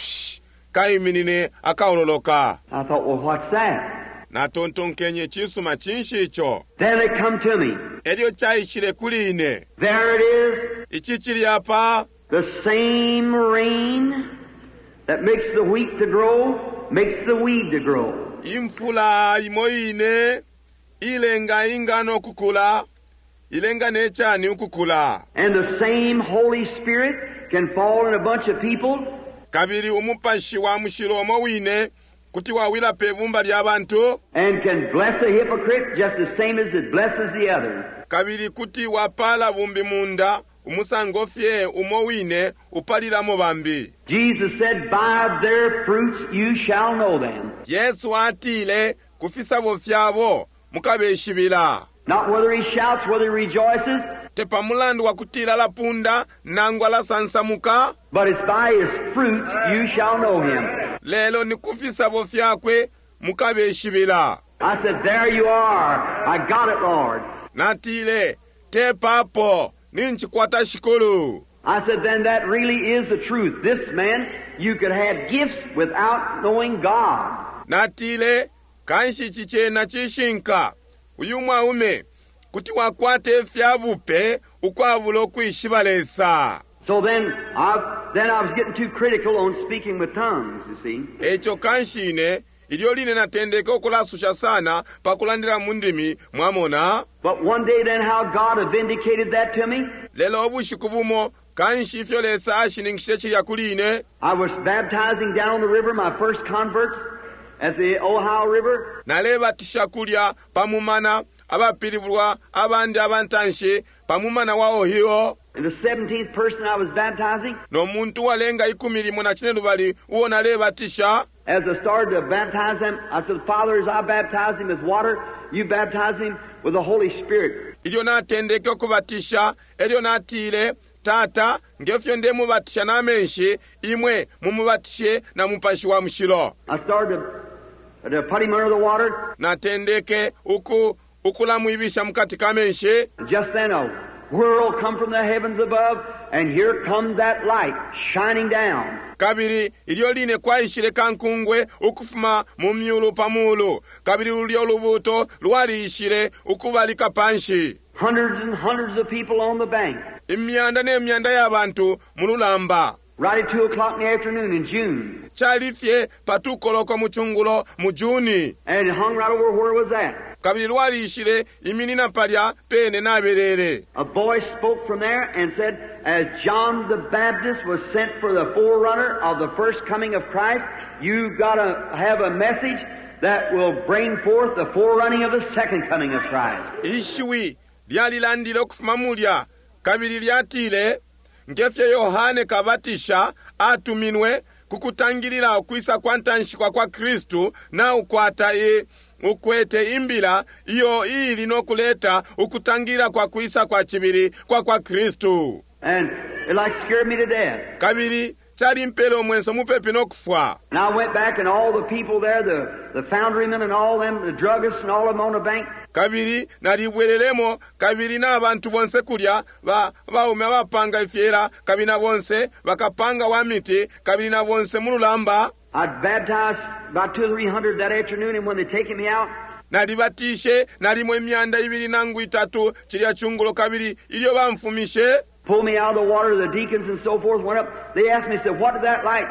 kayiminine akaololoka. I thought, well, what's that? Na tontonkenye chisuma chinshi icho. Then it come to me. Elyo chayishire kuline. There it is. Ichi chiri apa. The same rain that makes the wheat to grow, makes the weed to grow. Imfula imoine, ilenga ingano kukula, ilenga nechani ukukula. And the same Holy Spirit can fall in a bunch of people. Kabiri umupashi wa mushilomo wine, kuti wawila pevumba lyabantu. And can bless a hypocrite just the same as it blesses the others. Kabiri kuti wapala vumbi munda, umusangofye umowine, upalila mobambi. Jesus said, by their fruits you shall know them. Yesu atile, kufisa vofyavo, mukabeshibila. Not whether he shouts, whether he rejoices. Tepa mulandu wa kutila la punda, nangwa la sansamuka. But it's by his fruits you shall know him. Lelo ni kufisa vofyakwe, mukabeshibila. I said, there you are. I got it, Lord. Natile, te papo, ninchi kwata shikulu. I said, then that really is the truth. This man, you could have gifts without knowing God. Natile, kanshi chiche na chishinka. Uyumwa ume, kuti wakwate fyabupe, ukwavulo kuishibalesa. So then I, then I was getting too critical on speaking with tongues, you see. Echo kanshine, ilyo line natendeke okulasusha sana, pakulandira mundimi, mwamona. But one day then how God had vindicated that to me. Lelo obushikubumo, kanshi fyolesa ashiningishechi yakuline. I was baptizing down on the river, my first converts at the Ohio River. Naleba tishakulya, pamumana, abapiribulwa, abandi abantanshe, pamumana wa Ohio. And the seventeenth person I was baptizing. No muntu walenga ikumiri muna chinelu bali, uo naleba tisha. As I started to baptize them, I said, Father, as I baptize him with water, you baptize him with the Holy Spirit. Ilyo natendeke okubatisha, elyo natile, tata, ngefyo nde mubatisha na menshi, imwe, mumubatishe na mupashi wa mshilo. I started to, to put him under the water. Natendeke, uku, ukulamuibisha mkatika menshi. Just then a whirl come from the heavens above, and here comes that light shining down. Kabiri, ilyo line kwa ishile kankungwe, ukufuma mumyulu pamulu. Kabiri ulio lubuto, luwali ishile, ukubalika panshi. Hundreds and hundreds of people on the bank. Imyanda ne myanda ya bantu, mululamba. Right at two o'clock in the afternoon in June. Chalifye, patukoloko muchungulo, mujuni. And it hung right over where was that. Kabiri luwali ishile, iminina palya, pene na berere. A voice spoke from there and said, as John the Baptist was sent for the forerunner of the first coming of Christ, you've got to have a message that will bring forth the forerunning of the second coming of Christ. Ishiwi, lyalilandile okufuma mulya, kabiri lyatile, ngefye Yohane kabatisha, atuminwe, kukutangilila okwisa kwa ntanshikwa kwa Kristu, na ukwata ye, ukwete imbila, iyo ili no kuleta, ukutangira kwa kuisa kwa chibiri, kwa kwa Kristu. And it like scared me to death. Kabiri, chali mpelo mwenso mupepi no kufwa. And I went back and all the people there, the, the foundrymen and all them, the druggists and all of them on the bank. Kabiri, nalibwelelemo, kabiri na abantu bonse kulya, ba, ba ume wapanga ifyera, kabiri na bonse, wakapanga wamiti, kabiri na bonse mululamba. I'd baptized about two or three hundred that afternoon, and when they taken me out, nalibatishe, nalimwe emyanda ibiri nangu itatu, chilya chungulo kabiri, ilyo bamfumishe. pulled me out of the water, the deacons and so forth went up. They asked me, said, what did that light mean?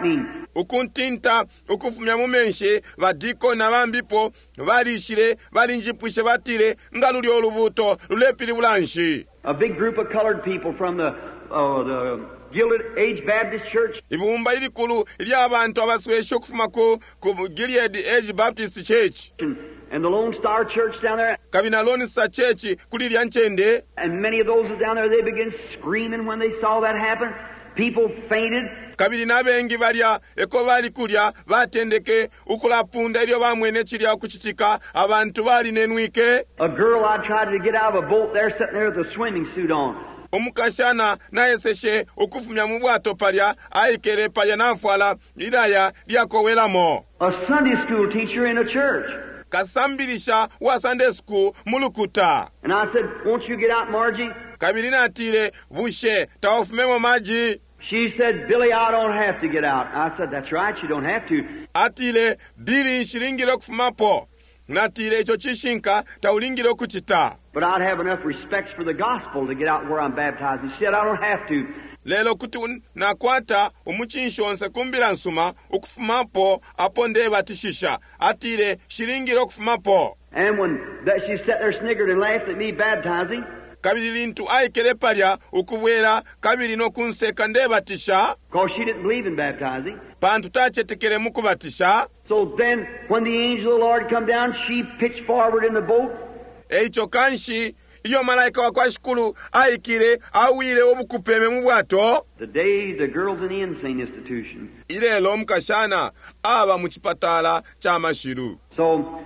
ukuntinta ukufumya mumenshi vadikoni abambipo balishile balinjipwishe batile nga luli olubuto lulepili bulanshi. A big group of colored people from the uh, the Gilded Age Baptist Church. Ibumba ilikulu ly'abantu abasweshe okufuma ku ku Gilead Age Baptist Church. And, and the Lone Star Church down there. Kabina Lone Star Church kuli lyanchende. And many of those down there, they began screaming when they saw that happen. People fainted. Kabili nabengi balya eko bali kulya batendeke ukulapunda ilyo bamwene chilya okuchitika abantu bali nenwike. A girl I tried to get out of a boat there sitting there with a swimming suit on. Omukashana nayeseshe okufumya mu bwato palya ayikere palya nafwala ilaya lyakowelamo. A Sunday school teacher in a church. Kasambilisha wa Sunday school mulukuta. And I said, won't you get out, Margie? Kabili natile bushe tawafumemo maji. She said, Billy, I don't have to get out. I said, that's right, you don't have to. Atile Billy nshilingile okufumapo. Natile icho chishinka taulingile okuchita. But I'd have enough respect for the gospel to get out where I'm baptized. She said, I don't have to. Lelo kuti nakwata umuchinshonse kumbila nsuma ukufumapo apo ndebatishisha. Atile shilingile okufumapo. And when that she sat there sniggered and laughed at me baptizing. Kabili lintu ayikele palya ukubwera kabili nokunseka ndebatisha. Because she didn't believe in baptizing. Pantu tachetekele mukubatisha. So then, when the angel of the Lord come down, she pitched forward in the boat. Eicho kanshi, iyo malaika wakwashikulu ayikile awile obukupeme mu bwato. The day the girls in the insane institution. Ilelo mukashana aba mu chipatala cha mashiru. So,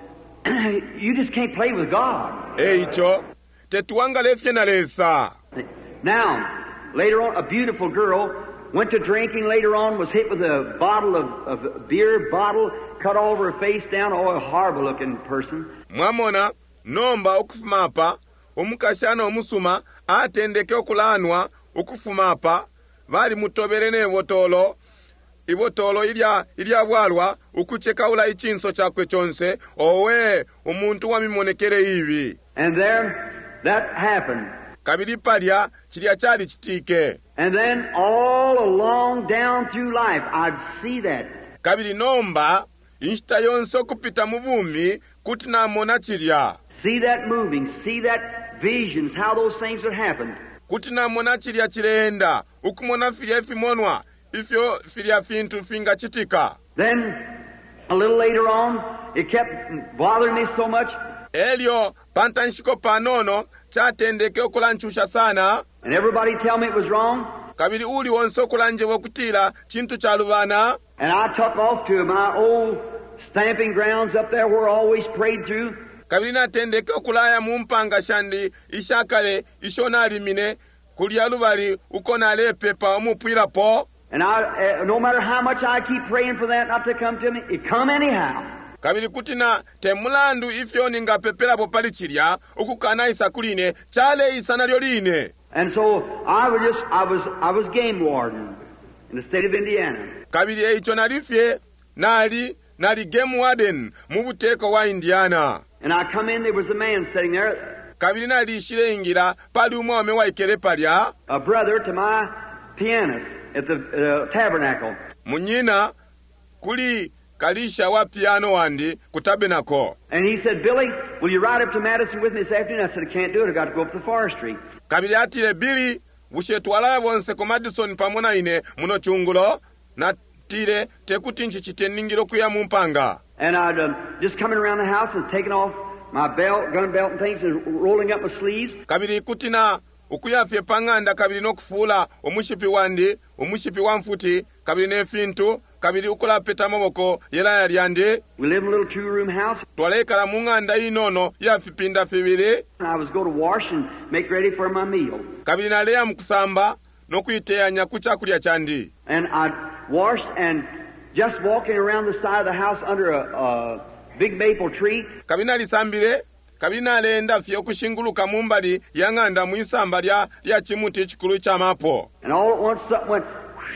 you just can't play with God. Eicho tetuanga lefye na lesa. Now, later on, a beautiful girl went to drinking, later on was hit with a bottle of, of a beer bottle, cut all over her face down. Oh, a horrible looking person. Mwamona, nomba okufumapa, omukashana omusuma, atendeke okulanwa, okufumapa, vali mutoberene botolo, ibotolo ilya, ilya bwalwa, ukucheka ula ichinso chakwe chonse, owe, umuntu wamimonekele hivi. And there, that happened. Kabili palya, chilya chali chitike. And then all along down through life, I'd see that. Kabili nomba, inshita yonse okupita mubumi, kutina mona chilya. See that moving, see that visions, how those things would happen. Kutina mona chilya chilenda, ukumona filya ifimonwa, ifyo filya fintu finga chitika. Then, a little later on, it kept bothering me so much. Elio, pantanshiko panono, chatendeke okulanchusha sana. And everybody tell me it was wrong. Kabili uli wonse okulanje wokutila, chintu chaluvana. And I took off to my old stamping grounds up there where I always prayed through. Kabili natendeke okulaya mumpanga shandi, ishakale, ishona limine, kulia luvali, ukona lepepa, omupwila po. And I, uh, no matter how much I keep praying for that not to come to me, it come anyhow. Kabili kutina temulandu ifyo ninga pepela popali chilya ukukana isa kuline chale isa nalyo line. And so I was just I was I was game warden in the state of Indiana. Kabili eicho nalifye nali nali game warden mu buteko wa Indiana. And I come in, there was a man sitting there. Kabili nali shile ingira pali umwame wa ikele palya. A brother to my pianist at the uh, tabernacle. Munyina kuli kalisha wa piano wandi kutabenako. And he said, Billy, will you ride up to Madison with me this afternoon? I said, I can't do it. I've got to go up to forestry. Kabili atile Billy, bushe tuwala wonse ko Madison pamona ine muno chungulo, na tile tekuti nchichite ningiro kuya mumpanga. And I'd um, just coming around the house and taking off my belt, gun belt and things and rolling up my sleeves. Kabili kutina ukuyafye panganda kabili nokufula omushipi wandi, omushipi wamfuti, kabili nefintu, kabili ukula peta maboko yela yalyande. We live in a little two-room house. Twalekala munganda inono ya fipinda fibili. I was going to wash and make ready for my meal. Kabili nalea mkusamba nokuyiteanya kuchakulya chandi. And I washed and just walking around the side of the house under a, a big maple tree. Kabili nalisambile, kabili nalenda fye okushinguluka mumbali yanganda muisamba lya lya chimuti chikulu cha mapo. And all at once something went.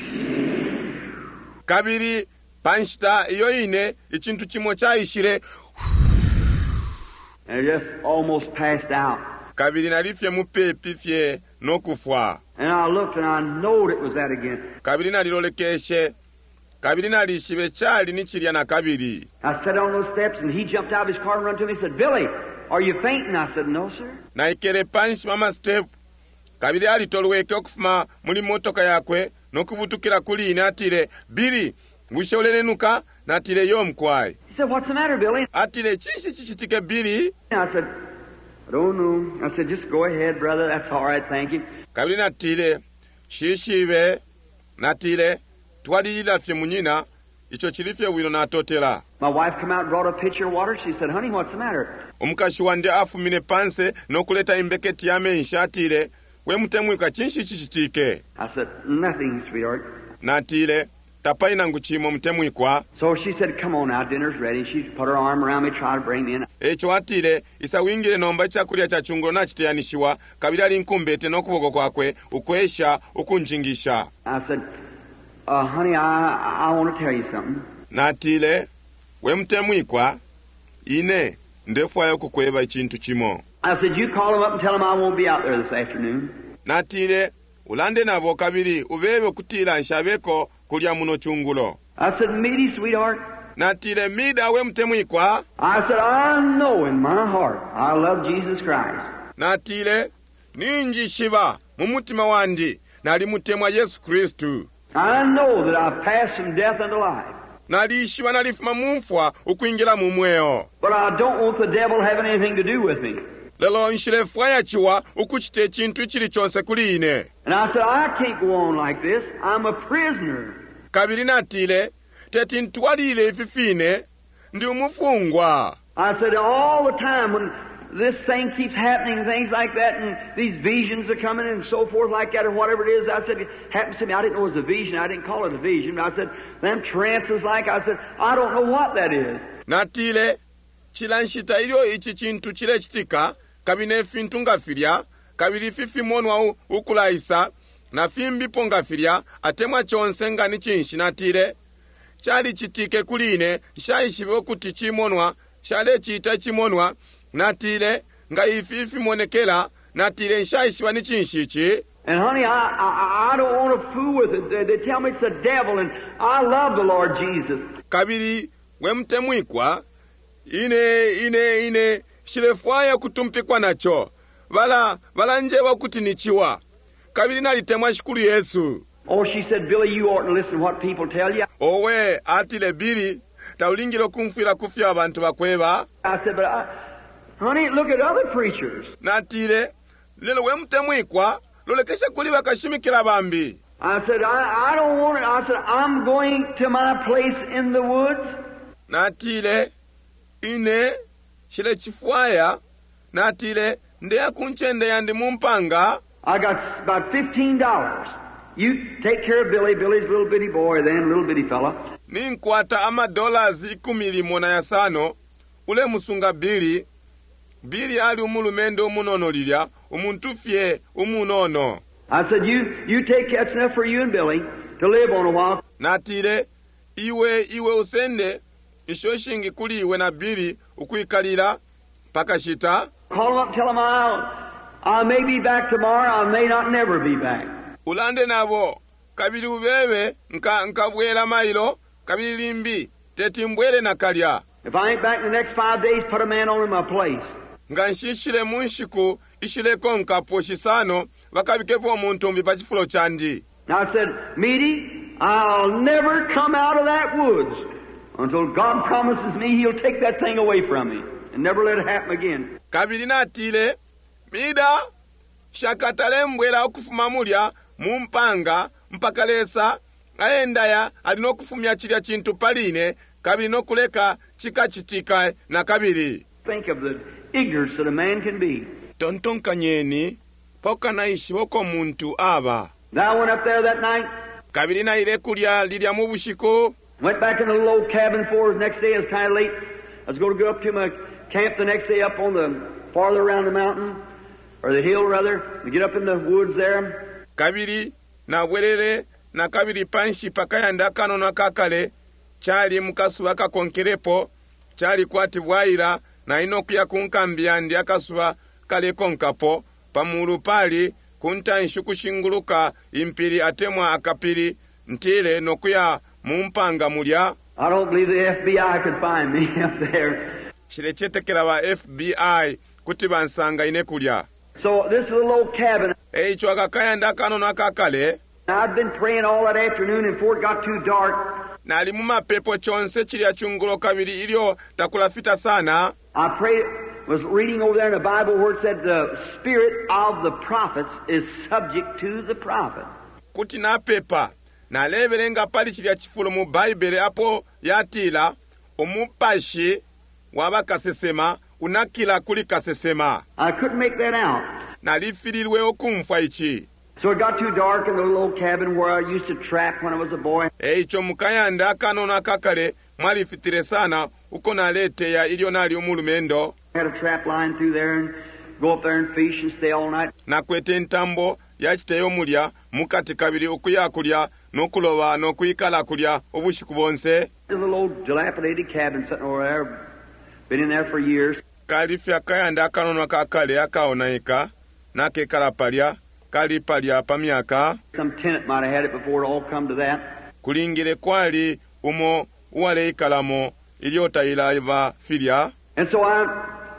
Kabili panshita iyo ine ichintu chimo chaishire. And it just almost passed out. Kabili nalifye mupepi fye nokufwa. And I looked and I knowed it was that again. Kabili nalilolekeshe kabiri nalishibe chali nichilya na kabiri. I sat on those steps and he jumped out of his car and run to me and said, Billy, are you fainting? I said, no, sir. Naikele panshi mama step. Kabiri alitolweke okufuma muli motoka yakwe nokubutukira kuli ine atile, Billy, wisholenenuka natile yo mkwai. He said, what's the matter, Billy? Atile, chishi chichitike Billy? I said, I don't know. I said, just go ahead, brother. That's all right, thank you. Kabiri natile, shishibe, natile, twalilila fye munyina, icho chilifye wilo natotela. My wife come out and brought a pitcher of water. She said, honey, what's the matter? Omukashi wande afumine panse nokuleta imbeketi ya menshi atile, we mutemwika chinshi chichitike. I said, nothing, sweetheart. Natile, tapaina nguchimo mutemwikwa. So she said, come on now, dinner's ready. She put her arm around me, tried to bring me in. Echo atile, isa wingile nomba chakulya cha chungulo na chiteyanishiwa, kabili alinkumbete nokuboko kwakwe, ukwesha, ukunjingisha. I said, uh, honey, I, I want to tell you something. Natile, we mutemwikwa, ine, ndefwayo kukweba ichintu chimo. I said, you call him up and tell him I won't be out there this afternoon. Natile, ulande nabo kabili, ubebe kutila nshabeko kulya muno chungulo. I said, Meaty, sweetheart. Natile, mida we mutemwikwa. I said, I know in my heart I love Jesus Christ. Natile, ninji shiva, mumutima wandi, nali mutemwa Yesu Kristu. I know that I've passed from death unto life. Nalishiwa nalifuma mumfwa ukuingira mumweo. But I don't want the devil having anything to do with me. Lelo nshilefwa ya chiwa ukuchite chintu chili chonse kuline. And I said, I can't go on like this. I'm a prisoner. Kabili natile, teti ntwalile ififine, ndi umufungwa. I said, all the time when this thing keeps happening, things like that, and these visions are coming and so forth like that, or whatever it is, I said, it happens to me. I didn't know it was a vision. I didn't call it a vision. But I said, them trances like, I said, I don't know what that is. Natile, chilanshita ilio ichi chintu chile chitika, kabine fintu ngafirya, kabili fifi monwa ukulaisa, na fimbipo ngafirya, atemwa chonse ngani chinshi. Natile, chali chitike kuline, shaishibe kuti chimonwa, shale chita chimonwa, natile, nga ififi monekela, natile shaishiba ni chinshichi. And honey, I, I, I don't want to fool with it. They, they tell me it's the devil, and I love the Lord Jesus. Kabili, we mtemwikwa, ine, ine, ine, shilefwaya kutumpikwa nacho. Vala, vala nje wakuti nichiwa. Kabili nalitemwa shikuru Yesu. Oh, she said, Billy, you ought to listen to what people tell you. Owe, atile Billy, taulingilo kumfira kufya abantu bakweba. I said, but I, honey, look at other preachers. Natile, lelo we mtemwikwa, lolekesha kuliwa kashimikila bambi. I said, I, I don't want it. I said, I'm going to my place in the woods. Natile, ine, shile chifwaya, natile, ndeya kunchende yandi mumpanga. I got about fifteen dollars. You take care of Billy. Billy's a little bitty boy then, little bitty fella. Ninkwata ama dollars ikumi mona ya sano, ule musunga Billy. Billy ali umulumendo umunono lilya, umuntufye umunono. I said, you, you take, that's enough for you and Billy to live on a while. Natile, iwe, iwe usende, ishoshingi kuli iwe na Billy, ukuikalila, pakashita. Call him up and tell him I'll, I may be back tomorrow, I may not never be back. Ulande nabo, kabili uwewe, nka, nka bwela mailo, kabili limbi, teti mbwele na kalya. If I ain't back in the next five days, put a man on in my place. Nga nshishile munshiku, ishileko nkapo shisano, wakabikepo omuntu mbipachifulo chandi. Now I said, Meaty, I'll never come out of that woods until God promises me He'll take that thing away from me and never let it happen again. Kabili natile, mida, shakatale mbwela okufuma mulya, mumpanga, mpakalesa, aendaya, alino kufumya chilya chintu paline, kabili no kuleka chika chitika na kabili. Think of the ignorance that a man can be. Tonton kanyeni, poka naishi woko muntu aba. Now I went up there that night. Kabili na ile kulya lilya mubushiko. Went back in the little old cabin for the next day. It was kind of late. I was going to go up to my camp the next day up on the farther around the mountain, or the hill rather, to get up in the woods there. Kabili na welele na kabili panshi pakayanda kano na kakale, chali mukasuba kakonkerepo, chali kwati bwaira, na inokuya kunkambia ndi akasuba kale konkapo, pamulu pali, kunta nshukushinguluka impiri atemwa akapiri, ntile nokuya mumpanga mulya. I don't believe the F B I could find me up there. Shirechetekera ba F B I kuti bansanga ine kulya. So this little old cabin. Ekyo akakayanda kano nakakale. I'd been praying all that afternoon and before it got too dark. Nali mu mapepo chonse chilya chungulo kabiri ilyo takulafita sana. I prayed, was reading over there in the Bible where it said the spirit of the prophets is subject to the prophet. Kuti napepa naleberenga pali chilya chifulo mu Bible apo yatila omupashi wabakasesema unakila kuli kasesema. I couldn't make that out. Nalifirilwe okumfa ichi. So it got too dark in the little old cabin where I used to trap when I was a boy. Ekyo mukayanda kano nakakale mwalifitire sana uko naleteya ilyo nali omulumendo. I had a trap line through there and go up there and fish and stay all night. Nakwete ntambo yakiteyo mulya mukati kabiri okuyakulya n'okuloba n'okuyikala kulya obushiku bonse. The little old dilapidated cabin sitting over there. Been in there for years. Kalifya kayanda kano nakakale akaonayika nakekala palya kali palya pamyaka. Some tenant might have had it before it all come to that. Kulingire kwali umo uwaleyikalamo ilyotayila ba filya. And so I,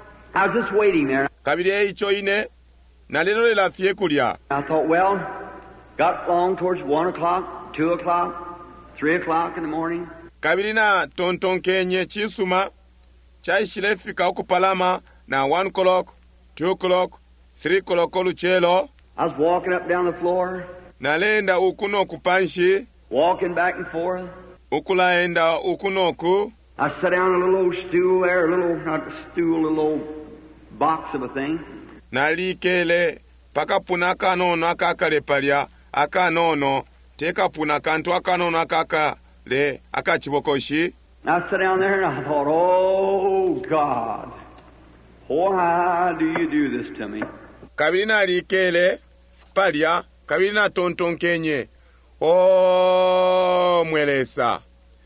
I was just waiting there. Kabiri ekyo ine nalelolera fye kulya. I thought, well, got along towards one o'clock, two o'clock, three o'clock in the morning. Kabiri na tontonkenye chisuma chaishilefika okupalama na one o'clock, two o'clock, three o'clock oluchelo. I was walking up down the floor. Nalenda ukuno kupanshi. Walking back and forth. Ukulaenda ukunoku. I sat down on a little old stool there, a little, not a stool, a little old box of a thing. Nalikele pakapuna kanono akakale palya akanono tekapuna kantu akanono akakale akachibokoshi. I sat down there and I thought, oh God, why do you do this to me? Kabiri nalikele palya kabiri na tontonkenye. Oh mwelesa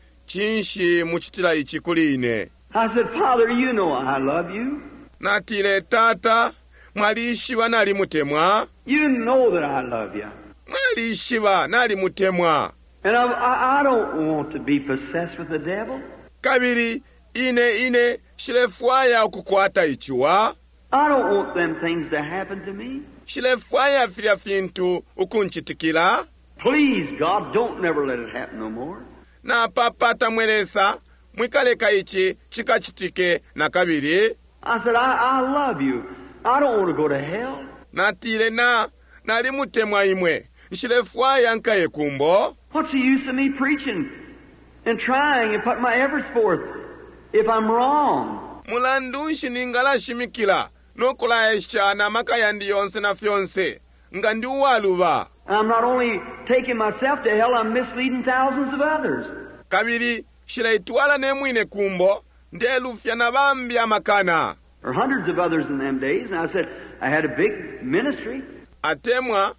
chinshi muchitila ichi kuline. I said, Father, you know I love you. Natile tata mwalishiba nali mutemwa. You know that I love you. Mwalishiba nali mutemwa. And I, I, I don't want to be possessed with the devil. Kabiri ine ine shilefwaya okukwata ichiwa. I don't want them things to happen to me. Shilefwaya filya fintu ukunchitikila. Please, God, don't never let it happen no more. Na papata mwelesa mwikaleka ichi chikachitike na kabiri. I said, I, I love you. I don't want to go to hell. Natile na nali mutemwa imwe shilefwaya nkaye kumbo. What's the use of me preaching and trying and putting my efforts forth if I'm wrong? Mulandunshi ningala shimikila nokulaesha na makayandi yonse na fyonse nga ndi uwaluba. I'm not only taking myself to hell, I'm misleading thousands of others. Kabiri shilaitwala nemwine kumbo ndelufya na bambi amakana. Or hundreds of others in them days. And I said, I had a big ministry. Atemwa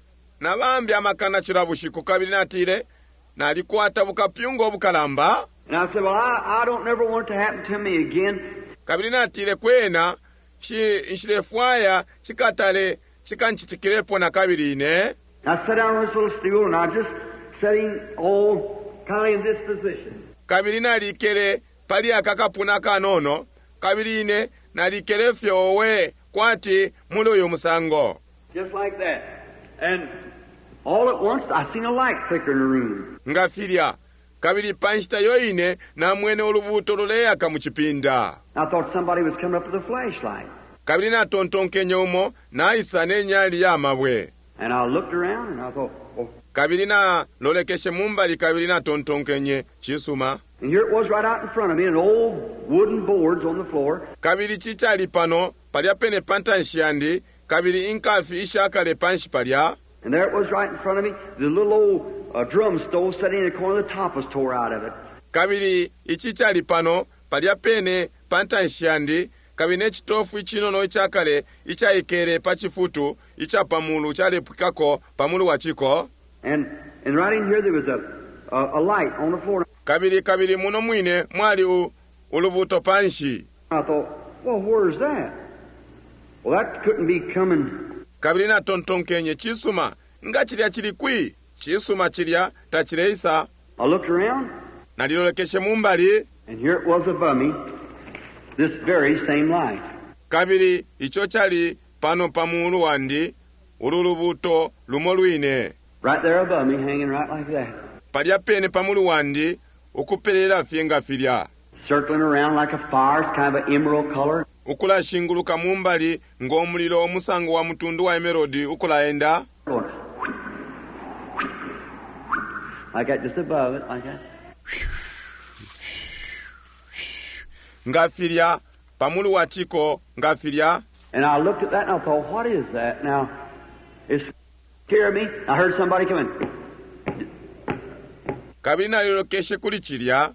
na bambi amakana chirabushiku kabiri natile na alikuata bukapyungo obukalamba. And I said, well, I, I don't never want it to happen to me again. Kabiri natile kwena shi nshilefwaya chikatale chikanchitikilepo na kabiri ine. I sat down on this little stool and I was just sitting all kind of in this position. Kabiri nalikele pali akakapuna kanono. Kabiri ine nalikele fyowe kwati mulo yomusango. Just like that. And all at once I seen a light flicker in the room. Ngafilya. Kabiri panchita yoine na mwene olubuto luleyaka muchipinda. I thought somebody was coming up with a flashlight. Kabiri na tontonkenye umo na isa nenyali ya mabwe. And I looked around and I thought, oh. Kabiri na lolekeshe mumbali kabiri na tontonkenye chisuma. And here it was right out in front of me, and old wooden boards on the floor. Kabiri chichali pano, palya pene pantanshiyandi, kabiri inkafi ishakale panshi palya. And there it was right in front of me, the little old uh, drum stove sitting in the corner, the top was tore out of it. Kabiri ichichali pano, palya pene pantanshiyandi, kabiri nechitofu ichinono ichakale, ichaikere pachifutu, ichapamulu chalepukako pamulu wachiko. And, and right in here there was a, a, a light on the floor. Kabiri kabiri muno mwine mwali u ulubuto panshi. I thought, well, where's that? Well, that couldn't be coming. Kabiri na tontonkenye chisuma nga chilya chili kwi chisuma chilya tachileisa. I looked around, nalilolekeshe mumbali, and here it was above me, this very same light. kabiri icho chali pano pamulu wandi ululubuto lumo lwine. Right there above me, hanging right like that. Palya pene pamulu wandi ukupelela fye nga filya. Circling around like a fire, it's kind of an emerald color. Ukula shinguluka mumbali ng'omuliro omusango wa mutundu wa emerodi ukulaenda. Like that, just above it, like that. Ngafilya pamulu watiko ngafilya. And I looked at that and I thought, what is that? Now, it's scared me. I heard somebody coming. Kabiri nalilokeshe kuli chilya.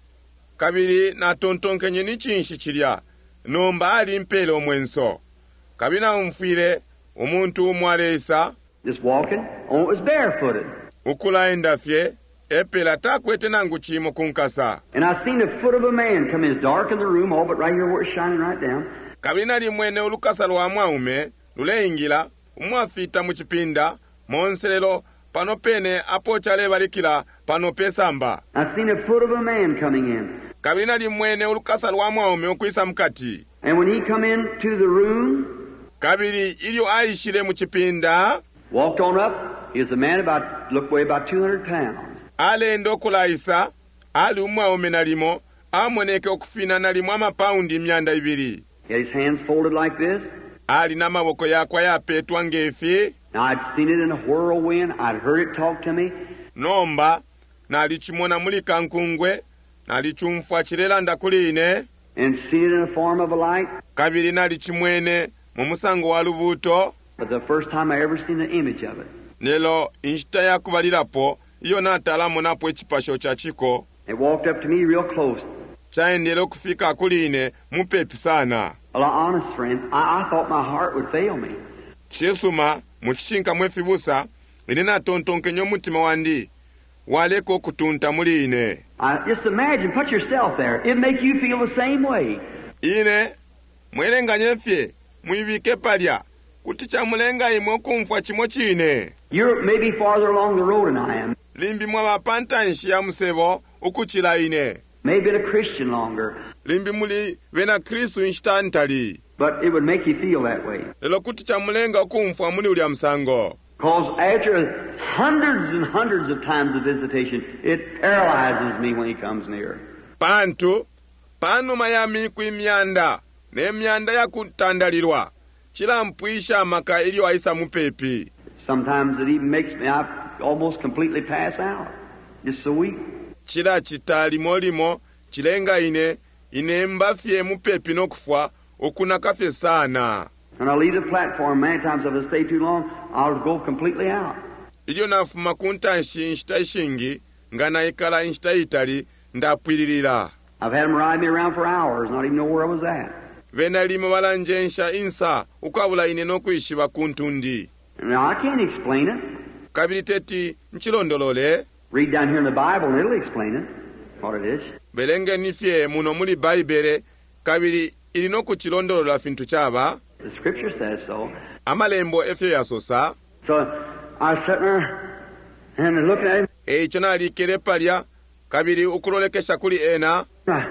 Kabiri na tontonkenye ni chinshi chilya. Nomba ali mpele omwenso. Kabiri na umfire omuntu umwalesa. Just walking. Oh, it was barefooted. Ukulaenda fye. Epela takwete nangu chimo kunkasa. And I seen the foot of a man come in. It's dark in the room, all but right here where it's shining right down. Kabiri nali mwene ulukasa lwa mwaume. Lule ingila. Umwafita muchipinda. Monselelo. Pano pene apochale balikila. Pano pesamba. I seen the foot of a man coming in. Kabiri nali mwene ulukasa lwa mwaume ukuisa mkati. And when he come into the room, kabiri ilio aishile muchipinda, walked on up, he was a man about, looked weigh about two hundred pounds. Ale ndo kulaisa, ali umwaume nalimo, amweneke okufina nalimo amapaundi myanda ibiri. He had his hands folded like this. Ali na maboko yakwa yapetwa ngefi. Now I'd seen it in a whirlwind, I'd heard it talk to me. Nomba, nalichimona mulika nkungwe, nalichumfwa chilela ndakuline. And seen it in the form of a light. Kabiri nalichimwene, mumusango wa lubuto. But the first time I ever seen the image of it. Nelo, inshita ya kubalilapo, iyo natalamu napo echipasho chachiko. It walked up to me real close. Chaendele kufika kuline, mupepi sana. Well, honest friend, I, I thought my heart would fail me. Chesuma, muchishinka mwefibusa, inena tontonkenyo mutima wandi. Waleko kutunta muline. I, just imagine, put yourself there. It'd make you feel the same way. Ine, mwelenga nyefye, muivike palya. Kuticha mulenga imo kumfwa chimo chine. You're maybe farther along the road than I am. Limbi mwa pantanshi ya musebo, ukuchila ine. Maybe a Christian longer. Limbi muli vena Kristu instantali. But it would make you feel that way. Lelo kuticha mulenga kumfwa muli ulia msango. Because after hundreds and hundreds of times of visitation, it paralyzes me when he comes near. Pantu, panu mayami kuimyanda, ne myanda ya kutandalirwa. Chila mpuisha maka ili waisa mupepi. Sometimes it even makes me I almost completely pass out. Just so weak. Chila chitali molimo, chilenga ine, ine mbafye mupepi nokufwa, okuna kafye sana. When I leave the platform, many times if I stay too long, I'll go completely out. Ilio nafuma kuntanshi inshita ishingi, ngana ikala inshita itali, ndapwililila. I've had them ride me around for hours, not even know where I was at. Vena lima walanjensha insa, ukawula ine nokuishiwa kuntundi. Now, I can't explain it. Kabili teti, nchilondolole. Read down here in the Bible and it'll explain it, what it is. Belenge nifye muno muli Baibele, kabili ilinoku chilondolola fintu chaba. The scripture says so. Amalembo efye yasosa. So, I was sitting there and looking at him. E chona alikele palya, kabili ukulolekesha kuli ena.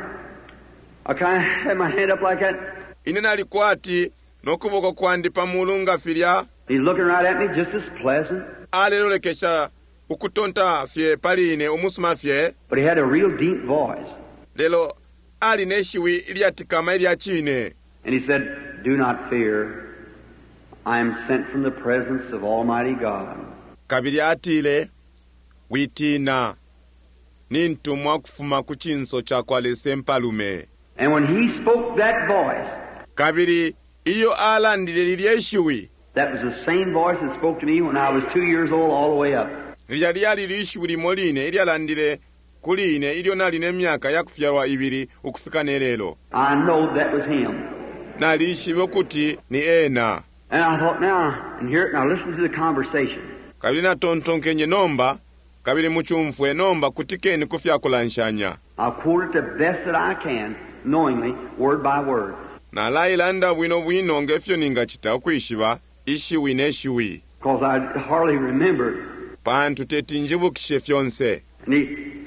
I kind of had my head up like that. Inena alikwati, nokuboko kwandi pamulunga filya. He's looking right at me just as pleasant. Alelolekesha ukutonta fye paline umusuma fye. But he had a real deep voice. Lelo, ali neshiwi iliatikama iliachine. And he said, do not fear. I am sent from the presence of Almighty God. Kabili atile, witina, nintumwa kufuma kuchinso cha kwale sempalume. And when he spoke that voice, kabili, iyo ala ndilelieshiwi. that was the same voice that spoke to me when I was two years old all the way up. Liyali yali lishiwi limoline, ili alandile kuline, ili onaline miaka ya kufyarwa ibiri, ukufika nelelo. I know that was him. Na lishiwi kuti ni ena. And I thought, now, and here, now listen to the conversation. Kabili na tontonkenye nomba, kabili muchumfwe nomba kutikeni kufya kulanshanya. I'll quote it the best that I can, knowingly, word by word. Na lailanda wino wino ngefyo ningachita ukuishiwa, ishiwi neshiwi. Because I hardly remembered. Pantu teti njibu kishefyonse. And he,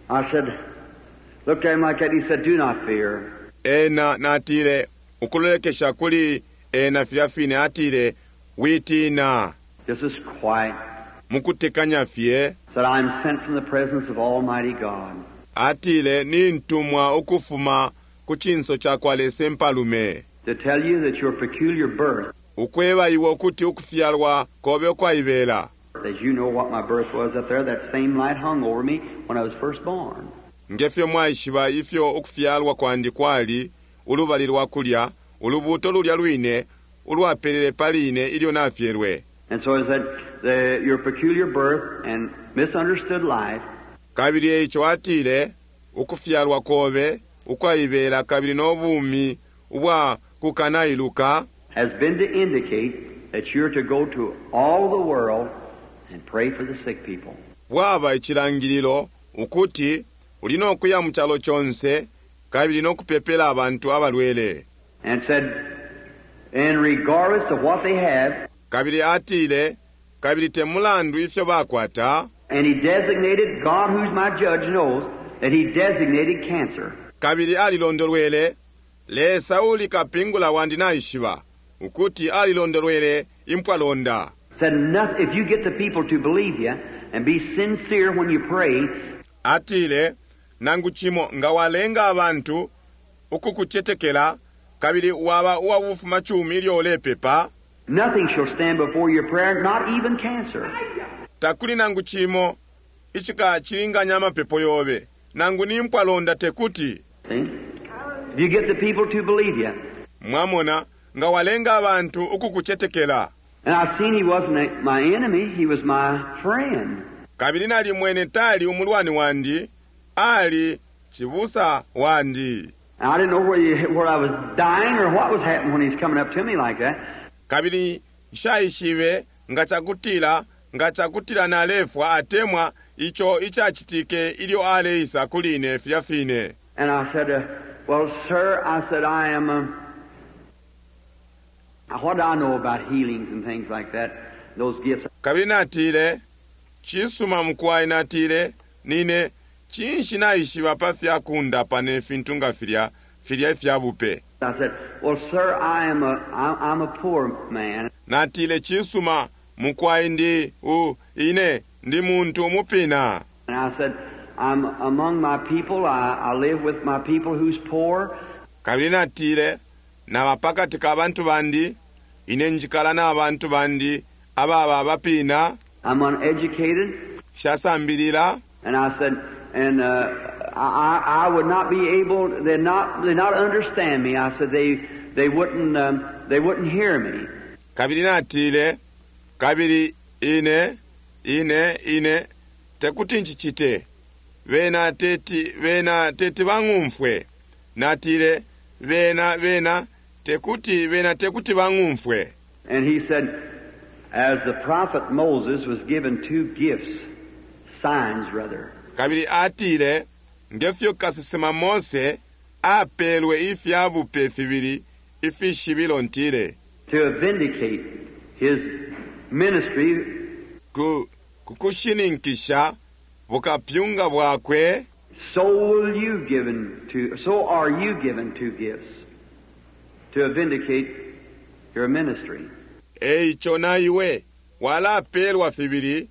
I said, looked at him like that, and he said, do not fear. Ena natile ukulekesha kuli ena fyafine atile witina. Just as quiet. Mukutekanya fye. Said, I am sent from the presence of Almighty God. Atile ni ntumwa ukufuma kuchinso cha kwalese mpalume. To tell you that your peculiar birth. Ukweba iwo kuti ukufyalwa kobe kwa ibela. As you know what my birth was up there, that same light hung over me when I was first born. Ngefyo mwaishiba ifyo ukufyalwa kwandi kwali ulubalirwa kulya ulubuto lulya lwine ulwapelele paline ilyo nafyelwe. And so is that the, your peculiar birth and misunderstood life. Kabiri echo atile ukufyalwa kobe ukwayibela kabiri n'obumi ubwa kukanailuka has been to indicate that you're to go to all the world and pray for the sick people. Bwaba ekirangiriro ukuti ulina okuya mu kyalo kyonse kabiri n'okupepera abantu abalwele. And said, and regardless of what they have, kabiri atile kabiri temulandu ifyo bakwata. And he designated, God who's my judge knows, that he designated cancer. Kabiri alilondolwele le Sauli kapingula wandi naishiba ukuti alilondolwele impwalonda. Said nothing, if you get the people to believe you and be sincere when you pray. Atile nanguchimo nga walenga abantu ukukuchetekela kabiri waba uwawufuma chumi lyole pepa. Nothing shall stand before your prayer, not even cancer. Takuli nangu chimo ichika chiringa nyama pepo yobe nangu nimpwalonda tekuti. See? If you get the people to believe you. Mwamona nga walenga abantu ukukuchetekela. And I've seen he wasn't my enemy, he was my friend. Kabiri nali mwene tali umulwani wandi ali chibusa wandi. And I didn't know where, you, where I was dying or what was happening when he's coming up to me like that. Kabiri shaishive nga chakutila nga chakutila na lefwa atemwa icho ichachitike ilio ale isa kuline fyafine. And I said, uh, well, sir, I said, I am, uh, what do I know about healings and things like that, those gifts? Kabiri natile, chisuma mkwai natile, nine, chinshi na ishiwa pa fyakunda pane fintunga filia, filia fyabupe. I said, well, sir, I am a, I, I'm a poor man. Natile chisuma mkwai ndi, u, ine, ndi muntu mupina. And I said, I'm among my people, I, I live with my people who's poor. Kabiri natile, na wapakati kabantu bandi, ine njikala na abantu bandi, ababa bapina. I'm uneducated. Shasambilila. And I said, and uh, I, I would not be able, they'd not, they'd not understand me. I said, they, they wouldn't, um, they wouldn't hear me. Kabiri natile, kabiri ine, ine, ine, tekuti nchichite. Vena teti, vena teti wangumfwe. Natile, vena, vena, tekuti, vena tekuti wangumfwe. And he said, as the prophet Moses was given two gifts, signs rather. Kabiri atile, ngefyo kasisema Mose, apelwe ifyabupe fibiri, ifishibilo ntile. To vindicate his ministry. Ku, kukushininkisha, bukapyunga bwakwe. So will you given to, so are you given two gifts to vindicate your ministry. Eicho na iwe, wala apelwa fibiri,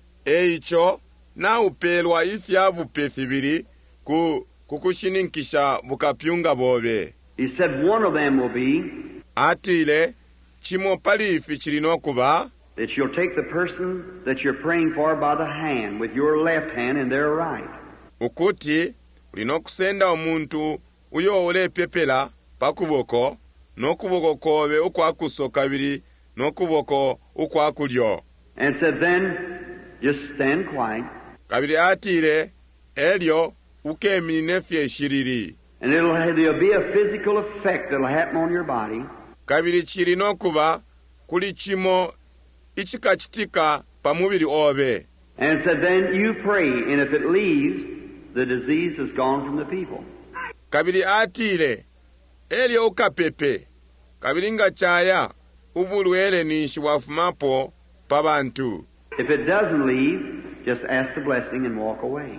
eicho na upelwa ifyabupe fibiri, ku, kukushininkisha bukapyunga bobe. He said one of them will be atile, chimo palifi chilinokuba, that you'll take the person that you're praying for by the hand, with your left hand and their right. Ukuti, ulinokusenda omuntu uyo ule pepela pakuboko, nokuboko kobe ukwakuso kabiri, nokuboko ukwakulyo. And said then, just stand quiet. Kabiri atile, elio ukemini nefye shiriri. And it'll, there'll be a physical effect that'll happen on your body. Kabiri chilinokuba, kuli chimo ichikachitika pamubiri obe. And said then you pray, and if it leaves, the disease is gone from the people. Kabiri atile, elio ukapepe, kabiri nga chaya, ubulwele nishi wafumapo pabantu. If it doesn't leave, just ask the blessing and walk away.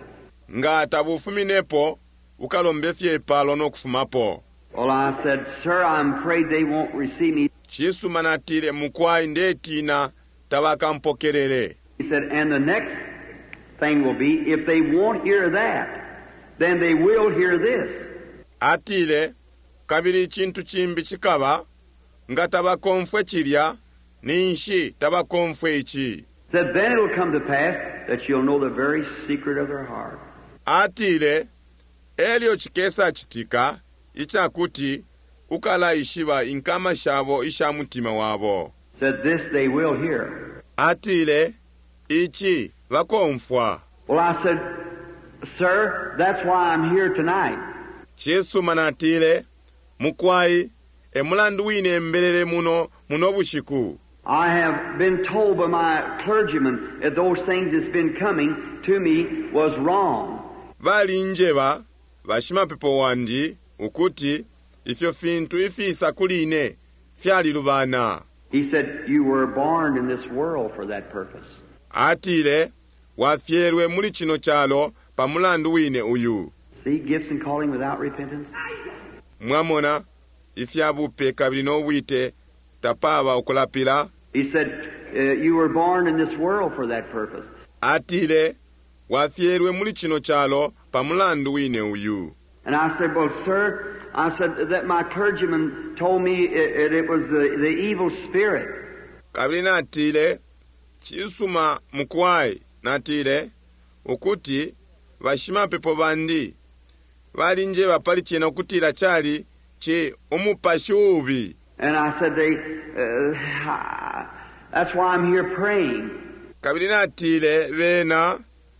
nga tabufuminepo ukalombefye epalo n'okufumapo. Well, I said, sir, I'm afraid they won't receive me. Chisuma natile mukwai ndetina tabakampokerere. He said, and the next thing will be, if they won't hear that, then they will hear this. Atile, kabiri chintu chimbi chikaba, nga tabakonfwe chirya, ninshi tabakonfwe ichi. Said, then it'll come to pass that you'll know the very secret of their heart. Atile, elio chikesa chitika, icha kuti, ukala ishiva inkama shavo isha mutima wabo. Said, this they will hear. Atile, ichi, vakonfwa. Well, I said, sir, that's why I'm here tonight. Chesu manatile, mukwai, emulandu wine mbelele muno, muno bushiku. I have been told by my clergyman that those things that's been coming to me was wrong. Vali njeva, vashima pepo wandi, ukuti, ifyo fintu ifisa kuline, fyali lubana. He said, you were born in this world for that purpose. Atile, wafyerwe muli chino chalo, pamulandu wine uyu. See gifts and calling without repentance? Mwamona, ifyabupe kabili no wite, tapava okulapila. He said, uh, you were born in this world for that purpose. Atile, wafyerwe muli chino chalo, pamulandu wine uyu. And I said, well, sir, I said that my clergyman told me it, it was the, the evil spirit. Kabili natile, chisuma mukwai natile, ukuti, vashima pepo bandi, vali nje vapali chena kutila chali, che omupashubi. And I said, they, uh, that's why I'm here praying. Kabili natile, vena,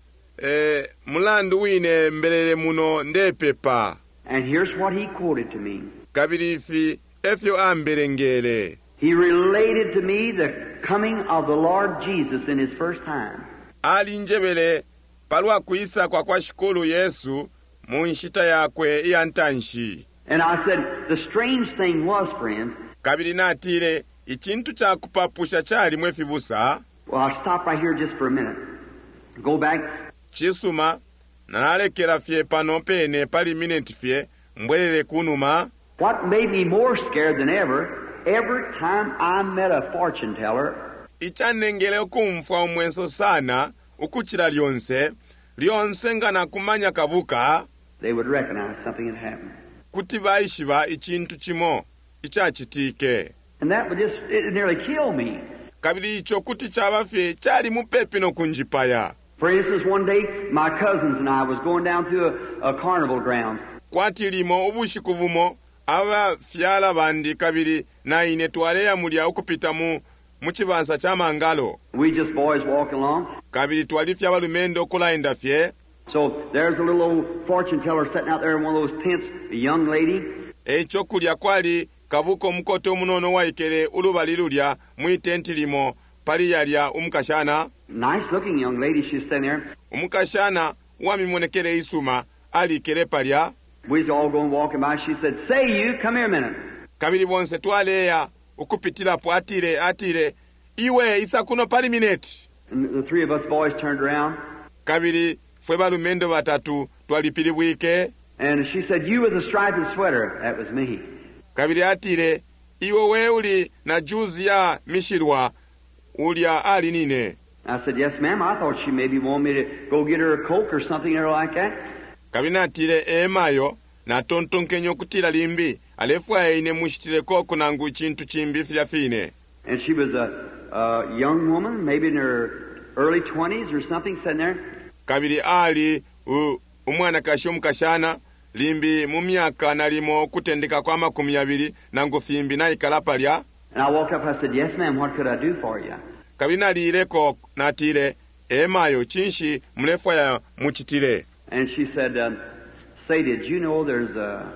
eh, mulandu wine mbelele muno ndepepa. And here's what he quoted to me. Kabili ifi, efyo ambelengele. He related to me the coming of the Lord Jesus in his first time. Ali njebele, palwa kuisa kwa kwa shikulu Yesu, munshita yakwe iyantanshi. And I said, the strange thing was, friends. Kabili natile, ichintu cha kupapusha chali mwefibusa. Well, I'll stop right here just for a minute. Go back. Chisuma, nalekela fye pano pene pali minute fye, mbwelele kunuma. What made me more scared than ever, every time I met a fortune teller, ichanengele kumfwa umwenso sana, ukuchila lyonse, lyonse nga na kumanya kabuka, they would recognize something had happened. kuti baishiba ichintu chimo, ichachitike. And that would just, it nearly kill me. Kabili icho kuti chabafye, chali mupepi no kunjipaya. For instance, one day, my cousins and I was going down to a, a carnival grounds. Kwati limo ubushikuvumo, aba fyala bandi kabili na inetwale ya mulia ukupita mu muchivansa cha mangalo. We just boys walking along. Kabili twalifya balumendo kulaenda fye. So there's a little old fortune teller sitting out there in one of those tents, a young lady. Echo kulya kwali kavuko mukoto munono waikele ulubalilulya muitenti limo pali yalya umukashana. Nice looking young lady, she's standing there. Umukashana wamimonekele isuma ali kele palya. We was all going walking by. She said, say you, come here a minute. Kabili bonse twaleya ukupitila po atile atile iwe isa kuno pali mineti. And the three of us boys turned around. Kabili fwe balumendo batatu twalipili wike. And she said, you with a striped sweater. That was me. Kabili atile iwe we uli na juzi ya mishirwa ulya ali nine. I said, yes, ma'am. I thought she maybe wanted me to go get her a Coke or something or like that. Kabina atile emayo na tontonkenyo kutila limbi alefwa ine mushitile koko nangu chintu chimbi fya fine. And she was a, a young woman, maybe in her early twenties or something, sitting there. Kabili ali u, umwana kasho mukashana limbi mumyaka nalimo kutendeka kwa makumi abiri nangu fimbi na ikalapalya. And I walked up and I said, yes, ma'am, what could I do for you? Kabina lileko natile emayo chinshi mlefwa ya muchitile. And she said, um, say, did you know there's a,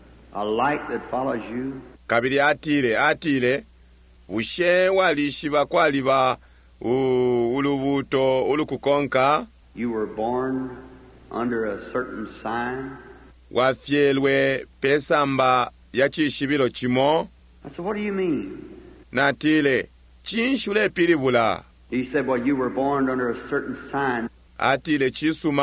a light that follows you? Kabili atile, atile, ushe walishiba kwaliba ulubuto ulukukonka. You were born under a certain sign. Wafyelwe pesamba ya chishibilo chimo. I said, what do you mean? Natile, chinshule pilibula. He said, well, you were born under a certain sign. Atile chisuma,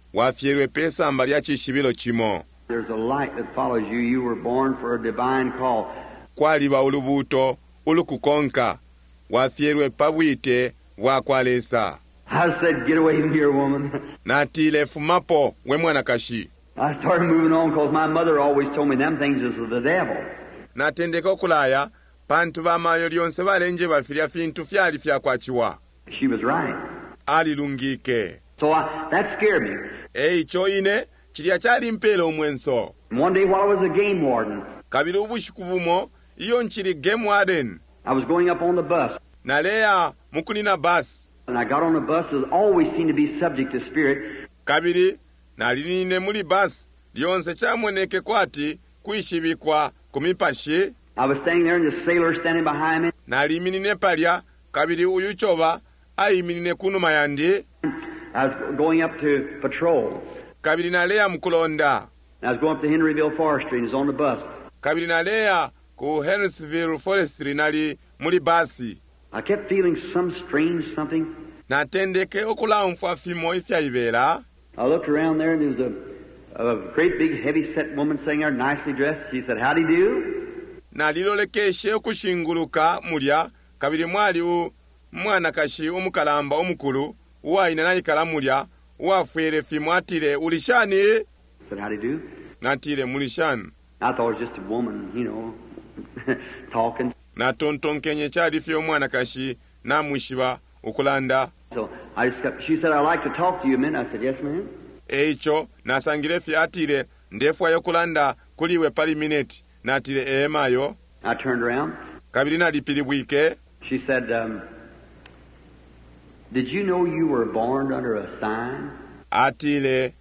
wafyerwe pesa mbalya chishibilo chimo. There's a light that follows you. You were born for a divine call. Kwaliba ulubuto ulukukonka wafyerwe pabwite wakwalesa. I said, get away from here, woman. Natile fumapo we mwana kashi. I started moving on because my mother always told me them things is of the devil. Natendeka okulaya pantu bamayo lyonse balenje bafirya fintu fyali fyakwachiwa. She was right. Alilungike. So I, that scared me. Eicho ine chilya chali mpelo omwenso. One day while I was a game warden, kabili ubushiku bumo iyo nchili game warden. I was going up on the bus. Naleya mukunina bus. And I got on the bus that always seemed to be subject to spirit. Kabili nalinine muli bus lyonse chamweneke kwati kuishibikwa kumipashi. I was standing there and the sailor standing behind me. Naliminine palya kabili uyuchoba ayiminine kunuma yandi. I was going up to patrol. Kabili naleya mukulonda. I was going up to Henryville Forestry and was on the bus. Kabili naleya ku Henryville Forestry nali muli basi. I kept feeling some strange something. Natendeke okulamfu afimo ifyaibera. I looked around there and there was a, a great big heavy-set woman sitting there, nicely dressed. She said, "How do you do?" Nalilolekeshe okushinguluka mulya kabili mwali u mwana kashi umukalamba omukulu uwaina nayikala mulya uwafwere fimu atile ulishani. I said, "How do you do?" Natile mulishani. I thought it was just a woman, you know, talking. Na tontonkenye chali fyo mwana kashi na mwishiba ukulanda. So I just kept, she said, "I'd like to talk to you a minute." I said, "Yes, ma'am." Eicho nasangire fi atile ndefu ayo kulanda kuliwe pali minute natile emayo. I turned around. Kabili nalipili bwike. She said, um, "Did you know you were born under a sign?" Atile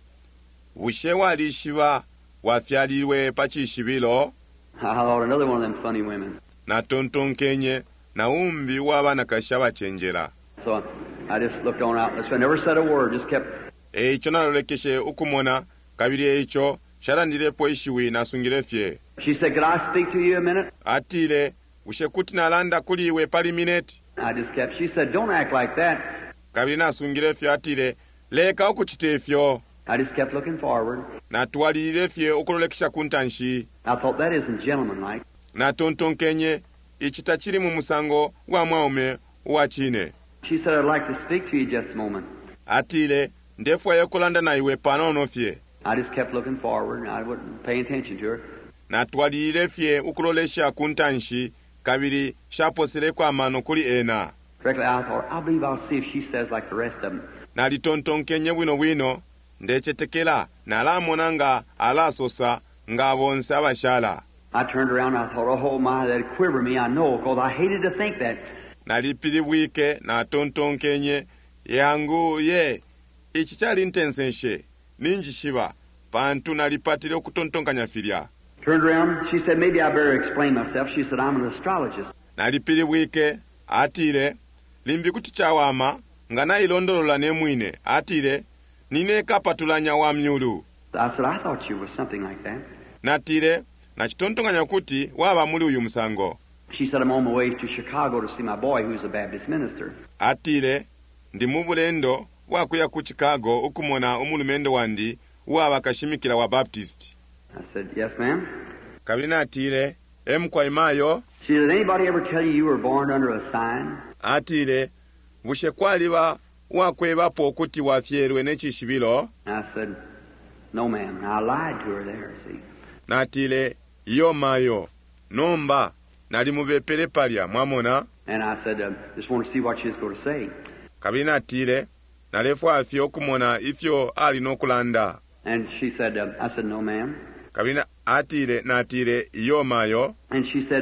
ushe walishiba wafyaliwe pachishibilo. I thought another one of them funny women. Na tontonkenye na umbi wabana kashaba chenjera. So I just looked on out. So I never said a word, just kept. Eicho nalolekeshe ukumona kabili eicho shalandilepo ishiwi nasungile fye. She said, "Could I speak to you a minute?" Atile ushe kuti nalanda kuliwe pali minute. I just kept. She said, "Don't act like that." Kabili nasungile fye atile leka okuchitefyo. I just kept looking forward. Na tuwalile fye ukulolekisha kuntanshi. I thought that isn't gentlemanlike. Na tontonkenye ichita chili mu musango wa mwaume wa chine. She said, "I'd like to speak to you just a moment." Atile ndefu ayo kulanda na iwe panono fye. I just kept looking forward and I wouldn't pay attention to her. Na tuwalile fye ukulolesha kuntanshi kabili shaposele kwa mano kuli ena. Directly I thought, I believe I'll see if she says like the rest of them. Na litontonkenye wino wino ndechetekela na alamona nga alasosa nga bonse abashala. I turned around and I thought, oh my, that'd quiver me, I know, because I hated to think that. Na lipili wike na tontonkenye yangu ye ichichali intensenshe ninjishiba pantu nalipatile okutontonkanya filya. Turned around, she said, maybe I better explain myself. She said, I'm an astrologist. Na lipili wike atile limbi kuti chawama nga nailondolola nemwine atile nine kapatulanya wa mnyulu. I said, I thought you was something like that. Natile na chitontonganya kuti waba muli uyu musango. She said, I'm on my way to Chicago to see my boy who's a Baptist minister. Atile ndi mubulendo wakuya ku Chicago ukumona omulumendo wandi waba kashimikira wa Baptist. I said, yes, ma'am. Kabina atile em kwa imayo. She said, did anybody ever tell you you were born under a sign? Atile bushe kwaliba wakwebapo okuti wafyerwe n'ekishibilo. I said, no, ma'am. I lied to her there, see. Natile yo mayo nomba nali mubepele palya mwamona. And I said, uh, just want to see what she was going to say. Kabina atile nalefu afyo okumona ifyo ali nokulanda. And she said, uh, I said, no, ma'am. Kabina atile natile yo mayo. And she said,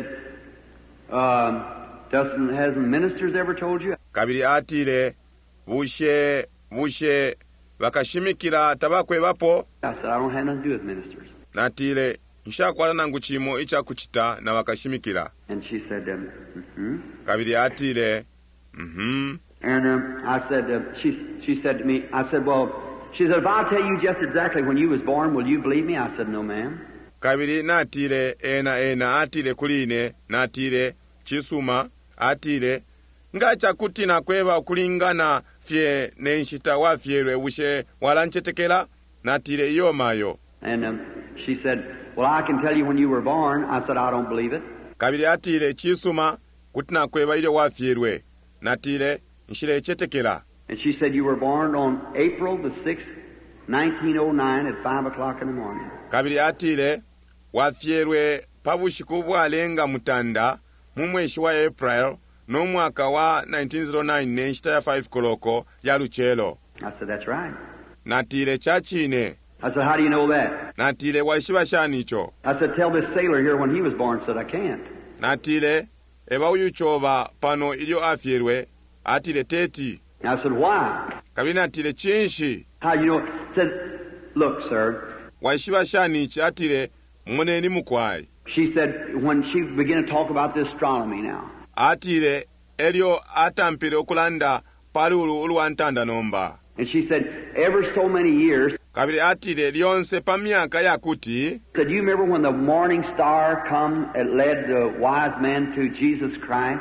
um, doesn't, hasn't ministers ever told you? Kabili atile bushe bushe bakashimikira tabakwebapo. I said, I don't have nothing to do with ministers. Natile nshakwala nangu chimo icha kuchita na bakashimikira. And she said, um, mm-hmm. Kabili atile mhm. And um, I said, uh, she she said to me, I said, well, she said, if I'll tell you just exactly when you was born, will you believe me? I said, no, ma'am. Kabili natile ena ena atile kuline natile chisuma atile ngacha kuti nakweba kulingana fye nenshita wafyerwe ushe walanchetekela natile iyo mayo. And um, she said, well, I can tell you when you were born. I said, I don't believe it. Kabili atile chisuma kuti nakweba ile wafyerwe. Natile nshile chetekela. And she said, you were born on April the sixth, nineteen oh nine at five o'clock in the morning. Kabili atile wafyerwe pabushiku bwalenga mutanda mumweshi wa April n'omwaka wa nineteen oh nine nenshita ya five koloko ya luchelo. I said, that's right. Natile chachine. I said, how do you know that? Natile waishiba shanicho. I said, tell this sailor here when he was born. Said, I can't. Natile eba uyuchova pano ilio afyerwe atile teti. I said, why? Kabili natile chinshi. How do you know? Said, look, sir. Waishiba shanichi atile mweneni mukwai. She said, when she began to talk about this astronomy now. Atile elio atampile okulanda pali ulu uluantanda nomba. And she said, ever so many years. Kabili atile lionse pamyaka yakuti. Said, you remember when the morning star come and led the wise men to Jesus Christ?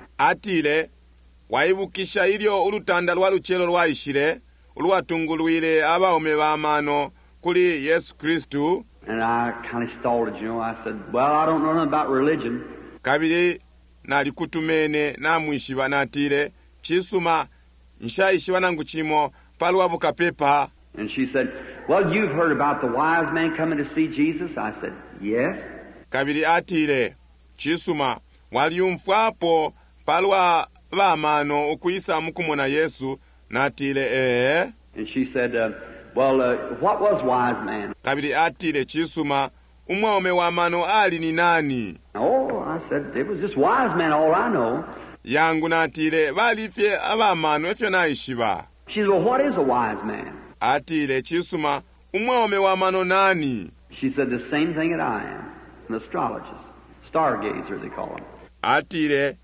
Atile waibukisha ilio ulutanda lwa luchelo lwaishile ulwatungulwile abaume bamano kuli Yesu Kristu. And I kind of stalled it, you know. I said, well, I don't know nothing about religion. Kabili nalikutumene namwishiba natile chisuma nshaishiba nangu chimo paluwabu kapepa. And she said, well, you've heard about the wise man coming to see Jesus? I said, yes. Kabili atile chisuma waliumfwapo palwa bamano ukuyisa mukumona Yesu. Natile eh. And she said, uh, well, uh, what was wise man? Kabili atile chisuma umwaume wa mano ali ni nani? Oh, I said, it was just wise man, all I know. Yangu natile balifye abamano efyo naishiba. She said, well, what is a wise man? Atile chisuma umwaume wa mano nani? She said, the same thing that I am. An astrologist. Stargazer, they call them. Atile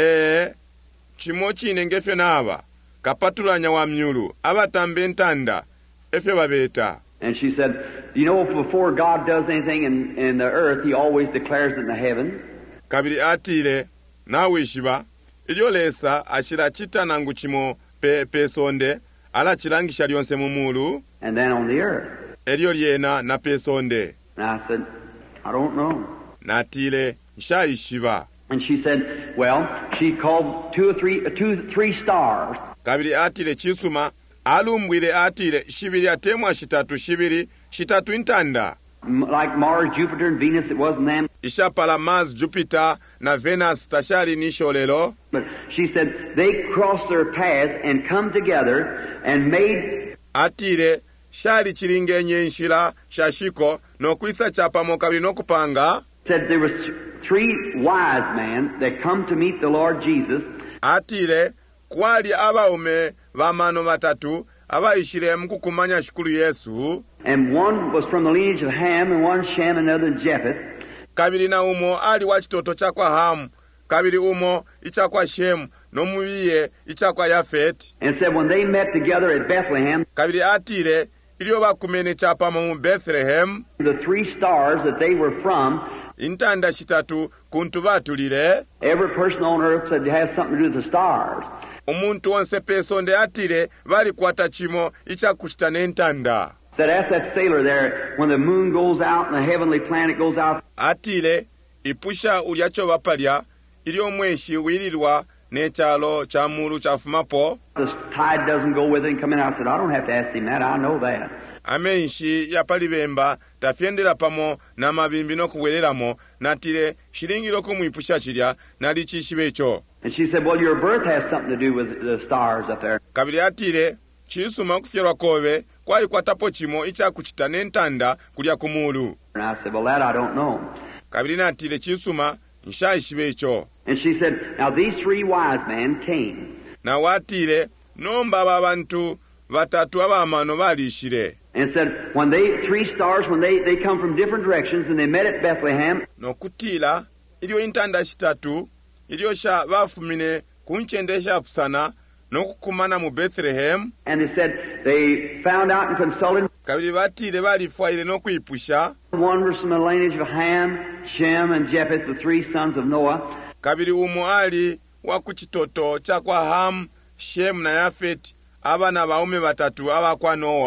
eh chimo chine ngefyo naba. Kapatulanya wa myulu abatambe ntanda efyo babeta. And she said, you know, before God does anything in, in the earth, He always declares it in the heavens. Kabili atile nawishiba ilio lesa ashira chita nangu chimo pe pesonde ala chilangisha lyonse mumulu. And then on the earth. Elio liena na pesonde. And I said, I don't know. Natile nshaishiba. And she said, well, she called two or three, uh, two, three stars. Kabili atile chisuma alumbwile atile shibiri atemwa shitatu shibiri shitatu intanda. Like Mars, Jupiter, and Venus, it wasn't them. Ishapala Mars, Jupiter, na Venus tashali nisho lelo. But she said they crossed their paths and come together and made. Atile shali chilingenye nshila shashiko no kuisa chapamo kabili no kupanga. Said there was three wise men that come to meet the Lord Jesus. Atile kwali abaume bamano batatu abaishile mkukumanya shukuru Yesu. And one was from the lineage of Ham, and one Shem, and another Japheth. Kabili na umo ali wachitoto chakwa Hamu, kabili umo ichakwa Shemu, nomuwiye ichakwa Yafet. And said when they met together at Bethlehem, kabili atile ilio bakumene chapa mu Bethlehem, the three stars that they were from, intanda shitatu kuntu batulile. Every person on earth said it has something to do with the stars. Omuntu onse pesonde atile bali kwata chimo ichakuchita n'entanda. Said ask that sailor there when the moon goes out and the heavenly planet goes out. Atile ipusha ulyacho bapalya ilio mweshi wililwa nechalo cha mulu chafumapo. The tide doesn't go with it and come in. I said I don't have to ask him that. I know that. Amenshi yapalibemba tafyendela pamo na mabimbi no kuwelelamo natile shilingilo kumwipusha chilya nalichishibecho. And she said, well, your birth has something to do with the stars up there. Kabili atile chisuma kufyerwa kobe kwali kwatapo chimo icha kuchita n'entanda kulya kumulu. And I said, well, that I don't know. Kabili natile chisuma nshaishibecho. And she said, now these three wise men came. Na watile nomba babantu batatu abamano balishire. And said, when they, three stars, when they, they come from different directions and they met at Bethlehem. No kutila ilio intanda shitatu ilio sha bafumine kunchendesha pusana no kukumana mu Bethlehem. And they said they found out and consulted. Kabili batile balifwaile no kuipusha. One was from the lineage of Ham, Shem, and Japheth, the three sons of Noah. Kabili umo ali wakuchitoto chakwa Ham, Shem na Yafet abana baume batatu abakwa Noah.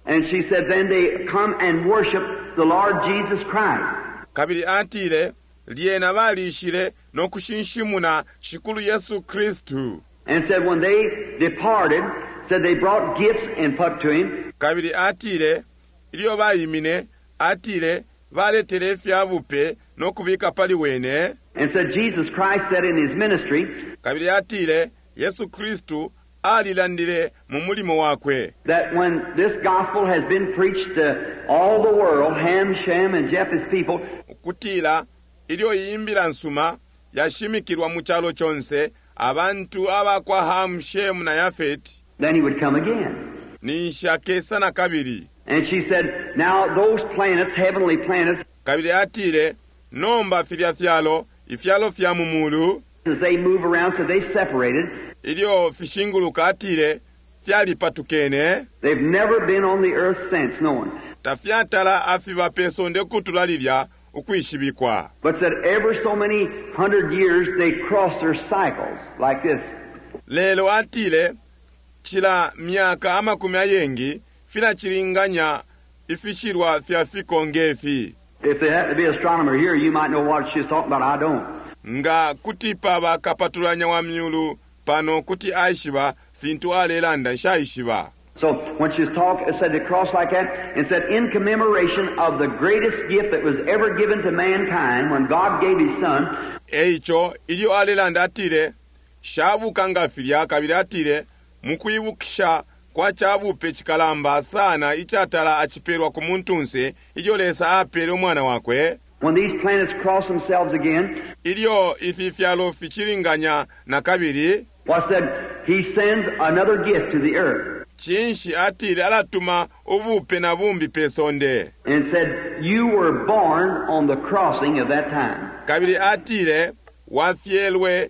And she said, then they come and worship the Lord Jesus Christ. Kabiri atile, liena balishile n'okushinshimuna shikulu Yesu Kristu. And said when they departed, said they brought gifts and put to him. Kabiri atile, iliyo bayimine, atile, baletere efyabupe n'okubika pali wene. And said Jesus Christ said in his ministry. Kabiri atile, Yesu Kristu alilandile mu mulimo wakwe. That when this gospel has been preached to all the world, Ham, Shem, and Japheth's people. Kutila, iliyo yimbira nsuma, yashimikirwa mu kyalo kyonse, abantu abakwa Ham, Shem na Yafet. Then he would come again. Ninshake sana kabiri. And she said, now those planets, heavenly planets. Kabiri atile, nomba filya fyalo, ifyalo fya mumulu. As they move around, so they separated. Iliyo fishinguluka atile, fyali patukene. They've never been on the earth since, no one. Tafyatala afiba peso nde kutulalilya ukwishibikwa. But said ever so many hundred years they cross their cycles like this. Lelo atile, chila miaka ama kumyayengi, fina chilinganya ifishirwa fya fiko ngefi. If there had to be an astronomer here, you might know what she's talking about. I don't. Nga kutipa bakapatulanya wa miulu pano kuti aishiba fintu alelanda nshaishiba. So when she was talking, said to cross like that, and said in commemoration of the greatest gift that was ever given to mankind when God gave His Son. Eicho iliyo alelanda atile shabu kangafilya kabili atile mukuibukisha kwa chabu pechikalamba sana ichatala achiperwa ku muntu nse iliyo lesa apere omwana wakwe. When these planets cross themselves again, iliyo ififyalo fichilinganya na kabiri. Was said He sends another gift to the earth. Chinshi atile alatuma obupe na bumbi pesonde. And said you were born on the crossing of that time. Kabiri atile wafyelwe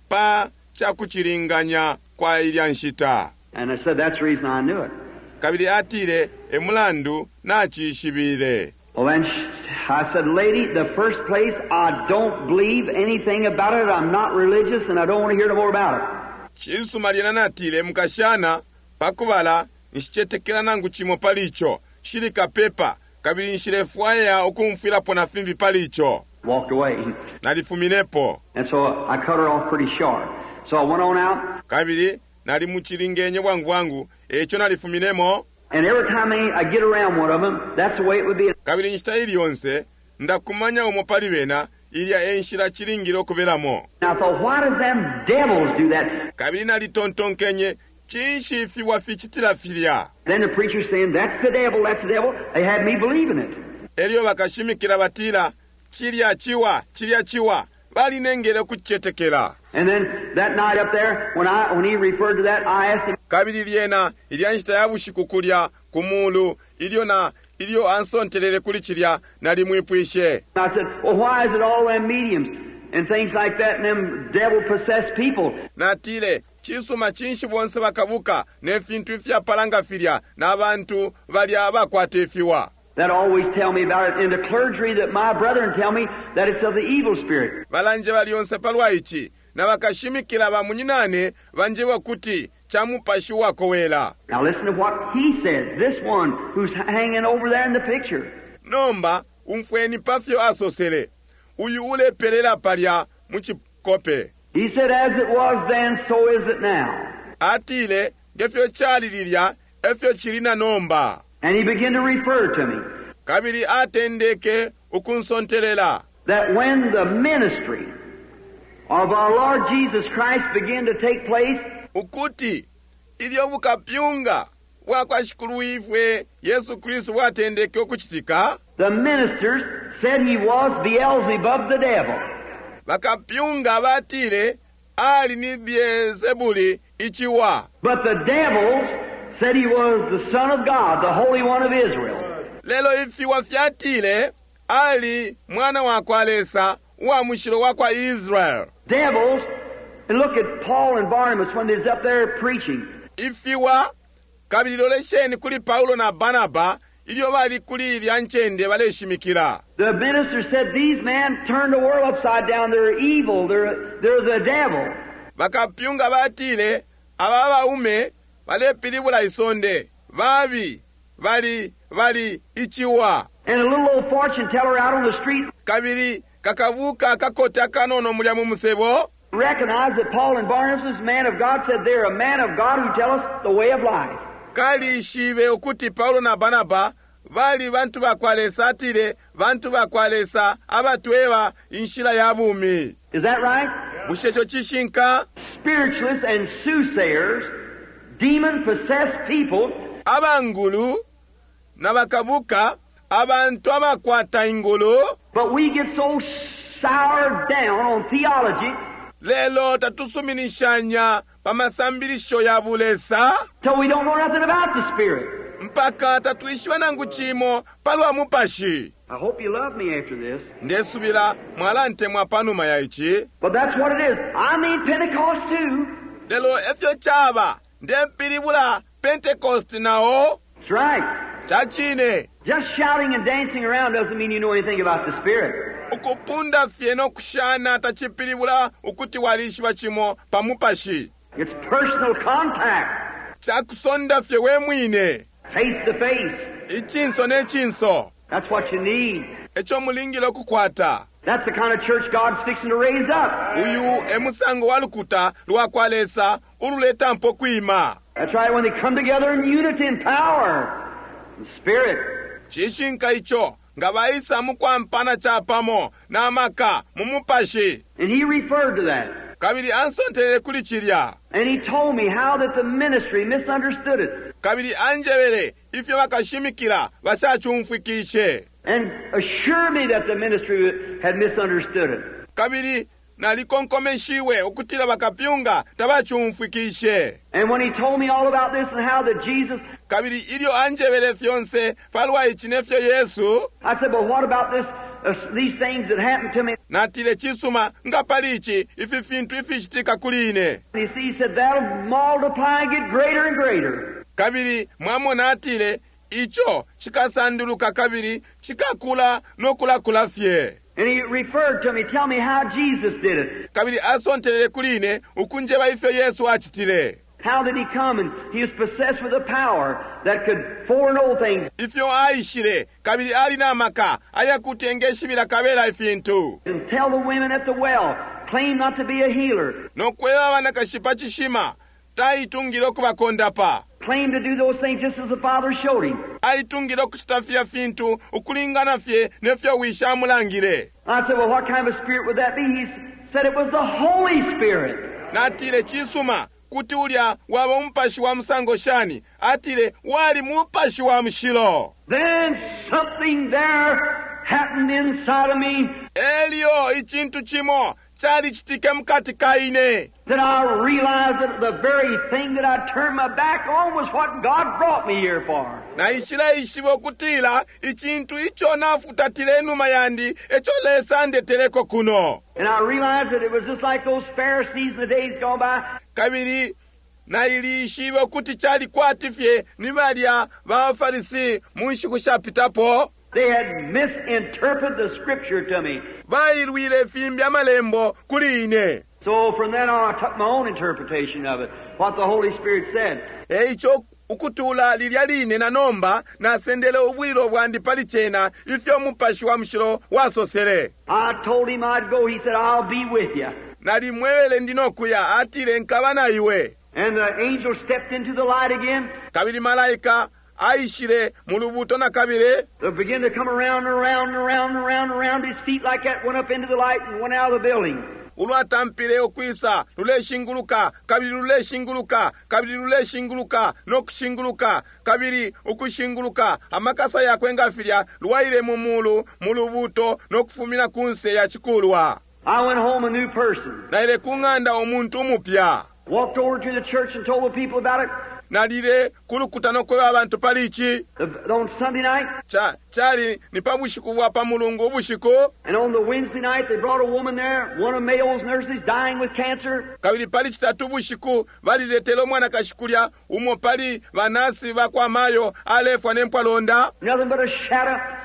pa chakuchilinganya kwa ilyanshita. And I said that's the reason I knew it. Kabiri atile emulandu nachishibile. Well then I said, lady, the first place, I don't believe anything about it. I'm not religious and I don't want to hear no more about it. Chinsumalina natile mukashana pakubala nishichetekela nangu chimo palicho shilika pepa kabili nshilefwaya okumfila pona fimbi palicho. Walked away. Nalifuminepo. And so I cut her off pretty short. So I went on out. Kabili nalimuchilingenye wangu wangu echo nalifuminemo. And every time I get around one of them, that's the way it would be. Kabili nshitayili yonse ndakumanya omopali wena ilya enshila chilingilo kubelamo. Now I thought, why does them devils do that? Kabili nalitontonkenye chinshi fiwa fichitila filya. Then the preacher saying, that's the devil, that's the devil. They had me believing it. Elio bakashimikira batila chilya chiwa, chilya chiwa. Bali nengele kuchetekela. And then that night up there, when I when he referred to that, I asked him. Kabili liena ilyanshita yabushikukulya kumulu ilyo na ilyo ansontelele kulichilya nalimwipwishe. I said, well, why is it all them mediums and things like that and them devil-possessed people? Natile chisuma chinshi bonse bakabuka nefintu fya palanga filya n'abantu balya abakwata efiwa. That always tell me about it. In the clergy that my brethren tell me that it's of the evil spirit. Balanje balionse palwaichi na bakashimikila bamunyinane banje wakuti chamupashi wako wela. Now listen to what he says. This one who's hanging over there in the picture. Nomba umfweni pafyo asosele. Uyu ule pelela palya muchikope. He said, as it was then, so is it now. Atile gefyo chali lilya efyo chilina nomba. And he began to refer to me. Kabili atendeke ukunsontelela. That when the ministry of our Lord Jesus Christ began to take place, ukuti ilyo bukapyunga wakwashikuruifwe Yesu Kristo watendeke okuchitika. The ministers said he was Beelzebub the devil. Bakapyunga batile ali ni Beelzebuli ichiwa. But the devils said he was the Son of God, the Holy One of Israel. Lelo ifiwa fyatile ali mwana wakwalesa wa mushiro wakwa Israel. Devils, and look at Paul and Barnabas when they was up there preaching. Ifiwa kabililolesheni kuli Paulo na Barnaba ilyo bali kuli ilyanchende baleshimikira. The minister said these men turned the world upside down. They're evil. They're they're the devil. Bakapyunga batile ababa ume balepilibula isonde babi vali vali ichiwa. And a little old fortune teller out on the street Kabiri kakavuka kakota kanono mulya mu musebo. recognized that Paul and Barnabas, man of God, said they're a man of God who tell us the way of life. Kali shive okuti Paulo na Barnaba vali vantu bakwalesa atile vantu bakwalesa abatweva inshila ya bumi. Is that right? Bushecho chishinka. Spiritualists and soothsayers, demon-possessed people, Abangulu nabakabuka abantu abakwata ingulu. but we get so soured down on theology Lelo tatusuminishanya pamasambilisho ya bulesa till we don't know nothing about the Spirit. mpaka tatuishiwa nangu chimo palwa mupashi. I hope you love me after this. Ndesubira mwalante mwapanuma ya ichi. But that's what it is. I mean Pentecost too. Lelo efyo chaba ndempiribula Pentecost nao. That's right. Chachine. Just shouting and dancing around doesn't mean you know anything about the Spirit. Ukupunda fye nokushana tachipiribula ukuti walishi bachimo pamupashi. It's personal contact, Chakusonda fye we mwine. face to face. Ichinso ne chinso. That's what you need. Echo mulingilo kukwata. That's the kind of church God's fixing to raise up. Uyu emusango walukuta lwakwalesa ululeta mpo kuima. That's right, when they come together in unity and power and spirit. Chishinka icho nga baisa mukwampana chapamo n'amaka mumupashi. And he referred to that. Kabiri ansontelele kuli chirya. And he told me how that the ministry misunderstood it. Kabiri anjebele ifyo bakashimikira bashachumfikishe. And assured me that the ministry had misunderstood it. Kabiri nalikonkomeshiwe okutila bakapyunga tabachumfikishe. And when he told me all about this and how that Jesus, Kabiri ilyo anjebele fyonse palwa ichinefyo Yesu. I said, well, what about this, uh, these things that happened to me? Natile chisuma nga palichi ifi fintu ifi chitika kuline. And you see, he said, that'll multiply and get greater and greater. Kabiri mwamo natile icho chikasanduluka kabiri chikakula nokula kula fye. And he referred to me, tell me how Jesus did it. Kabiri asontelele kuline ukunjeba ife Yesu achitile. How did he come? And he was possessed with a power that could foreknow things Ifyo aishile kabiri alina amaka ayakutengeshibira kabera ifintu. and tell the women at the well, claim not to be a healer, Nokwewa wana kashipa chishima taitungilo kubakondapa. claim to do those things just as the Father showed him. Aitungilo kuchitafia fintu ukulingana fye nefyo wisha mulangile. I said, well, what kind of a spirit would that be? He said it was the Holy Spirit. Natile chisuma kuti ulya waba mupashi wa musango shani atile wali mupashi wa mshilo. Then something there happened inside of me Elio ichintu chimo chali chitike mkati kaine. that I realized that the very thing that I turned my back on was what God brought me here for. Na ishila ishibo kutila ichintu icho nafutatile enuma yandi echo lesa ndeteleko kuno. And I realized that it was just like those Pharisees in the days gone by. Kabiri na ili ishibo kuti chali kwatifye nibalya bafarisi munshi kushapitapo. They had misinterpreted the scripture to me. Bailwile fimbi amalembo kuline. So from then on I took my own interpretation of it, what the Holy Spirit said. Eicho ukutula lilya line na nomba na sendele ubwilo bwandi palichena ifyo mupashi wa mshilo wasosele. I told him I'd go. He said, I'll be with you. Nali mwele ndinokuya atile nkabana iwe. And the angel stepped into the light again. Kabili malaika aishile mulubuto na kabile. They began to come around and around and around and around and around his feet like that, went up into the light and went out of the building. Ulwatampile okwisa lule shinguluka kabili lule shinguluka kabili lule shinguluka nokushinguluka kabili ukushinguluka amakasa yakwenga filya luwaile mumulu mulubuto nokufumila kunse ya chikulwa. I went home a new person. Na ile kunganda omuntu mupya. Walked over to the church and told the people about it. Nalile kulukuta nokwewa abantu palichi. The, on Sunday night. Cha, chali ni pabushiku bwa pamulungu bushiku. And on the Wednesday night they brought a woman there, one of Mayo's nurses, dying with cancer. Kabili pali chitatu bushiku baliletelo mwana kashikulya umo pali vanasi bakwa Mayo alefwa nempwa londa. Nothing but a shadow.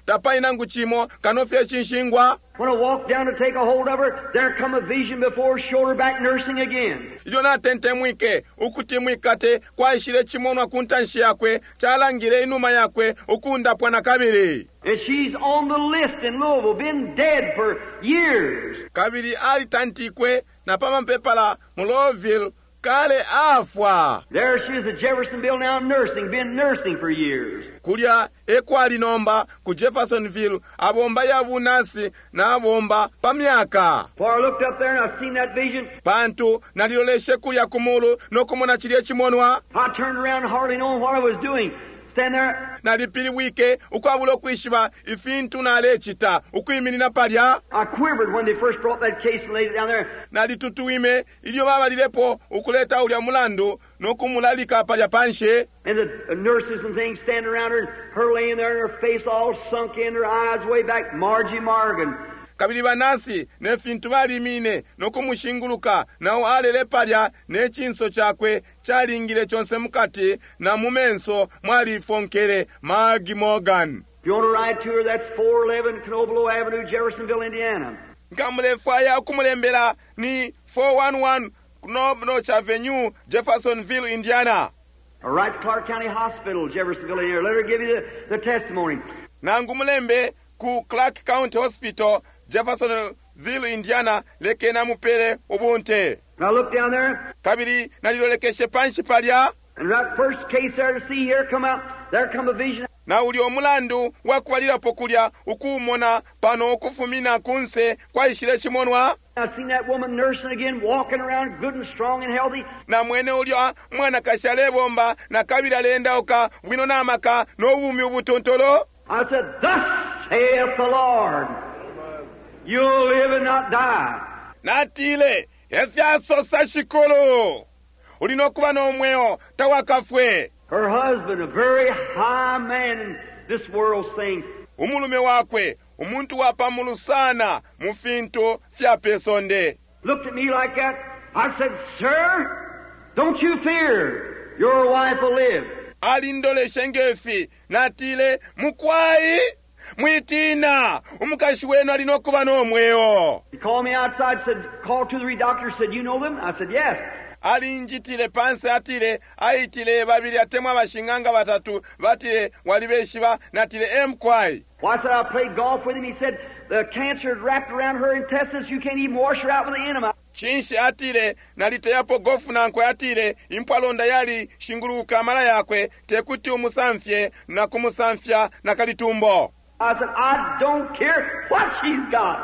tapaina nguchimo kanofye chinshingwa. When I walked down to take a hold of her, there come a vision before shoulder back nursing again. Iyo natente mwike ukuti mwikate kwa ishire chimonwa kuntanshi yakwe chalangire inuma yakwe ukunda pwana kabiri. And she's on the list in Louisville, been dead for years. Kabiri ali tantikwe na pama mpepala mu Louisville kale afwa. There she is at Jeffersonville now nursing, been nursing for years. Kulya ekwali nomba ku Jeffersonville abomba ya bunasi na abomba pamyaka. For I looked up there and I seen that vision. Pantu naliloleshe kulya kumulu nokumona chiliye chimonwa. I turned around hardly knowing what I was doing. Stand there. Nalipili wike ukwabula okwishiba ifintu nalechita ukwiminina palya. I quivered when they first brought that case and laid it down there. Nalitutuime ilyo babalilepo ukuleta ulya mulandu nokumulalika palya panshe. And the nurses and things standing around her and her laying there and her face all sunk in, her eyes way back. Margie Morgan. Kabili banasi ne fintu balimine nokumushinguluka nawo alele palya nechinso chakwe chalingile chonse mukati na mumenso mwali fonkele Margie Morgan. If you want to ride to her, that's four eleven Canoblo Avenue, Jeffersonville, Indiana. Nkamulefaya kumulembela ni four eleven Canoblo Avenue, Jeffersonville, Indiana. Or right to Clark County Hospital, Jeffersonville, Indiana. Let her give you the, the testimony. Nangumulembe ku Clark County Hospital, Jeffersonville, Indiana, leke na mupele ubunte. Now look down there. Kabili nalilolekeshe panshi palya. And that first case there to see here come out, there come a vision. Na uli omulandu wakuwalira pokulya ukumona pano okufumina kunse kwa ishile chimonwa. I seen that woman nursing again, walking around good and strong and healthy. Na mwene ulya mwana kashale bomba na kabila lenda oka wino namaka no wumi ubutontolo. I said, thus saith the Lord, you'll live and not die. Natile efyaso sashikolo ulinokuba n'omweo tawakafwe. Her husband, a very high man in this world, saying, umulume wakwe umuntu wapamulu sana mufinto fya pesonde. Looked at me like that. I said, sir, don't you fear. Your wife will live. Alindole shengefi natile mukwai mwitina umukashi wenu alinokuba n'omweo. He called me outside, said, called two or three doctors, said, you know them? I said, yes. Alinjitile panse atile aitile babili atemwa abashinganga batatu batile walibeshiba natile emkwai. Why, I said, I played golf with him. He said, the cancer had wrapped around her intestines. You can't even wash her out with the enema. Chinshi atile nalite yapo gofu nankwe atile impalonda yali shinguluka mala yakwe tekuti umusamfye na kumusamfya na kalitumbo. I said, I don't care what she's got.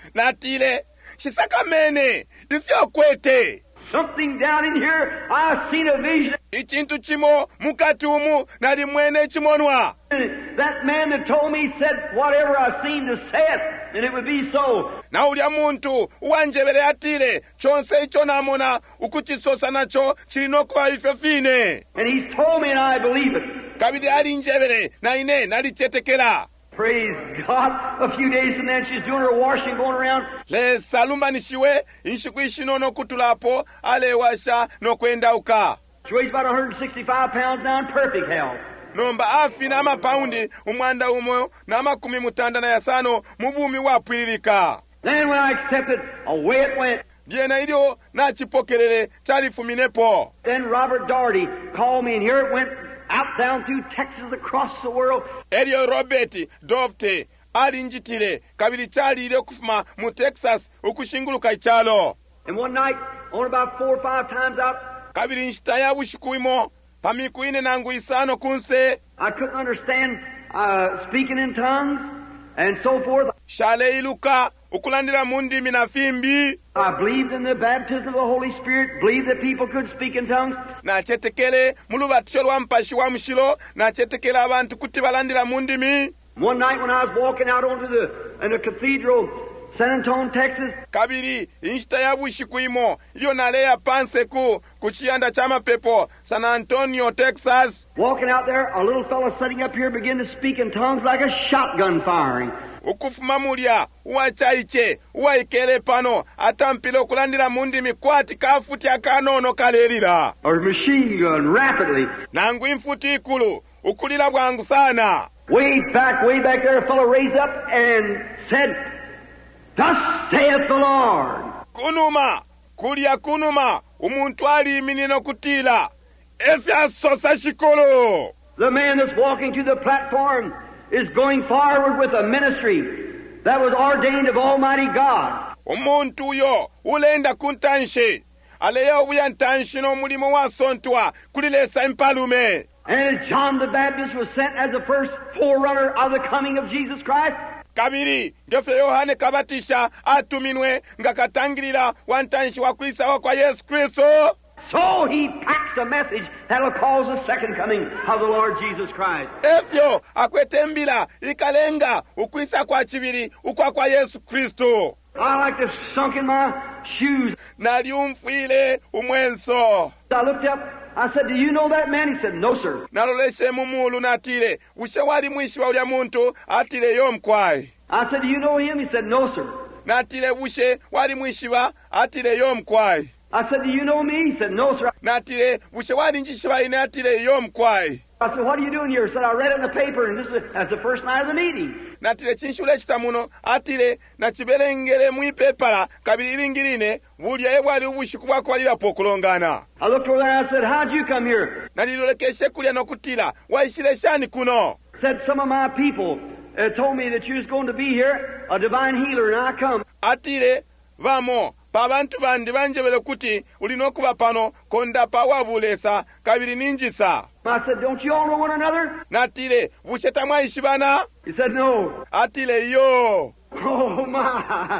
Natile shisakamene ifyo kwete. Something down in here, I seen a vision. Ichintu chimo mukati umu nali mwene chimonwa. That man that told me said whatever I seen to say it, and it would be so. Na ulya muntu uwanjebele atile chonse icho namona ukuchisosa nacho chilinokuba ifyo fine. And he's told me and I believe it. Kabili alinjebele na ine nalichetekela. Praise God. A few days from then she's doing her washing, going around. Le salumba nishiwe inshiku ishinono kutulapo alewasha no kwenda uka. She weighs about one hundred sixty-five pounds now in perfect health. Nomba afi na mapaundi umwanda umo na makumi mutanda na yasano mubumi wapwililika. Then when I accepted, away it went. Biena ilio na chipokelele chalifuminepo. Then Robert Daugherty called me and here it went out down through Texas across the world. Elio Robert Dovte alinjitile kabili chali ile kufuma mu Texas ukushinguluka ichalo. And one night, on about four or five times out, kabili nshitaya bushikuimo pamikuine nangu isano kunse. I couldn't understand uh, speaking in tongues and so forth. Shale iluka ukulandira mundi minafimbi. I believed in the baptism of the Holy Spirit, believed that people could speak in tongues. Na chetekele mulubatisho lwa mpashi wa mshilo na chetekele abantu kuti balandira mundimi. One night when I was walking out onto the in the cathedral, San Antonio, Texas. Kabiri inshita ya bushikuimo iyo naleya panse ku kuchianda chama pepo San Antonio, Texas. Walking out there, a little fellow sitting up here began to speak in tongues like a shotgun firing. Ukufuma mulya uwachaiche uwaikele pano atampile okulandira mundimi kwati kafuti akanono kalelira. Or machine gun rapidly. Nangu infuti ikulu ukulila bwangu sana. Way back, way back there, a fellow raised up and said, "Thus saith the Lord." Kunuma, kulya kunuma, umuntu ali minino kutila. Efya sosa shikolo. The man that's walking to the platform is going forward with a ministry that was ordained of Almighty God. Umuntu yo, ulenda kuntanshe. Aleyo buyantanshe no mulimo wa sontwa, kulilesa impalume. And John the Baptist was sent as the first forerunner of the coming of Jesus Christ. Kabiri, ngefe Yohane kabatisha atuminwe ngakatangirira wantanshi wa kuisawa kwa Yesu Kristo. So he packs a message that will cause the second coming of the Lord Jesus Christ. Efyo akwetembila ikalenga ukuisa kwa chibiri ukwa kwa Yesu Kristo. I like to sunk in my shoes. Naliumfwile umwenso. I looked up. I said, "Do you know that man?" He said, "No, sir." Naloleshe mumulu natile. Ushe wali mwishi wa ulya muntu atile yomkwai. I said, "Do you know him?" He said, "No, sir." Natile ushe wali mwishi wa atile yomkwai. I said, "Do you know me?" He said, "No, sir." Natile ushe wali njishi wa ine atile yomkwai. I said, "What are you doing here?" He said, "I read it in the paper, and this is that's the first night of the meeting." Natile chinshule chitamuno atile na chiberengere mwipepala kabiri lingirine bulya ebwali ubushiku bwako walira pokulongana. I looked over there and I said, "How'd you come here?" Nalilolekeshe kulya nokutila waishile shani kuno. Said, "Some of my people uh, told me that you was going to be here, a divine healer, and I come." Atile vamo pabantu bandi banjebele kuti ulinokuba pano konda pawabulesa kabiri ninjisa. I said, "Don't you all know one another?" Natile busheta mwaishibana. He said, "No." Atile yo. Oh my!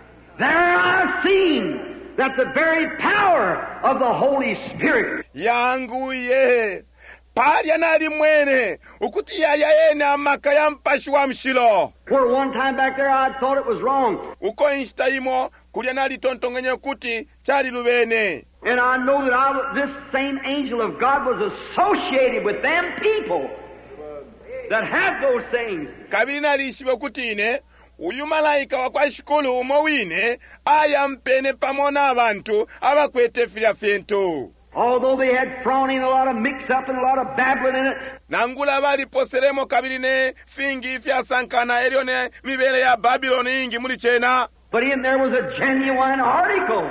There I've seen that the very power of the Holy Spirit. Yangu ye. Palya nali mwene ukuti yaya ene amaka ya mpashi wa mshilo. Where one time back there I thought it was wrong. Uko instaimo kulya nali tontongenye kuti chali lubene. And I know that I, this same angel of God was associated with them people that had those things. Kabiri nali ishibe kuti ine uyu malaika wakwa shikulu umo wine aya mpene pamona abantu abakwete filya fento. Although they had thrown in a lot of mix-up and a lot of babbling in it. Nangula bali poseremo kabiri ne fingi fya sankana elio ne mibele ya Babyloni ingi muli chena. But in there was a genuine article.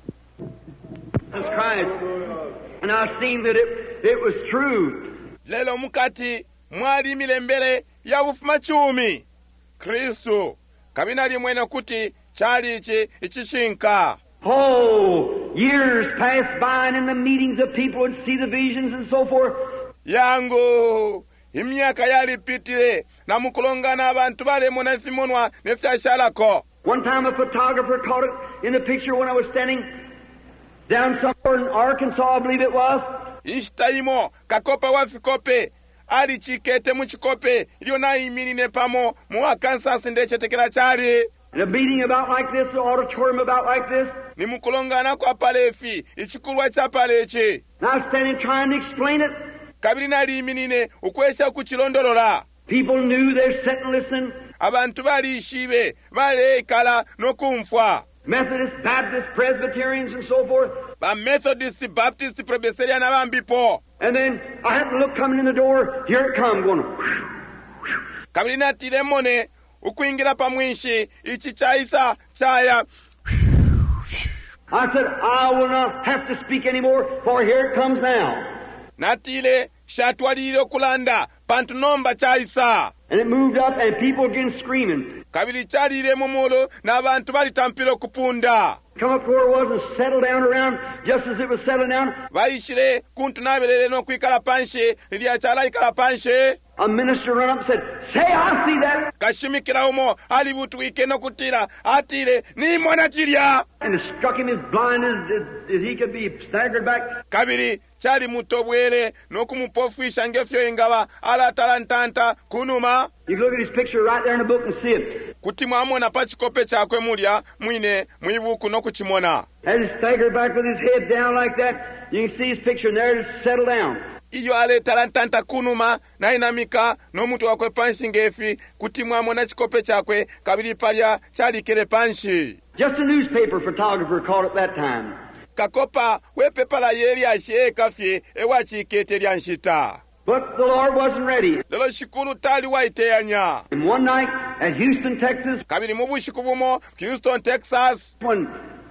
Jesus Christ. And I seen that it, it was true. Lelo mukati mwali milembele ya ufuma chumi. Kristo. Kabina li mwene kuti chali ichi ichishinka. Oh, years passed by and in the meetings of people would see the visions and so forth. Yangu. Imyaka yali pitile. Na mukulongana abantu bale mona fimonwa nefya shalako. One time a photographer caught it in the picture when I was standing down somewhere in Arkansas, I believe it was. Ishtaimo, kakopa wafikope, ali chikete muchikope, ilio na iminine pamo, mua Kansas ndeche tekela chari. In a meeting about like this, an auditorium about like this. Ni mukulongana kwa palefi, ichikulwa cha paleche. And I was standing trying to explain it. Kabiri nali iminine, ukwesha kuchilondolola. People knew they're sitting listening. Abantu bali ishibe, bale ikala nokumfwa. Methodist, Baptist, Presbyterians, and so forth. Ba Methodist, Baptist, Presbyterian, abambipo. And then I had to look coming in the door. Here it come, going. Kabiri natile mone, ukuingira pamwishi, ichi chaisa, chaya. I said, I will not have to speak anymore, for here it comes now. Natile, shatwalile kulanda, pantunomba chaisa. And it moved up, and people again screaming. Kabili chalile mumulo, na abantu bali tampilo kupunda. Come up to where it was and settle down around, just as it was settling down. Vaishile, kuntu nabelele no kuikala panshe, liya chala ikala panshe. A minister ran up and said, "Say, I see that." Kashimikila umo, halibutu ike no kutila, atile, ni mwana chilia. And it struck him as blind as, as, as he could be, staggered back. Kabili, chali mutobwele, no kumupofisha ngefyo ingawa, ala talantanta, kunuma. You can look at his picture right there in the book and see it. Kutimwa amona pachikope chakwe mulia, mwine, mwivuku no kuchimona. As he staggered back with his head down like that, you can see his picture and there it is settled down. Iyo ale talantanta kunuma, na inamika, no mutu wakwe panshi ngefi, kutimwa amona chikope chakwe, kabili palya, chali kele panshi. Just a newspaper photographer caught it that time. Kakopa, wepe pala yeri ashe kafye, ewa chikete lianshita. But the Lord wasn't ready. lelo shikulu tali waiteyanya. And one night at Houston, Texas, kabili mubushiku bumo Houston, Texas, when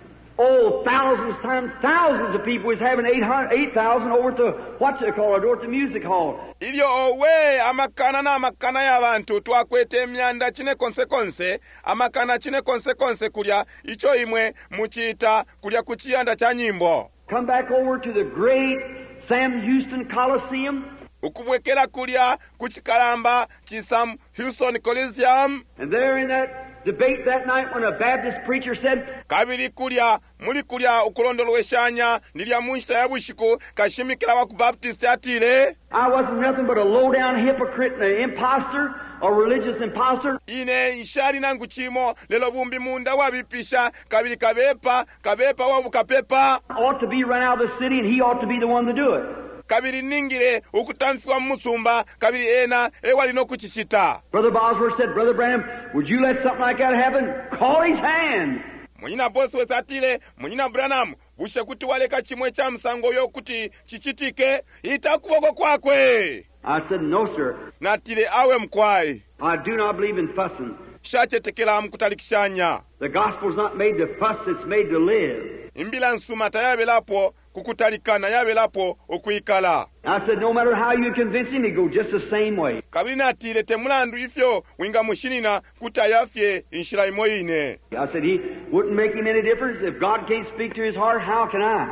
oh thousands times thousands of people was having eight hundred, eight thousand over to what you call it, over to music hall. ilyo owe amakana na amakana y'abantu twakwete emyanda chine konse konse amakana chine konse konse kulya icho imwe muchita kulya kuchiyanda cha nyimbo. Come back over to the great Sam Houston Coliseum. Ukubwekera kulya kuchikalamba chisam Houston Coliseum. And there in that debate that night when a Baptist preacher said, kabili kulya muli kulya ukulondolweshanya nilya munshita ya bushiku kashimikira wa ku Baptist atile, I wasn't nothing but a low-down hypocrite and an imposter, a religious imposter. ine nshali nangu chimo lelo bumbi munda wabipisha kabili kabepa kabepa wabu kapepa Ought to be run out of the city, and he ought to be the one to do it. kabili ningire ukutamfiwa musumba kabili ena ewali no kuchichita. Brother Bosworth said, Brother Branham, would you let something like that happen? Call his hand. Munyina Bosworth atile munyina Branham bushe kuti waleka chimwe cha msango yo kuti chichitike itakuboko kwakwe. I said, no, sir. natile awe mkwai. I do not believe in fussing. shachetekela mkutalikishanya. The gospel's not made to fuss, it's made to live. imbila nsumata yabelapo kukutalikana yabelapo okuikala. I said, no matter how you convince him, he go just the same way. kabili natile temulandu ifyo winga mushinina kutayafye inshila imoine. I said, he wouldn't make him any difference. If God can't speak to his heart, how can I?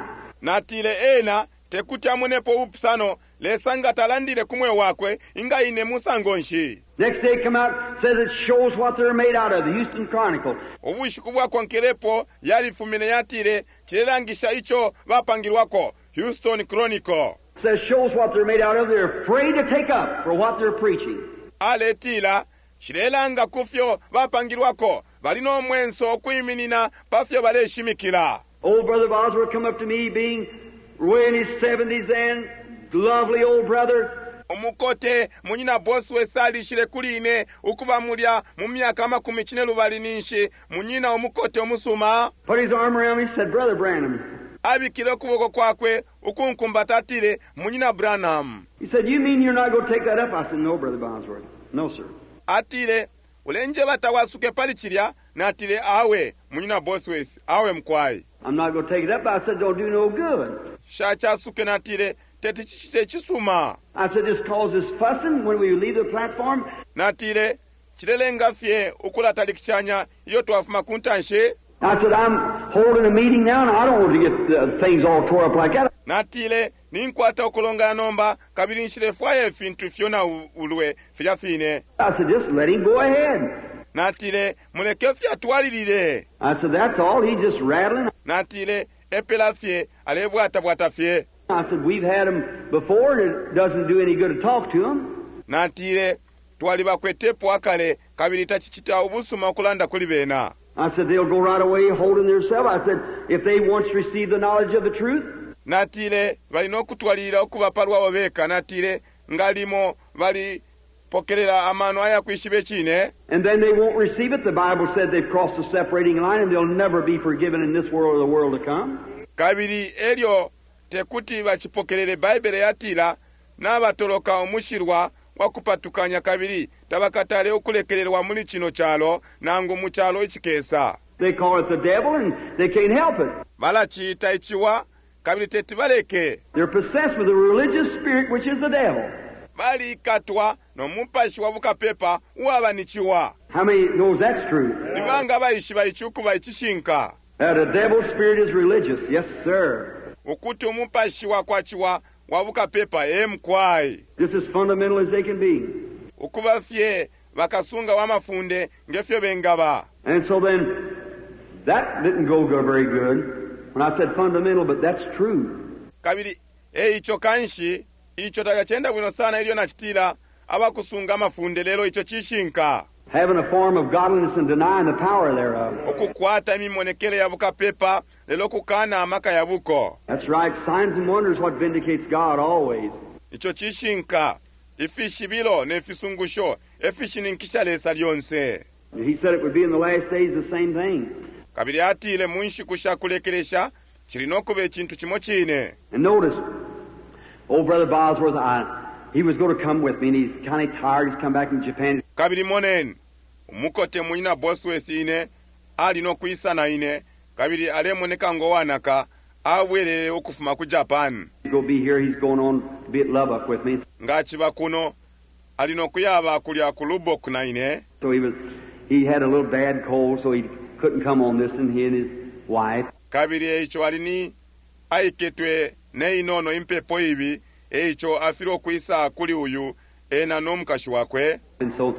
natile ena tekuti amunepo upsano lesanga talandile kumwe wakwe inga ine musango nshi. Next day come out, says it shows what they're made out of, the Houston Chronicle. obushiku bwakonkerepo yalifumine yatile chilelangisha icho bapangilwako Houston Chronicle. Says shows what they're made out of. They're afraid to take up for what they're preaching. aletila chilelanga kufyo bapangilwako balino mwenso okwiminina pafyo baleshimikila. Old Brother Bosworth come up to me, being way in his seventies then, lovely old brother. omukote munyina Bosworth alishile kuline ukuba mulya mu myaka makumi chine lubali ninshi munyina omukote omusuma. Put his arm around me and said, Brother Branham. abikile okuboko kwakwe ukunkumbatatile munyina Branham. He said, you mean you're not going to take that up? I said, no, Brother Bosworth. No, sir. atile ulenje batawasuke palichilya natile awe munyina Bosworth awe mkwai. I'm not going to take it up. I said, don't do no good. shachasuke natile tetichichite chisuma. I said, this causes fussing when we leave the platform. natile chilelenga fye ukulatalikishanya iyo twafuma kuntanshe. I said, I'm holding a meeting now, and I don't want to get uh, things all tore up like that. natile ninkwata okulonga nomba kabili nshile fwaye fintu fyona ulwe fya fine. I said, just let him go ahead. natile muleke fye atwalilile. I said, that's all. He's just rattling. natile epela fye alebwata bwata fye. I said, we've had him before, and it doesn't do any good to talk to him. natile twali bakwetepo akale kabili tachichita ubusuma okulanda kuli bena. I said, they'll go right away holding themselves. I said, if they once receive the knowledge of the truth. natile balina okutwalira okuba palwawo beka natile ngalimo bali pokelera amano aya kwishibe chine. And then they won't receive it. The Bible said they've crossed the separating line, and they'll never be forgiven in this world or the world to come. kabili elyo tekuti bachipokelere Baibele yatila n'abatoloka omushirwa wakupatukanya kabili tabakatale okulekererwa muli chino chalo nangu mu chalo ichikesa. They call it the devil, and they can't help it. balachiyita ichiwa kabili teti baleke. They're possessed with a religious spirit, which is the devil. balikatwa n'omupashi wa bukapepa uwaba nichiwa. How many knows that's true? nibanga bayishi bayichuku bayichishinka. That a devil spirit is religious. Yes, sir. ukuti omupashi wakwachiwa wa bukapepa emkwai. Just as fundamental as they can be. ukuba fye bakasunga wamafunde ngefyo bengaba. And so then, that didn't go go very good when I said fundamental, but that's true. kabili e icho kanshi icho tagachenda bwino sana ilyo nachitila abakusunga amafunde lelo icho chishinka. Having a form of godliness and denying the power thereof. okukwata emimonekele ya bukapepa lelo kukana amaka ya buko. That's right. Signs and wonders what vindicates God always. icho chishinka ifishi bilo nefisungusho efishi ninkisha lesa lyonse. He said it would be in the last days the same thing. kabili atile munshi kushakulekelesha chilinokuba ekintu kimo chine. And notice, old Brother Bosworth, I he was going to come with me, and he's kind of tired. He's come back from Japan. Kabiri moneni mukote muina Bosworth ine ali no kuisana ine kabiri alemoneka ngowanaka awelele okufuma ku Japan. He's going to be here. He's going on to be at Lubbock with me. Ngachiba kuno alino kuyaba kulya ku Lubbock na ine. So he was, he had a little bad cold, so he couldn't come on this, and he and his wife. Kabiri echo alini aiketwe ne inono impepo ibi echo afiro kuisa kuli uyu ena nomkashi wakwe. And so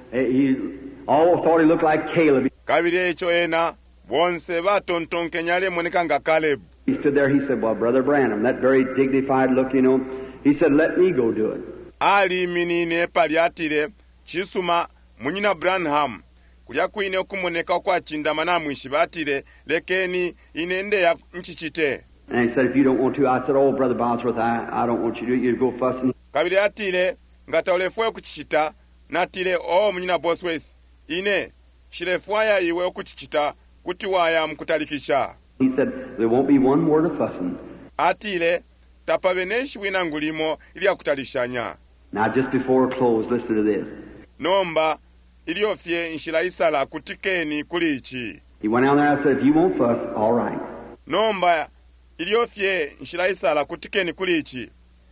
he all thought he looked like Caleb. Kabiri echo ena bonse batontonkenyale moneka nga Caleb. He stood there. He said, "Well, Brother Branham," that very dignified look, you know. He said, "Let me go do it." Ali minine paliatire chisuma munyina Branham kulya kuine okumoneka kwa chindamana mwishibatire lekeni inende ya mchichite. And he said, "If you don't want to," I said, "Oh, Brother Bosworth, I, I don't want you to do it. You go fussing." Kabiri atire ngata olefwe kuchichita natire o munyina Bosworth ine shilefwaya iwe okuchichita kuti waya mkutalikisha. He said, "There won't be one word of fussing." Atile tapaveneshi wina ngulimo ili akutalishanya. Now, just before I close, listen to this. Nomba iliofye nshilaisala kutikeni kulichi. He went down there and I said, "If you won't fuss, all right." Nomba iliofye nshilaisala kutikeni kulichi.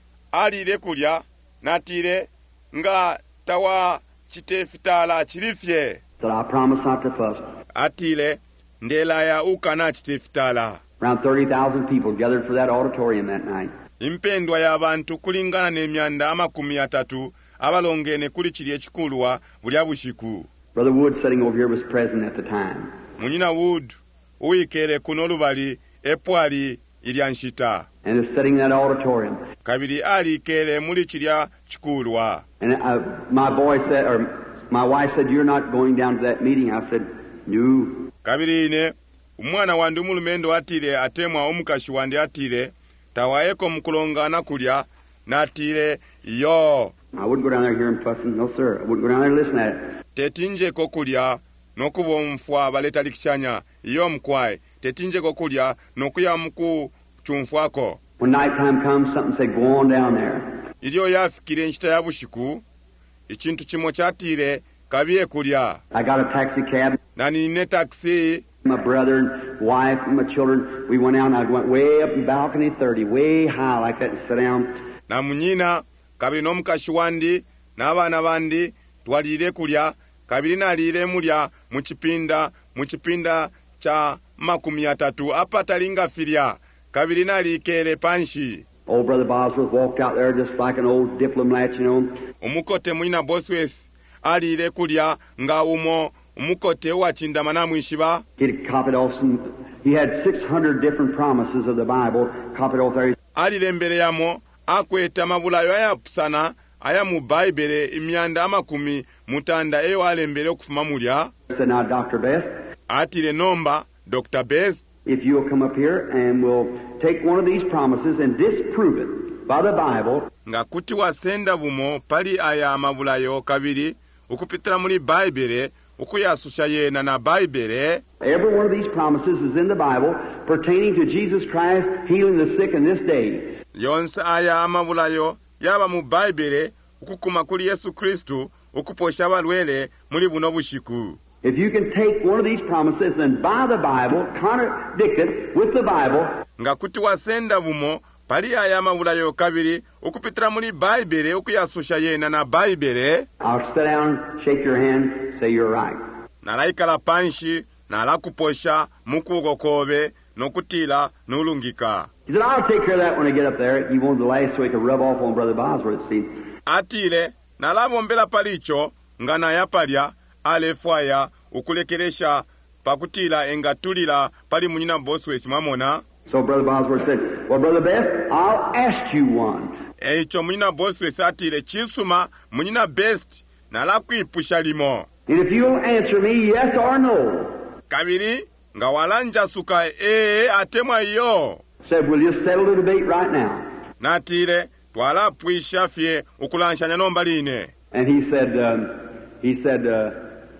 Ali ile kulya natire nga tawa chitefitala chilifye. Said, "I promise not to fuss." Atile ndela ya ukana chitefitala. Around thirty thousand people gathered for that auditorium that night. Impendwa y'abantu kulingana n'emyanda amakumi atatu abalongene kuli kiri ekikulwa buli abushiku. Brother Wood sitting over here was present at the time. Munyina Wood uikele kuno lubali epwali ilyanshita. And is sitting in that auditorium. Kabiri ali kele muli kirya kikulwa. And uh, my boy said, or my wife said, "You're not going down to that meeting." I said, "No." Kabiri ine umwana wandi umulumendo atile atemwa omukashi wandi atile tawaeko mukulongana kulya natile yo. I wouldn't go down there hearing fussing. No, sir. I wouldn't go down there listen at it. Tetinje kokulya nokubomfwa baletalikishanya iyo mkwai. Tetinje kokulya nokuya mku chumfwako. When night time comes, something say, "Go on down there." Iliyo yafikire nchita ya bushiku ichintu chimo chatile kabiye kulya. I got a taxi cab. Na nine taxi. My brother and wife and my children, we went out and I went way up in balcony thirty, way high like that, and sat down. Na munyina kabiri nomukashi wandi n'abana bandi twalire kulya kabiri nalire mulya muchipinda muchipinda cha makumi atatu apatalinga filya kabiri nalikele panshi. Old Brother Bosworth walked out there just like an old diplomat, you know. Umukote munyina Bosworth alire kulya nga umo umukote wachindamana mwishiba. He copied off some, he had six hundred different promises of the Bible, copied off there. Alire mbele yamo akweta mabulayo ayapusana aya mu Bible imyanda amakumi mutanda eyo alembele okufuma mulya. Said, "Now, Doctor Best." Atile nomba Doctor Best. "If you'll come up here and we'll take one of these promises and disprove it by the Bible." Nga kuti wasenda bumo pali aya mabulayo kabiri ukupitira muri Bible ukuyasusha yena na Bible. Every one of these promises is in the Bible pertaining to Jesus Christ healing the sick in this day. Yonse aya amabulayo yaba mu Bible ukukuma kuli Yesu Kristu ukuposha abalwele muri buno bushiku. If you can take one of these promises and by the Bible contradict it with the Bible. Nga kuti wasenda bumo pali aya amabulayo kabiri ukupitira muri Bible ukuyasusha yena na Bible. I'll sit down, shake your hand, say you're right. Nalaikala panshi nalakuposha mukugokobe nokutila nulungika. He said, "I'll take care of that when I get up there." He wanted the last so he could rub off on Brother Bosworth, see. Atile nalabombela palicho ngana yapalya alefwaya ukulekeresha pakutila engatulila pali munyina Bosworth mamona. So Brother Bosworth said, "Well, Brother Best, I'll ask you one." Echo munyina Bosworth atile chisuma munyina Best nalakwipusha limo. "And if you'll answer me yes or no." Kabiri nga walanja suka ee atemwa iyo. Said, "We'll just settle the debate right now." Natile twala pwisha fye ukulanshanya nomba line. And he said, um, he said, uh,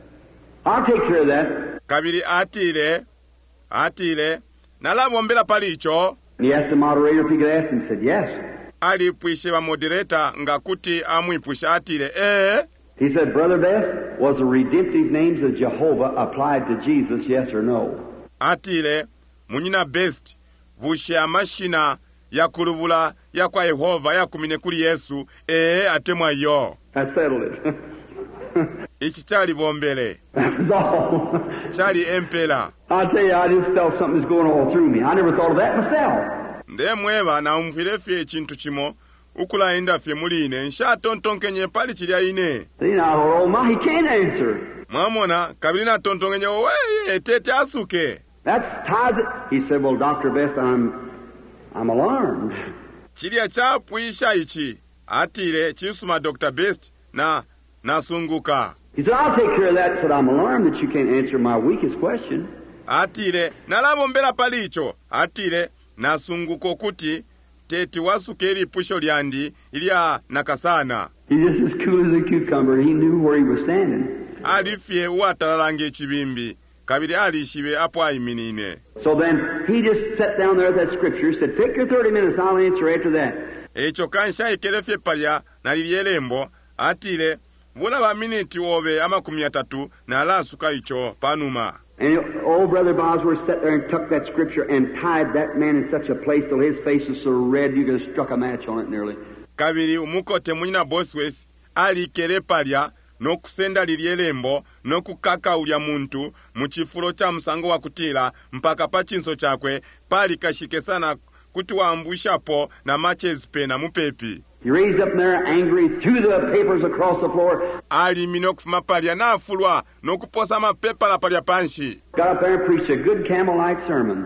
"I'll take care of that." Kabiri atile atile nalabombela palicho. And he asked the moderator if he could ask him. He said, "Yes." alipwishe ba moderator nga kuti amwipusha atile eh. He said, Brother Best, was the redemptive names of Jehovah applied to Jesus, yes or no? Atile, munyina Best, bushe amashina ya kulubula ya kwa Yehova ya kumine kuli Yesu, eh atemwa yo. I settled it. Ichi chali bombele. That's all. Chali empela. I tell you, I just felt something was going all through me. I never thought of that myself. Nde mweba na umfilefye chintu chimo, ukula inda fye muline, nsha tontonkenye pali chilia ine. See now, oh my, he can't answer. Mwamona, kabilina tontonkenye, weye, tete asuke. That's ties it. He said, well, Doctor Best, I'm, I'm alarmed. Chilia chapu isha ichi, atile, chisuma Doctor Best, na, nasunguka. He said, I'll take care of that. He said, I'm alarmed that you can't answer my weakest question. Atile, nalabo mbela palicho, atile, nasunguko kuti, teti wasuke ili pusho liandi, ilia nakasana. He's just as cool as a cucumber. He knew where he was standing. Alifye uatalalange chibimbi, kabili alishiwe apo aiminine. So then, he just sat down there at that scripture, said, take your thirty minutes, I'll answer after that. Echo kansha ikelefye palya, na lilielembo, atile, wula wa miniti obe ama kumiatatu, na ala suka icho, panuma. And old Brother Bosworth sat there and took that scripture and tied that man in such a place till his face was so red you could have struck a match on it nearly. Kabili umukote munyina Bosworth, ali kele palya, no kusenda lilielembo, no kukaka ulia muntu, muchifulo cha msango wa kutila, mpaka pachinso chakwe, pali kashike sana kutuambusha po na matches pe na mupepi. He raised up there angry, threw the papers across the floor. Ali minox mapalia na fulwa, no kuposa mapepa la palia panshi. Got up there and preached a good camel-like sermon.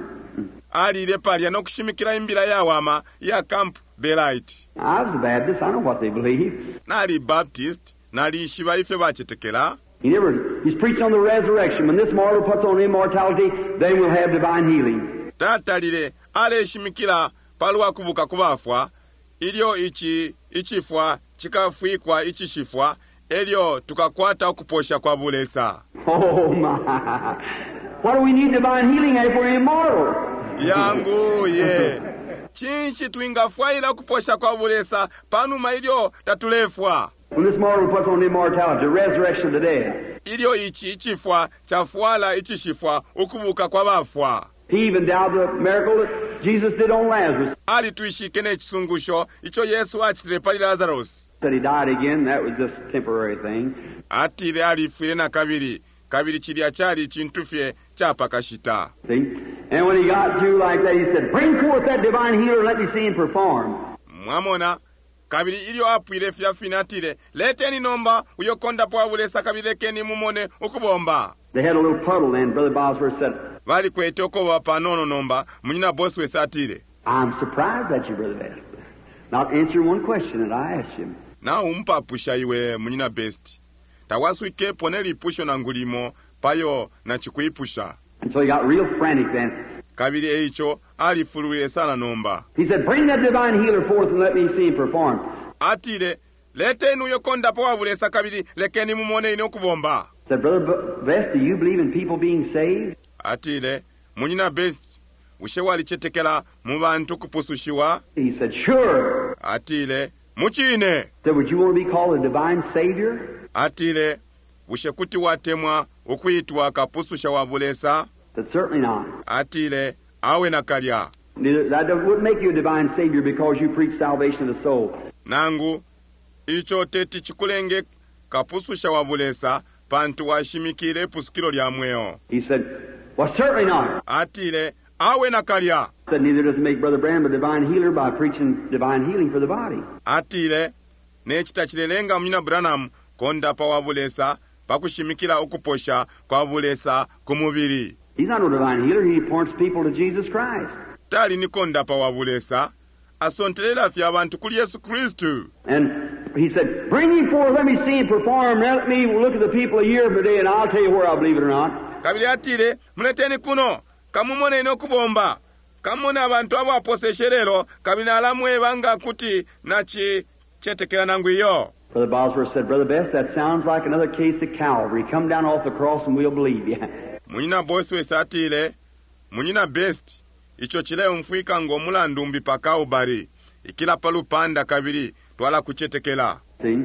Ali ile palia no kushimikira imbila ya wama, ya Camp Belite. I was a Baptist, I know what they believe. Nali Baptist, nali shiva ife bachetekela. He never, he's preaching on the resurrection. When this mortal puts on immortality, they will have divine healing. Tatalile, ale shimikila paluwa kubuka kubafwa, ilio ichi, ichifwa, chikafuikwa ichishifwa, elio tukakwata okuposha kwa bulesa. Oh my! What do we need divine healing if we're immortal? Yangu ye. Chinshi tuingafwaila kuposha kwa bulesa, panuma ilio tatulefwa. When this mortal puts on immortality, the resurrection of the dead. Ilio ichi ichifwa, chafuala ichishifwa, ukubuka kwa bafwa. He even doubted the miracle that Jesus did on Lazarus. Ali tuishikene chisungusho, icho Yesu achitire pali Lazarus. That he died again, that was just a temporary thing. Atile alifire na kabiri, kabiri chili achari chintufye chapa kashita. See? And when he got through like that, he said, bring forth that divine healer and let me see him perform. Mwamona, kabiri ilio apuile fya finatile, leteni nomba, uyokonda po avulesa kabile keni mumone ukubomba. They had a little puddle then, Brother Bosworth said, Vali kwetoko wapanono nomba, munyina Bosworth atile. I'm surprised at you, Brother Best. Not answering one question that I asked you. Na umpa pusha iwe munyina Best. Tawaswike poneli pusho na ngulimo, payo na chikuipusha. And so he got real frantic then. Kabili eicho, alifuluile sana nomba. He said, bring that divine healer forth and let me see him perform. Atile, leteni uyokonda po avulesa kabili, lekeni mumone ino kubomba. Said, Brother Best, do you believe in people being saved? Atile, munyina Best, ushewali chetekela mubantu kupusushiwa. He said, sure. Atile, muchine. Said, would you want to be called a divine savior? Atile, ushekuti watemwa ukuitwa kapususha wabulesa. Said, certainly not. Atile, awe nakalya. Neither, that wouldn't make you a divine savior because you preach salvation of the soul. Nangu, icho teti chikulenge kapususha wabulesa, pantu washimikile puskilo lya mweo. He said, well, certainly not. Atile, awe nakalya. Said, neither does it make Brother Branham a divine healer by preaching divine healing for the body. Atile, nechitachilelenga mnyina Branham konda pa wabulesa, pakushimikila ukuposha kwa wabulesa kumubiri. He's not a divine healer. He points people to Jesus Christ. Tali nikonda pa wabulesa, asontelela fya abantu kuli Yesu Kristu. And he said, bring him forth, let me see him perform, let me look at the people a year per day, and I'll tell you where I believe it or not. Kabili atile, muleteni kuno, kamumone ino kubomba, kamune abantu abo aposesherero, kabili alamwe vanga kuti nachi chetekela nangu iyo. Brother Bosworth said, Brother Best, that sounds like another case of Calvary. Come down off the cross and we'll believe you. Munyina Bosworth atile, munyina Best, icho chile umfuika ngomulandu mbi pa Calvary. ikila palupanda kabiri twala kuchetekela. See?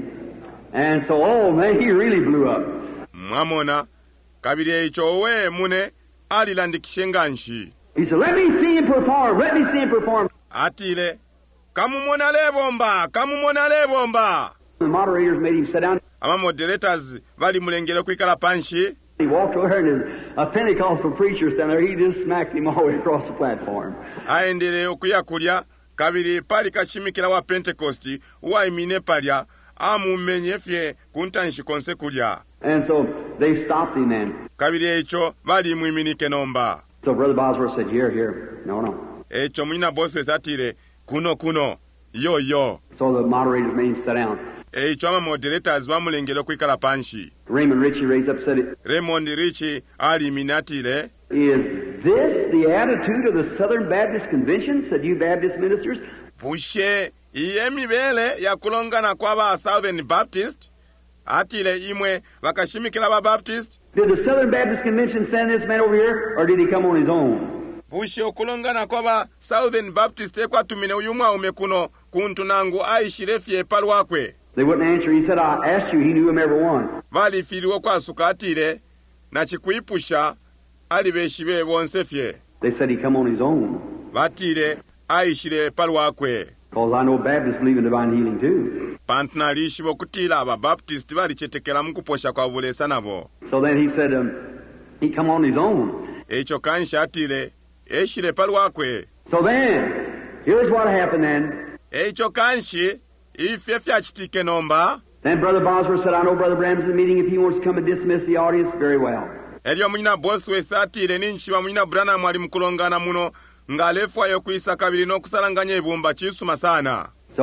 And so, oh man, he really blew up. Mwamona kabiri echo we mune alilandikishenga nshi. He said, let me see him perform, let me see him perform. Atile kamumona lebomba kamumona lebomba. The moderators made him sit down. Ama moderators bali mulengele kwikala panshi. He walked over and a Pentecostal preacher standing there, he just smacked him all the way across the platform. Aendele okuya kulya kabiri pali kachimikila wa Pentecosti wa imine palya amumenye fye kuntanshi konse kulya. And so they stopped him then. Kabiri echo bali muiminike nomba. So Brother Bosworth said, here, here. No, no. Echo mwina Bosworth atile kuno kuno yo yo. So the moderators made him sit down. Echo ama moderators bamulengele kwikala panshi. Raymond Ritchie raised up and said, Raymond Ritchie ali minatile. is this the attitude of the Southern Baptist Convention, said you Baptist ministers? Pushe iye mibele ya kulongana kwa ba Southern Baptist. Atile imwe wakashimikila ba Baptist. Did the Southern Baptist Convention send this man over here, or did he come on his own? Pushe okulongana kwa ba Southern Baptist ekwa tumine uyumwa umekuno kuntunangu aishirefye palwakwe. They wouldn't answer. He said, I asked you, he knew him every one. Vali filiwo kwa sukatile na chikuipusha alibeshibe bonsefye. They said he come on his own. Vatile aishire palwakwe. Because I know Baptists believe in divine healing too. Pantna lishibo kutila aba Baptist bali chetekela mukuposha kwa vulesa nabo. So then he said, um, he come on his own. Echo kansha atile eshire palwakwe. So then, here's what happened then. Echo kanshi ifye fyachitike nomba. Then Brother Bosworth said, I know Brother Branham's in the meeting. If he wants to come and dismiss the audience, very well. Elio mwina Bosworth atile ninchiwa mwina Branham ali mkulongana muno ngalefwa yo kuisa kabili no kusalanganya ibumba chisuma sana. So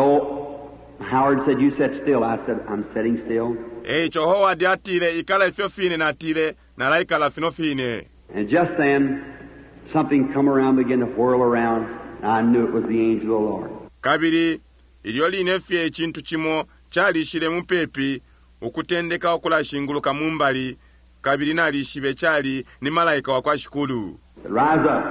Howard said, you sit still. I said, I'm sitting still. Echo Howard atile ikala ifyo fine na atile na laika la fino fine. And just then, something come around, began to whirl around, and I knew it was the angel of the Lord. Kabiri ilio linefye chintu chimo chali shile mupepi ukutendeka okula shinguluka mumbali kabiri nalishibe chali ni malaika wa kwa shikulu. Rise up.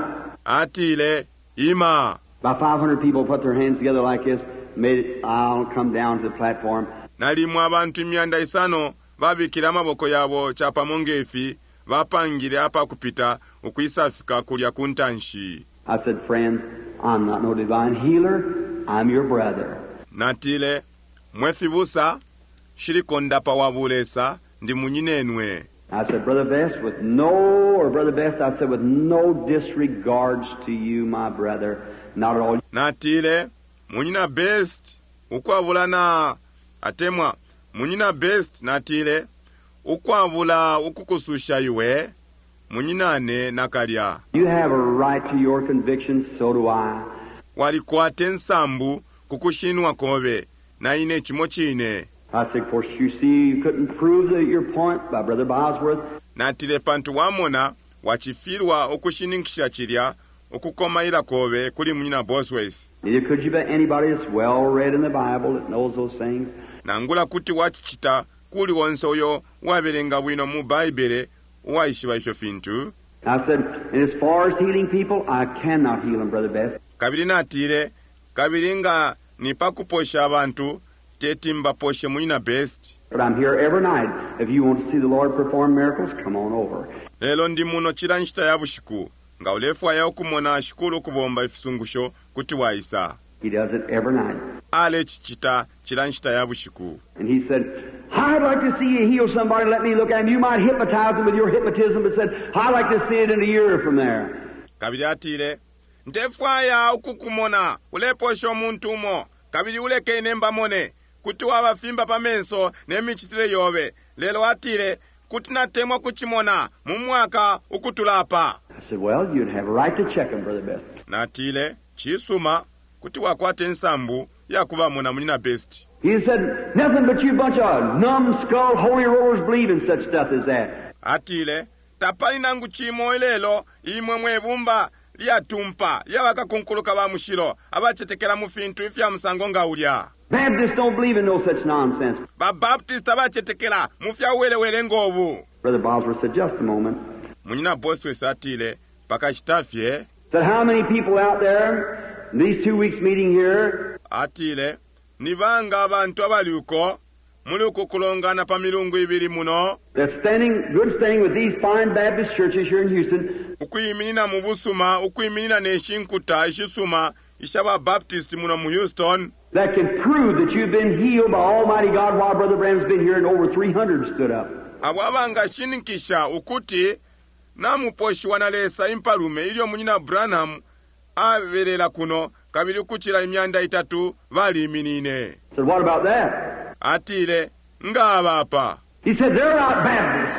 Atile ima. About five hundred people put their hands together like this, made it, I'll come down to the platform. Nalimu abantu mianda isano babikira amaboko yabo chapa mongefi bapangire apa kupita ukwisafika kulya kuntanshi. I said, friends, I'm not no divine healer. I'm your brother. Natile mwefibusa shirikonda pa wabulesa ndi munyinenwe. I said, Brother Best, with no, or Brother Best, I said, with no disregards to you, my brother, not at all. Natile munyina Best ukwabula na atemwa munyina Best natile ukwabula ukukususha iwe munyinane nakalya. You have a right to your convictions, so do I. Walikwate nsambu kukushinwa kobe na ine chimo chine. I said, of course, you see, you couldn't prove the, your point by Brother Bosworth. Natile pantu wamona wachifirwa okushinikisha chilya okukomaila kobe kuli munyina Bosworth. Neither could you by anybody that's well read in the Bible that knows those things. Nangula kuti wachichita kuli wonse oyo wabelenga bwino mu Bible waishiwa isho fintu. I said, and as far as healing people, I cannot heal them, Brother Best. Kabiri natile kabiri nga nipakuposha abantu tetimba poshe munyina Best. But I'm here every night. If you want to see the Lord perform miracles, come on over. Lelo ndi muno chila nchita ya bushiku. Nga ulefwa ya ukumona shikulu kubomba ifisungusho kuti waisa. He does it every night. Ale chichita chila nchita ya bushiku. And he said, I'd like to see you heal somebody. Let me look at him. You might hypnotize him with your hypnotism, but said, I'd like to see it in a year from there. Kabili atile ndefwa ya ukukumona uleposha omuntu umo. Kabili uleke inemba mone kuti wabafimba pamenso nemichitire yobe. Lelo atile kuti natemwa kuchimona mumwaka ukutulapa. I said, well, you'd have a right to check him, Brother Best. Natile chisuma kuti wakwate nsambu ya kuba muna munyina Best. He said, nothing but you bunch of numbskull holy rollers believe in such stuff as that. Atile tapali nangu chimo ilelo imwe mwebumba liya tumpa ya waka kunkuluka wa mushilo abachetekela mufintu ifya msango nga ulya. Baptists don't believe in no such nonsense. Ba Baptist abachetekela mufya uwele wele ngovu. Brother Bosworth said, just a moment. Munyina Bosworth atile paka chitafye. Said, how many people out there in these two weeks meeting here? atile nibanga abantu abali uko muli ukukulongana pa milungu ibiri muno That's standing, good standing with these fine Baptist churches here in Houston. ukuyiminina mu busuma ukuyiminina n'eshinkuta ishisuma ishaba Baptist muno mu Houston That can prove that you've been healed by Almighty God while Brother Branham's been here and over three hundred stood up. abwabanga shinikisha ukuti namuposhi wanalesa impalume ilyo munyina Branham averera kuno kabiri kuchira imyanda itatu bali iminine. Said, what about that? Atile ngaba apa. He said, they're not Baptists.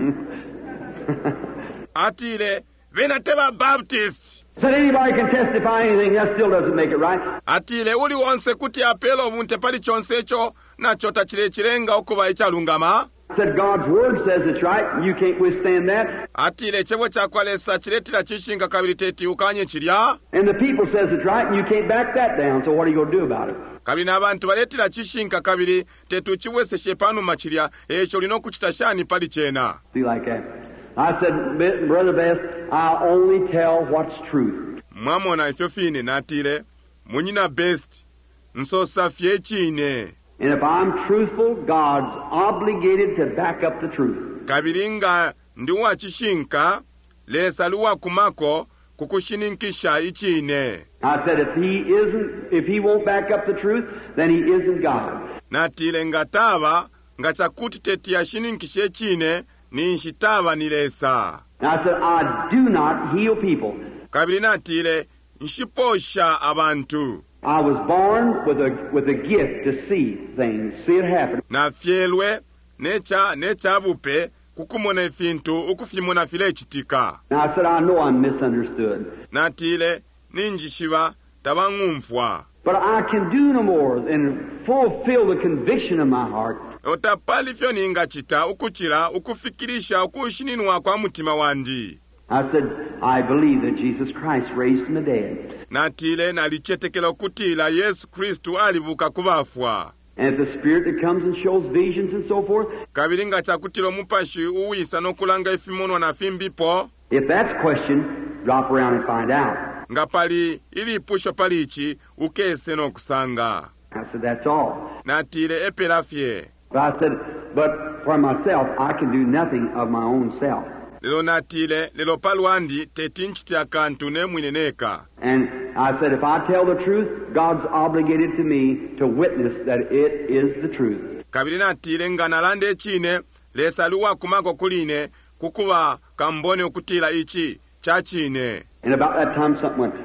Atile venateba Baptist. Said, anybody can testify anything, that still doesn't make it right. Atile uli wonse kuti apelo munte pali chonsecho na chota chile chilenga okuba ichalungama. Said, God's word says it's right, and you can't withstand that. Atile chewe chakwalesa chiletila chishinga kabiri teti ukanye chilya. And the people says it's right, and you can't back that down, so what are you going to do about it? Kabiri n'abantu baletila chishinga kabiri tetu chiwese shepanu machilya echo lino kuchitashani pali chena. Be like that. I said, Brother Best, I only tell what's truth. Mwamona ifyo fine natile munyina Best nsosa fye chine. And if I'm truthful, God's obligated to back up the truth. Kabiringa ndiwa chishinka lesa luwa kumako kukushininkisha ichine. I said, if he isn't, if he won't back up the truth, then he isn't God. Natile ngatava ngachakuti teti ya shininkishe chine ni nshitava nilesa. I said, I do not heal people. Kabiri natile nshiposha abantu. I was born with a with a gift to see things, see it happen. Na fielwe necha necha bupe kukumona ifintu ukufimona file chitika. And I said, I know I'm misunderstood. Natile ninjishiva tabangumfwa. But I can do no more than fulfill the conviction of my heart. Otapali fyo ninga chita ukuchira ukufikirisha ukushininwa kwa mutima wandi. I said, I believe that Jesus Christ raised from the dead. Natile nalichetekela kutila Yesu Kristu alivuka kubafwa. And if the Spirit that comes and shows visions and so forth, kabiringa chakutilo mupashi uwisa nokulanga ifimonwa na fimbipo. If that's question, drop around and find out. Ngapali ili pusho palichi ukese no kusanga. I said, that's all. Natile epelafye. But I said, but for myself, I can do nothing of my own self. Lelo natile, lelo palwandi, tetinchiti akantu ne mwineneka. And I said, if I tell the truth, God's obligated to me to witness that it is the truth. Kabiri natile nganalande chine, lesa luwa kumako kuline, kukuwa kambone ukutila ichi, chachine. And about that time something went,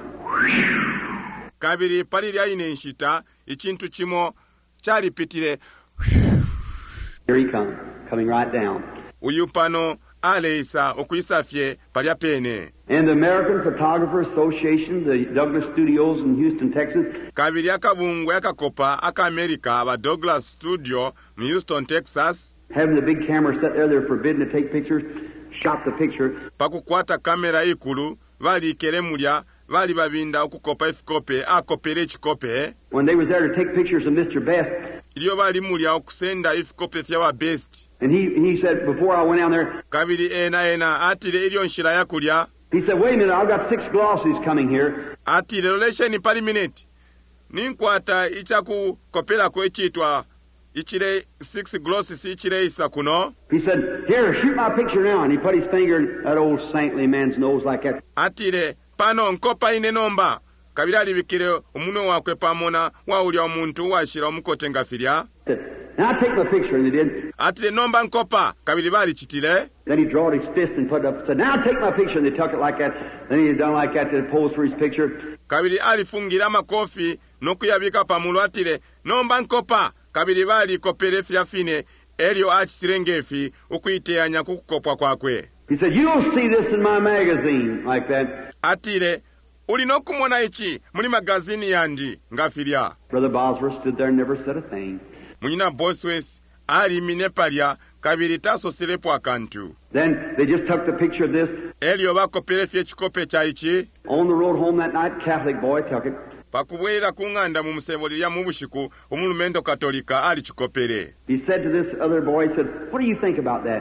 kabiri palili aine nshita, ichintu chimo, chali pitile, here he comes, coming right down. Uyupano, aleisa, okuisafye, palya pene. And the American Photographer Association, the Douglas Studios in Houston, Texas. Kabiri akabungu yakakopa aka America aba Douglas Studio in Houston, Texas. Having the big camera set there, they're forbidden to take pictures. Shot the picture. Pakukwata kamera ikulu, vali kelemulya, vali babinda okukopa ifikope, akopere chikope. When they was there to take pictures of Mister Best. Iliyo vali mulya okusenda ifikope fyawa Best. And he he said, before I went down there. Kabiri ena ena, atile iliyo nshila yakulya. He said, wait a minute, I've got six glossies coming here. Atile lolesheni pali minute. Ninkwata ichaku kopela kwe chitwa ichile six glosses ichile isa kuno. He said, here, shoot my picture now. And he put his finger in that old saintly man's nose like that. Atile, pano nkopa ine nomba. Kabila libikile umuno wakwe pamona wa uli omuntu washira omukote ngafilya. Now take my picture, and they did. Atile nomba nkopa, kabili bali chitile. Then he drawed his fist and put it up and said, now take my picture, and they took it like that. Then he done like that to pose for his picture. Kabili alifungira makofi, nokuyabika pamulu atile, nomba nkopa, kabili bali kopere fiafine, elio achitirengefi, ukuiteanya kukopwa kwakwe. He said, you'll see this in my magazine, like that. Atile, ulino kumona ichi, muli magazini yandi, ngafilya. Brother Bosworth stood there and never said a thing. Munyina Bosworth, ali minepalya, kabili taso silepo akantu. Then they just took the picture of this. Elio bako pelefye chikope cha ichi. On the road home that night, Catholic boy took it. Pakubwera kunganda mu museboli ya mubushiku, umulumendo katolika ali chikopere. He said to this other boy, he said, what do you think about that?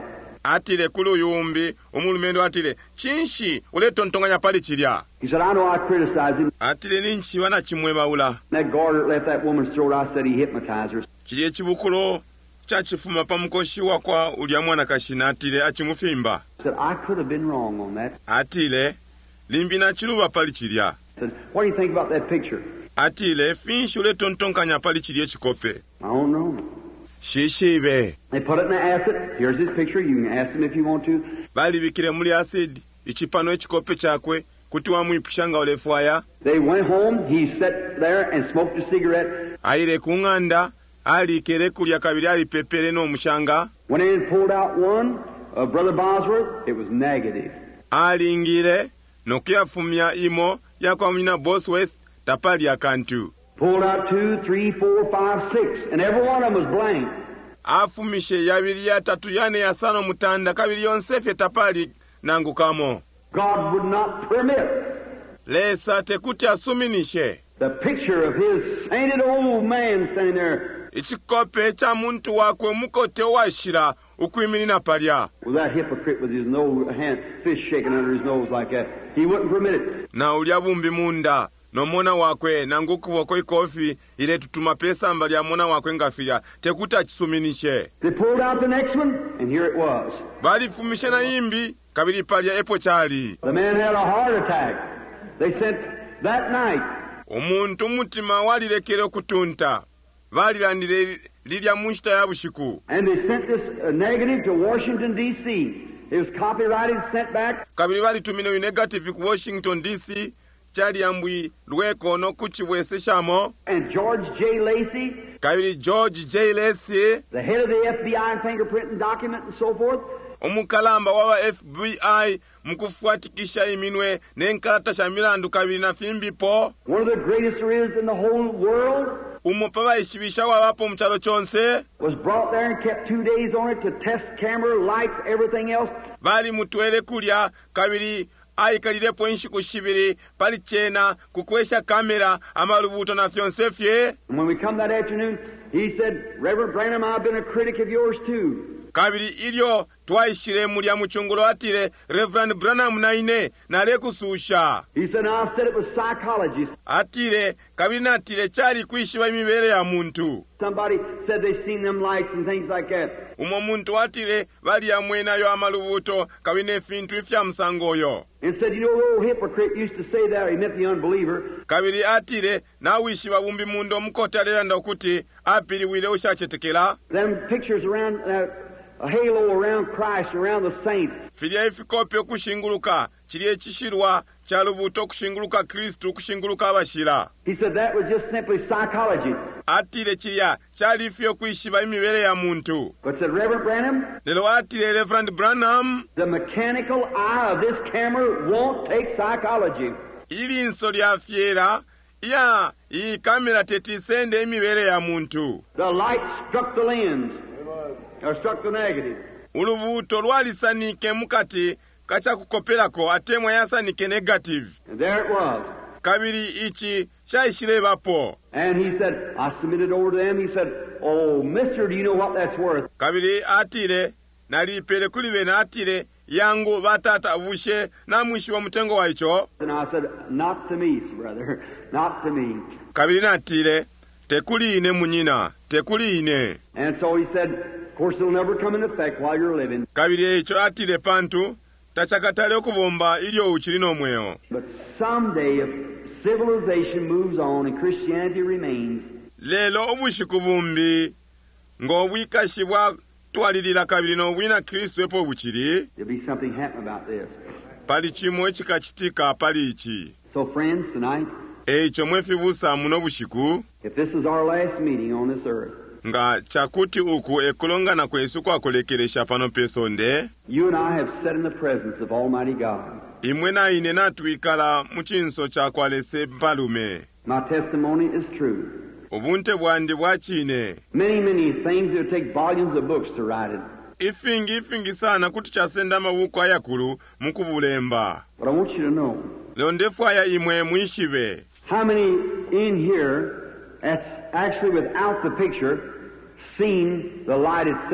atile kuluyumbi omulumendo atile chinshi uletontonganya pali chilya. He said, I know I criticized him. Atile ninchi wana chimwe maula. That garter left that woman's throat, I said he hypnotized her. Chiliye chibukulo chachifuma pamukoshi wakwa ulya mwana kashina atile achimufimba. I said, I could have been wrong on that. Atile limbi na chiluba pali chilya. I said, what do you think about that picture? Atile finshi uletontonganya pali chiliye chikope. I don't know. Shishibe. They put it in the acid. Here's his picture. You can ask him if you want to. Bali bikire muli acid ichipano echikope chakwe kuti wamwipishanga olefwaya. They went home. He sat there and smoked a cigarette. Aile kunganda ali kere kulya kabiri ali pepere no mushanga. Went in and pulled out one of Brother Bosworth. It was negative. Ali ngire nokiafumya imo yakwa mwina Bosworth tapali akantu. Pulled out two, three, four, five, six, and every one of them was blank. Afumishe yabiri ya tatu yane ya sano mutanda kabiri yonsefe tapali nangukamo. God would not permit Lesa tekuti asuminishe the picture of his sainted old man standing there. Ichikope cha muntu wakwe mukote washira ukuiminina palya. With that hypocrite with his nose, hand, fish shaking under his nose like that. He wouldn't permit it. Na ulyabumbi munda. No mona wakwe nanguku wako ikofi ile tutuma pesa mbali ya mona wakwe ngafia tekuta chisuminishe. They pulled out the next one, and here it was. Bali fumishe na imbi kabili pali ya epo chali. The man had a heart attack. They sent that night. Omuntu mutima wali lekere kutunta. Bali landile lilya munchita ya bushiku. And they sent this uh, negative to Washington, D C It was copyrighted, sent back. Kabili bali tumino negative ku Washington, D C Chali ambui lweko no kuchiwese shamo. And George J. Lacey, kabili George J. Lacey, the head of the F B I and fingerprinting document and so forth. Omukalamba wawa F B I mukufuatikisha iminwe nenkarata shamilandu kabili na fimbi po. One of the greatest there is in the whole world. Umupaba ishibisha wawapo mchalo chonse. Was brought there and kept two days on it to test camera, lights, everything else. Bali mutuele kulya kabili aikalile poinshi kushibiri pali chena kukwesha kamera amalubuto na fionsefye. And when we come that afternoon, he said, Reverend Branham, I've been a critic of yours too. Kabili ilyo twaishire mulya muchungulo atile Reverend Branham naine nale kususha. He said, I said it was psychology. Atile kabili natile chali kuishiwa imibere ya muntu. Somebody said they seen them lights and things like that. Umo muntu atile bali ya mwena yo amalubuto kabine fintu ifya msangoyo. And said, you know, the old hypocrite used to say that, he meant the unbeliever. Kabili atile na wishiwa bumbi mundo mkota lelanda kuti apili wile ushachetekela. Them pictures around, uh, a halo around Christ, around the saints. Filia ifikope kushinguluka, chilie chishirwa, chalubuto kushinguluka Kristu kushinguluka abashira. He said that was just simply psychology. Atile chilia, chali ifyo kuishiba imibere ya muntu. But said Reverend Branham, Lelo atile Reverend Branham, the mechanical eye of this camera won't take psychology. Ili insoli ya fiera, ya, ii kamera tetisende imibere ya muntu. The light struck the lens, or struck the negative. Ulubuto lwalisanike mukati kacha kukopelako atemwa yasanike negative. And there it was. Kabili ichi chaishile bapo. And he said, I submitted over to them. He said, oh, mister, do you know what that's worth? Kabili atile, nalipele kuliwe na atile, yangu batata avushe na mwishi wa mtengo wa icho. And I said, not to me, brother, not to me. Kabili na atile, tekuli ine munyina, tekuli ine. And so he said, of course it'll never come into effect while you're living. Kabili icho atile pantu, tachakatale okubomba ilio uchilino mweo. But someday if civilization moves on and Christianity remains, lelo obushiku bumbi ng'obwikashibwa twalilila kabili n'obwina Kristu epo buchili. there'll be something happen about this. Pali chimo chikachitika pali ichi. So friends, tonight, Eicho mwefibusa muno bushiku. if this is our last meeting on this earth, Nga chakuti uku ekulonga na kwesu kwa kulekelesha pano pesonde. you and I have sat in the presence of Almighty God. Imwe na ine natwikala muchinso cha kwalese mpalume. My testimony is true. Ubunte bwandi bwachine. Many, many things that take volumes of books to write it. Ifingi ifingi sana kuti chasenda mawuko ayakulu mukubulemba. But I want you to know, Leo ndefu aya imwe muishibe. how many in here that's actually without the picture seen the light itself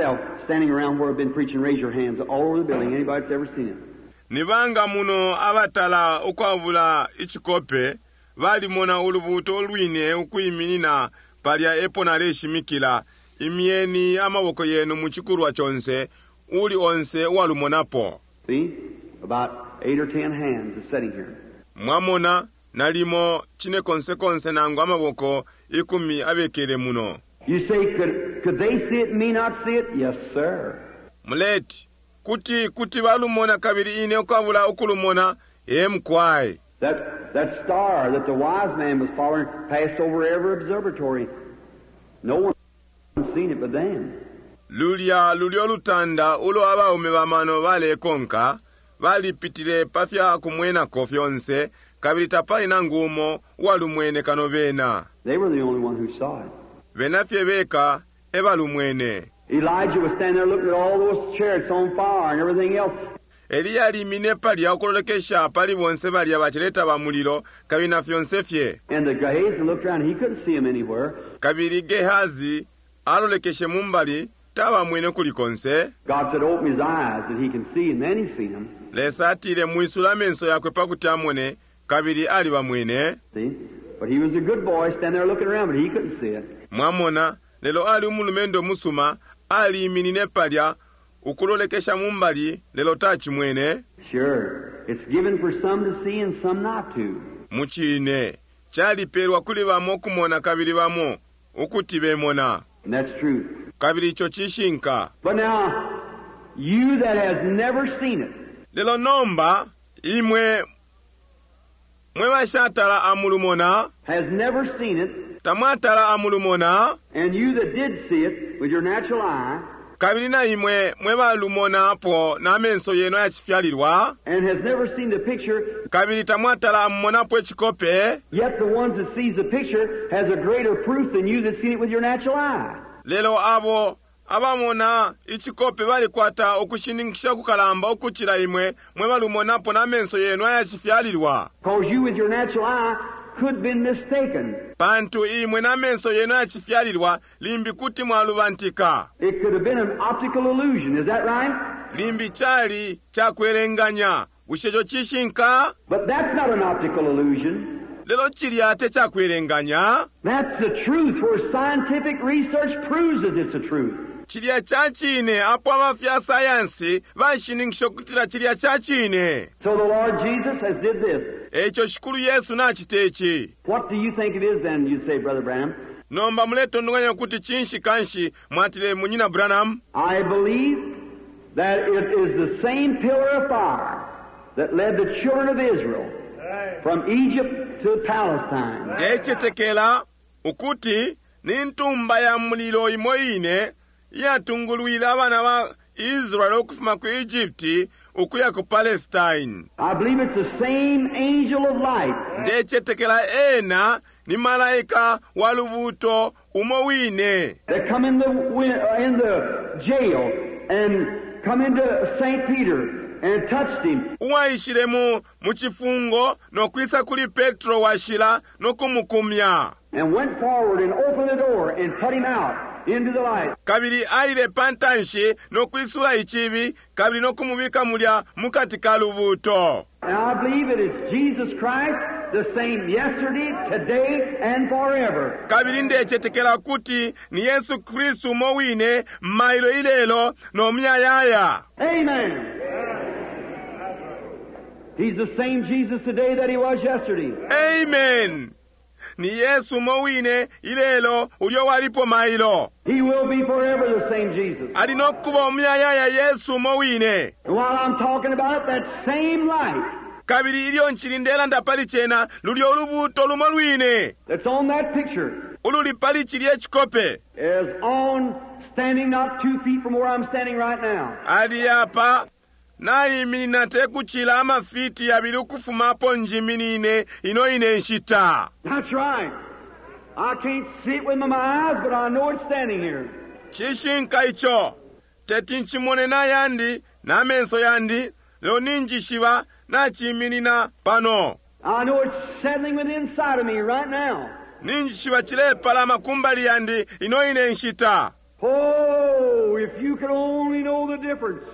standing around where I've been preaching, raise your hands all over the building. Anybody that's ever seen it? Nibanga muno abatala okwavula ichikope vali mona ulubuto olwine ukuyiminina palya epona leshimikila imieni amaboko yenu muchikurwa chonse uli onse walumonapo. See? About eight or ten hands is sitting here. Mwamona nalimo chine konse konse nangu amaboko ikumi abekele muno. You say, could, could they see it and me not see it? Yes, sir. Muleti, kuti kuti walumona kabiri ine okavula okulumona emkwai. That, that star that the wise man was following passed over every observatory. No one has seen it but them. Lulia lulio lutanda ulo abaume bamano vale konka vali pitile pafya kumwena kofyonse kabiri tapali nangumo walumwene kanovena. They were the only one who saw it. Venafye beka ebalumwene. Elijah was standing there looking at all those chariots on fire and everything else. Eliya alimine pali akololekesha pali bonse bali abachileta bamuliro kabina fyonse fye. And the Gehazi looked around and he couldn't see him anywhere. Kabiri Gehazi alolekeshe mumbali taba mwene kulikonse. God said open his eyes that he can see, and then he seen him. Lesa atile muisula menso yakwe pakutamwene kabiri ali bamwene. See? But he was a good boy standing there looking around, but he couldn't see it. Mwamona lelo ali umulumendo musuma ali iminine palya ukulolekesha mumbali lelo tachi mwene. Sure. It's given for some to see and some not to. Muchine chali perwa kuli bamo kumona kabiri bamo ukuti bemona. And that's true. Kabiri chochishinka. But now, you that has never seen it. Lelo nomba imwe mwe washatala amulumona. Has never seen it. Tamatala amulumona. And you that did see it with your natural eye. Kabiri na imwe mwe balumona po na menso yeno yachifyalirwa. And has never seen the picture. Kabiri tamwatala amumona po chikope. Yet the ones that sees the picture has a greater proof than you that seen it with your natural eye. Lelo abo abamona ichikope bali kwata okushinikisha kukalamba okuchira imwe mwe balumona po na menso yeno yachifyalirwa. Because you with your natural eye could been mistaken. Pantu imwe na menso yeno yachifyalirwa limbi kuti mwalubantika. It could have been an optical illusion, is that right? Limbi chali chakwerenganya ushejo chishinka. But that's not an optical illusion. Lelo chili ate chakwerenganya. That's the truth, where scientific research proves that it's the truth. Chilia chachine apo amafya sayansi vashiningisho kutila chilia chachine. So the Lord Jesus has did this. Echo shikuru Yesu na chitechi. What do you think it is then, you say, Brother Branham? Nomba muleto ndunganya kuti chinshi kanshi mwatile munyina Branham. I believe that it is the same pillar of fire that led the children of Israel from Egypt to Palestine. Gechetekela ukuti nintumba ya mulilo imoine yatungulwila abana ba Israel okufuma ku Egypti ukuya ku Palestine. I believe it's the same angel of light. Gechetekela ena ni malaika walubuto umowine. That come in the in the jail and come into Saint Peter and touched him. Uwaishiremu muchifungo no kwisa kuli Petro washila no kumukumya. And went forward and opened the door and put him out into the light. Kabiri aile pantanshi no kwisula ichibi kabiri no kumubika mulya mukatika lubuto. Now I believe it is Jesus Christ, the same yesterday, today, and forever. Kabiri ndechetekela kuti ni Yesu Kristu mowine mailo ilelo no myayaya. Amen. He's the same Jesus today that he was yesterday. Amen. Ni Yesu mowine ilelo ulio walipo mailo. He will be forever the same Jesus. Alinokuba myayaya Yesu mowine. And while I'm talking about that same light kabiri ilio nchilindela ndapali chena lulio ulubuto lumolwine. that's on that picture Ululi pali chili echikope. is on standing not two feet from where I'm standing right now. Ali apa na imina tekuchila amafiti abili ukufumapo njiminine ino ine nshita. That's right. I can't see it with my eyes, but I know it's standing here. Chishinka icho teti nchimone na yandi na menso yandi leo ninjishiva na chiminina pano. I know it's settling within inside of me right now. Ninjishiva chile pala makumbali yandi ino ine nshita. Oh, if you could only know the difference.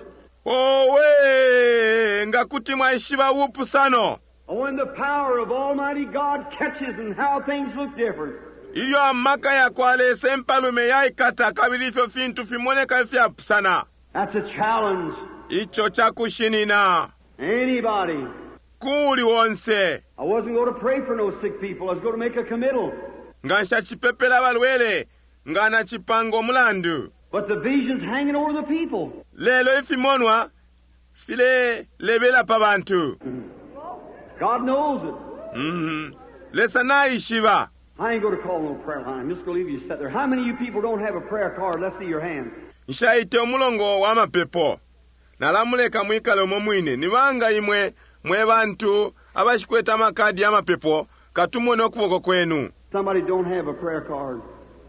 Owe, ngakuti mwaishiba upu sano. When the power of Almighty God catches and how things look different. Iyo amaka ya kwale sempalume ya ikata kabilifyo fintu fimoneka fya sana. That's a challenge. Icho chakushinina. Anybody. Kuli wonse. I wasn't going to pray for no sick people. I was going to make a committal. Ngansha chipepela balwele. Ngana chipango mulandu. But the vision's hanging over the people. Lelo ifimonwa. File lebela pabantu. God knows it. Mm-hmm. Lesana ishiba. I ain't going to call no prayer line. I'm just going to leave you sit there. How many of you people don't have a prayer card? Let's see your hands. Nshaite omulongo wa mapepo. Nalamuleka mwikale omumwine. Nibanga imwe mwe bantu abashikweta makadi ya mapepo katumone okuboko kwenu. Somebody don't have a prayer card.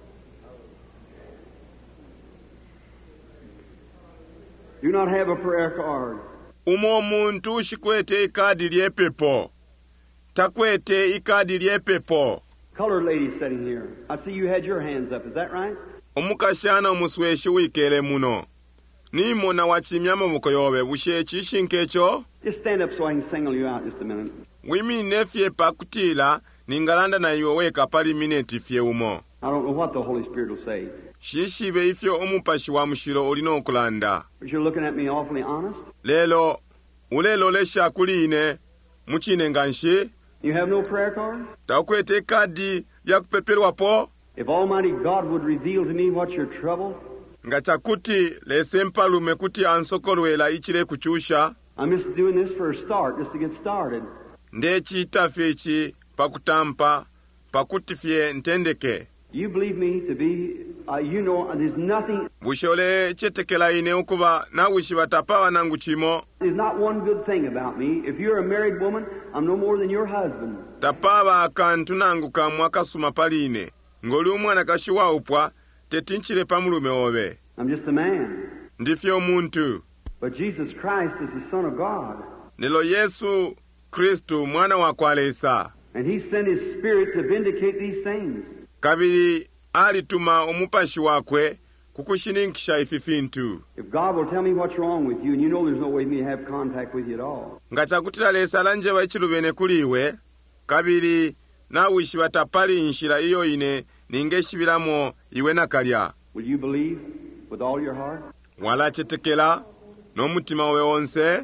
Do not have a prayer card. Umo muntu shikwete ikadi lyepepo. Takwete ikadi lyepepo. Colored lady sitting here. I see you had your hands up. Is that right? Omukashana omusweshi wikele muno. Nimo na wachimya amaboko yobe bushechi shinkecho. Just stand up so I can single you out just a minute. Wimi nefye pakutila ningalanda na iweweka pali mineti fye umo. I don't know what the Holy Spirit will say. Shishibe ifyo omupashi wa mushiro olino okulanda. But you're looking at me awfully honest. Lelo ulelo lesha kuline muchine nganshi. You have no prayer card? Takwete kadi ya kupepelwa po. If Almighty God would reveal to me what's your trouble. Ngachakuti lesempalume kuti ansokolwela ichile kuchusha. I'm just doing this for a start, just to get started. Ndechi itafechi pakutampa pakutifye ntendeke. You believe me to be, uh, you know, there's nothing. Bushole chetekela ine ukuba na wishi batapawa nangu chimo. There's not one good thing about me. If you're a married woman, I'm no more than your husband. Tapawa akantu nangu kamwaka sumapaline. Ngoli umwana kashiwa upwa, tetinchile pamulume obe. I'm just a man. Ndifyo muntu. But Jesus Christ is the Son of God. Nilo Yesu Kristu mwana wa kwalesa. And He sent His Spirit to vindicate these things. Kabili alituma omupashi wakwe kukushininkisha ififintu. If God will tell me what's wrong with you, and you know there's no way me to have contact with you at all. Ngachakutila lesa lanje baichilubene kuliwe, kabili na wishi batapali nshila iyo ine ningeshibiramo iwe nakalya. Will you believe with all your heart? Wala chetekela no mutima owe onse.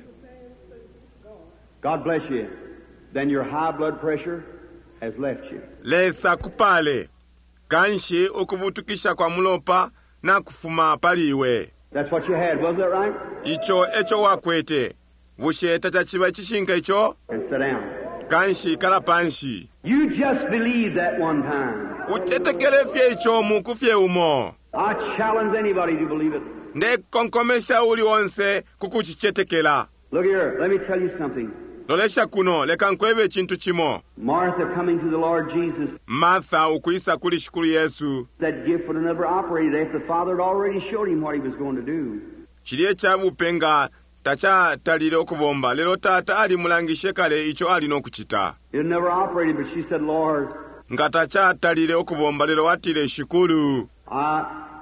God bless you. Then your high blood pressure has left you. Lesa kupale. Kanshi okubutukisha kwa mulopa na kufuma paliwe. That's what you had, wasn't that right? Icho echo wakwete. Bushe tachachiba chishinka icho. And sit down. Kanshi kalapanshi. You just believe that one time. Uchetekele fye icho mukufye umo. I challenge anybody to believe it. Nde konkomesha uli onse kukuchichetekela. Look here, let me tell you something. Lolesha kuno, leka nkwebe chintu chimo. Martha coming to the Lord Jesus. Martha ukuisa kuli shukuru Yesu. That gift would have never operated after the Father had already showed him what he was going to do. Chiliye chabu penga tacha talile okubomba. Lelo tata ali mulangishe kale icho ali no kuchita. It had never operated, but she said, Lord. Nga tacha talile okubomba lelo watile shukuru. I,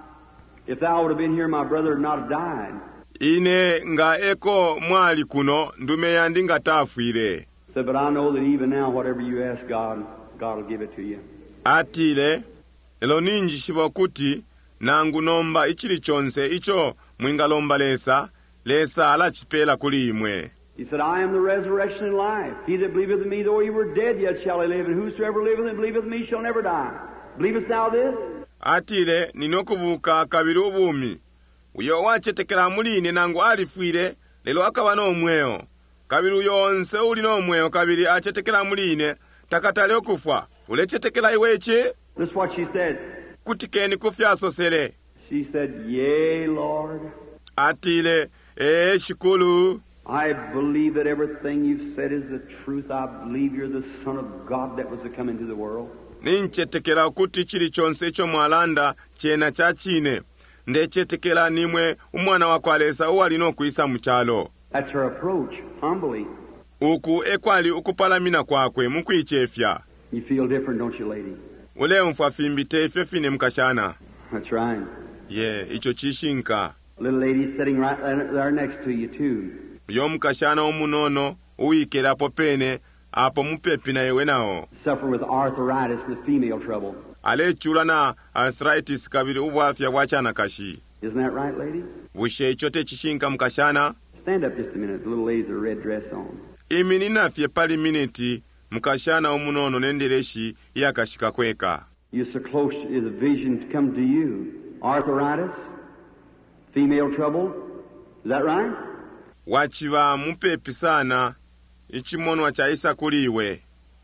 if thou would have been here, my brother would not have died. Ine nga eko mwali kuno ndume yandi nga tafwile. Said, but I know that even now, whatever you ask God, God will give it to you. Atile, elo ninji shibokuti, nangu nomba ichili chonse, icho mwingalomba lesa, lesa ala chipela kuli imwe. He said, I am the resurrection and life. He that believeth in me, though he were dead, yet shall he live. And whosoever liveth and believeth in me shall never die. Believest thou this? Atile, ninokubuka kabiri ubumi. Uyo wachetekela muline nangu alifwile, lelo akawa no mweo. Kabiri uyo onse uli no mweo, kabiri achetekela muline, takatale okufwa. Ulechetekela iweche? That's what she said. Kutikeni kufya sosele. She said, yea, Lord. Atile, eh, shikulu. I believe that everything you've said is the truth. I believe you're the Son of God that was to come into the world. Ninchetekela kuti chili chonse cho mwalanda, chena chachine. Ndechetekela nimwe umwana wakwalesa uwali no kuisa mchalo. That's her approach, humbly. Uku ekwali ukupalamina kwakwe mukwichefya. You feel different, don't you, lady? Ule mfwa fimbite fefine mkashana. That's right. Yeah, icho chishinka. Little lady sitting right there next to you too. Yo mukashana omunono uikerapo pene apo mupepi na yewe nao. Suffer with arthritis and the female trouble. Ale chula na arthritis kabiri ubwafya wachana kashi. Isn't that right, lady? Bushe chote chishinka mukashana. Stand up just a minute. The little lady's a red dress on. Iminina fye pali minute mukashana omunono nendereshi yakashika kweka. You're so close to the vision come to you. Arthritis, female trouble. Is that right? Wachiva mupepi sana ichimono chaisa kuliwe.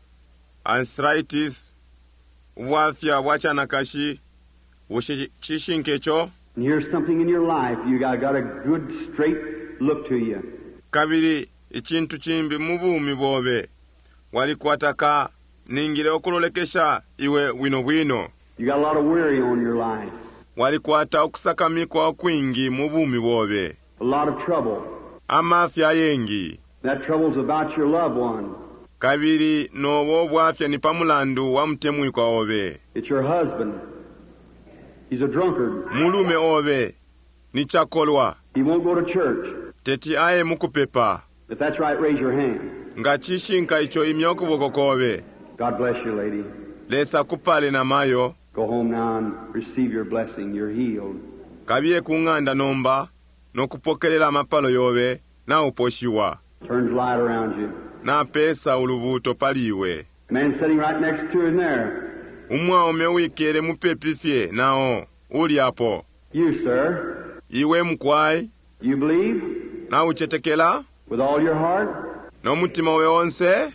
Arthritis, wafya wachana kashi, bushe chishinkecho. And here's something in your life. You got, got a good straight look to you. Kabiri ichintu chimbi mubumi bobe. Walikwataka ningile okulolekesha iwe wino wino. You got a lot of worry on your life. Walikwata okusakamikwa okwingi mubumi bobe. A lot of trouble. Amafya yengi. That trouble's about your loved one. Kabiri nowo bwafya ni pamulandu wa mtemwi kwa obe. It's your husband. He's a drunkard. Mulume obe ni chakolwa. He won't go to church. Teti aye mukupepa. If that's right, raise your hand. Ngachishinka icho imyoku bokokobe. God bless you, lady. Lesa kupale na mayo. Go home now and receive your blessing. You're healed. Kabiye kunganda nomba no kupokelela mapalo yobe na uposhiwa. Turns light around you. Na pesa ulubuto paliwe. Man sitting right next to him there. Umwa omewikere mupepifye nao uli hapo. You, sir. Iwe mkwai. You believe? Na uchetekela. With all your heart? No mutima we onse.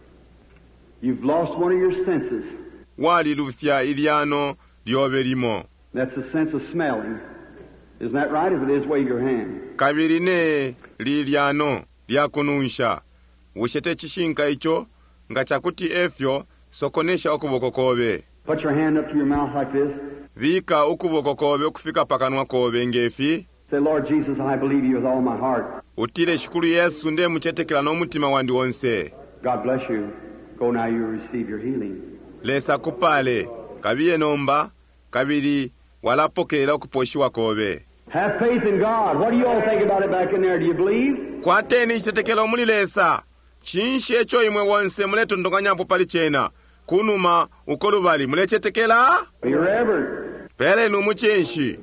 You've lost one of your senses. Wali lufya iliano lyobe limo. That's the sense of smelling. Isn't that right? If it is, wave your hand. Kabiri ne liliano lyakununsha. Ushete chishinka icho ngachakuti efyo sokonesha okuboko kobe. Put your hand up to your mouth like this. Vika ukuboko kobe okufika pakanwa kobe ngefi. Say, Lord Jesus, I believe you with all my heart. Utile shukuru Yesu nde muchetekela no mutima wandi wonse. God bless you. Go now, you receive your healing. Lesa kupale. Kabiye nomba. Kabiri walapokela okuposhiwa kobe. Have faith in God. What do you all think about it back in there? Do you believe? Kwateni chitekela omuli lesa. Chinshe echo imwe wonse muleto ndonganyapo pali chena. Kunuma ukolubali mulechetekela. Be reverent. Pele numuchenshi.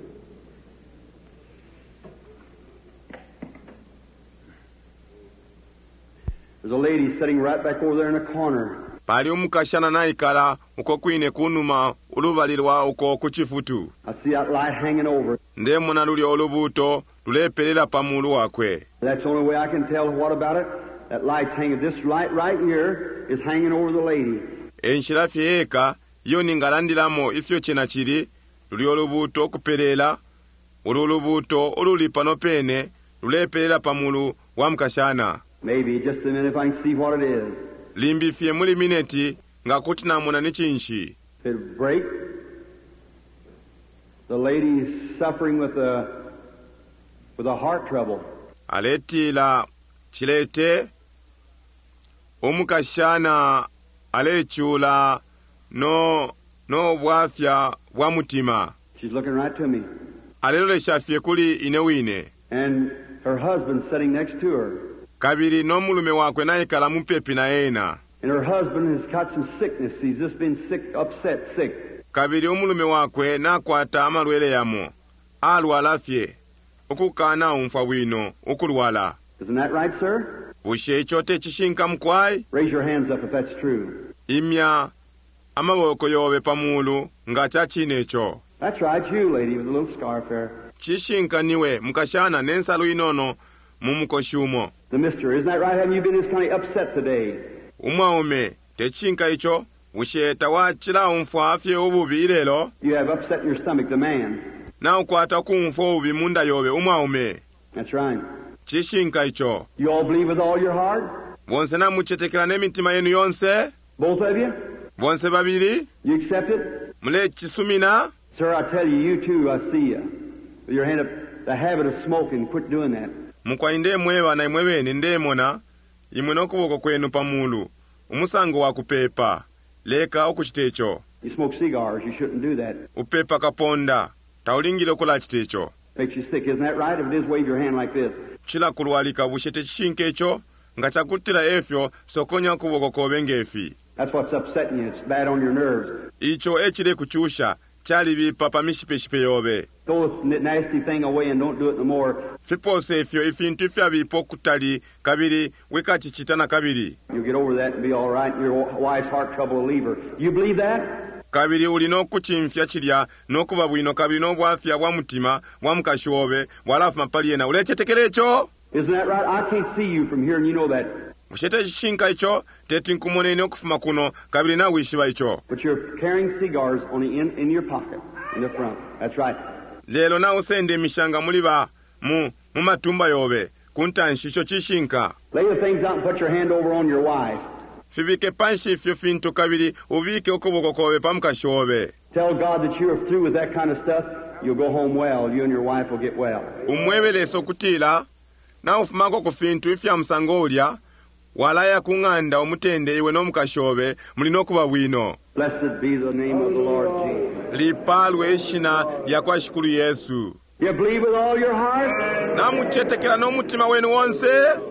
There's a lady sitting right back over there in a corner. Pali umukashana naikala uko kwine kunuma ulubalirwa uko kuchifutu. I see that light hanging over. Nde muna luli olubuto lulepelela pamulu wakwe. That's the only way I can tell what about it. That light's hanging. This light right here is hanging over the lady. Enshirafi eka iyo ningalandilamo ifyo chena chiri luli olubuto kupelela ulubuto ululipa pene lulepelela pamulu wa mkashana. Maybe just a minute if I can see what it is. Limbi fie muli mineti ngakuti namuna ni chinshi. It'll break. The lady's suffering with a with a heart trouble. Aleti la chilete omukashana alechula no no bwafya bwa mutima. She's looking right to me. Alelo shafie kuli inewine. And her husband sitting next to her. Kabiri no mulume wakwe naikala mupepi na ena. And her husband has got some sickness. He's just been sick, upset, sick. Kabiri omulume wakwe nakwata amalwele yamo. Alwala fye. Okukana umfa wino okulwala. Isn't that right, sir? Bushe chote chishinka mkwai. Raise your hands up if that's true. Imya amaboko yobe pamulu ngacha chinecho. That's right, you lady with a little scarf there. Chishinka niwe mukashana nensalu inono mumukoshumo. The mister, isn't that right? Haven't you been this kind of upset today? Umwaume techinka icho bushe tawachila umfa afye obubi ilelo. You have upset in your stomach, the man. Na ukwata kumfa obubi munda yobe umwaume. That's right. Chishinka icho. You all believe with all your heart? Bonse na muchetekela nemitima yenu yonse? Both of you? Bonse babili? You accept it? Mule chisumina? Sir, I tell you, you too, I see you. With your hand up, the habit of smoking, quit doing that. Mukwainde mwewa na imweweni ndemona, imwenokuboko kwenu pamulu. Umusango wa kupepa. Leka okuchitecho. You smoke cigars, you shouldn't do that. Upepa kaponda. Taulingile kula chitecho. Makes you sick, isn't that right? If it is, wave your hand like this. Chila kulwalika bushete chishinka echo nga chakutira efyo sokonya kuboko kobengefi. That's what's upsetting you. It's bad on your nerves. Icho echile kuchusha chali bipapa mishipe yobe. Throw this nasty thing away and don't do it no more. Fipose efyo ifintu ifya bipo kutali kabiri weka chichitana kabiri. You'll get over that and be all right. Your wife's heart trouble will leave her. You believe that? Kabiri ulino kuchimfya chilya nokuba bwino kabiri no bwafya bwa mutima bwa mukashobe walafu mapaliena ulechetekele echo. Isn't that right? I can't see you from here and you know that. Ushete chishinka echo teti nkumonene okufuma kuno kabiri na wishiba echo. But you're carrying cigars on the in, in your pocket, in the front. That's right. Lelo na usende mishanga muliba mu mumatumba yobe kuntanshi cho chishinka. Lay the things out and put your hand over on your wife. Fibike panshi fyo fintu kabiri ubike okoboko kobe pamukashobe. Tell God that you're through with that kind of stuff. You'll go home well. You and your wife will get well. Umwebele sokutila na ufumako kufintu ifya msangolya walaya kunganda omutende iwe no mukashobe mulino kuba bwino. Blessed be the name of the Lord Jesus. Lipalwe eshina yakwa shukuru Yesu. You believe with all your heart? Na muchetekela no mutima wenu wonse.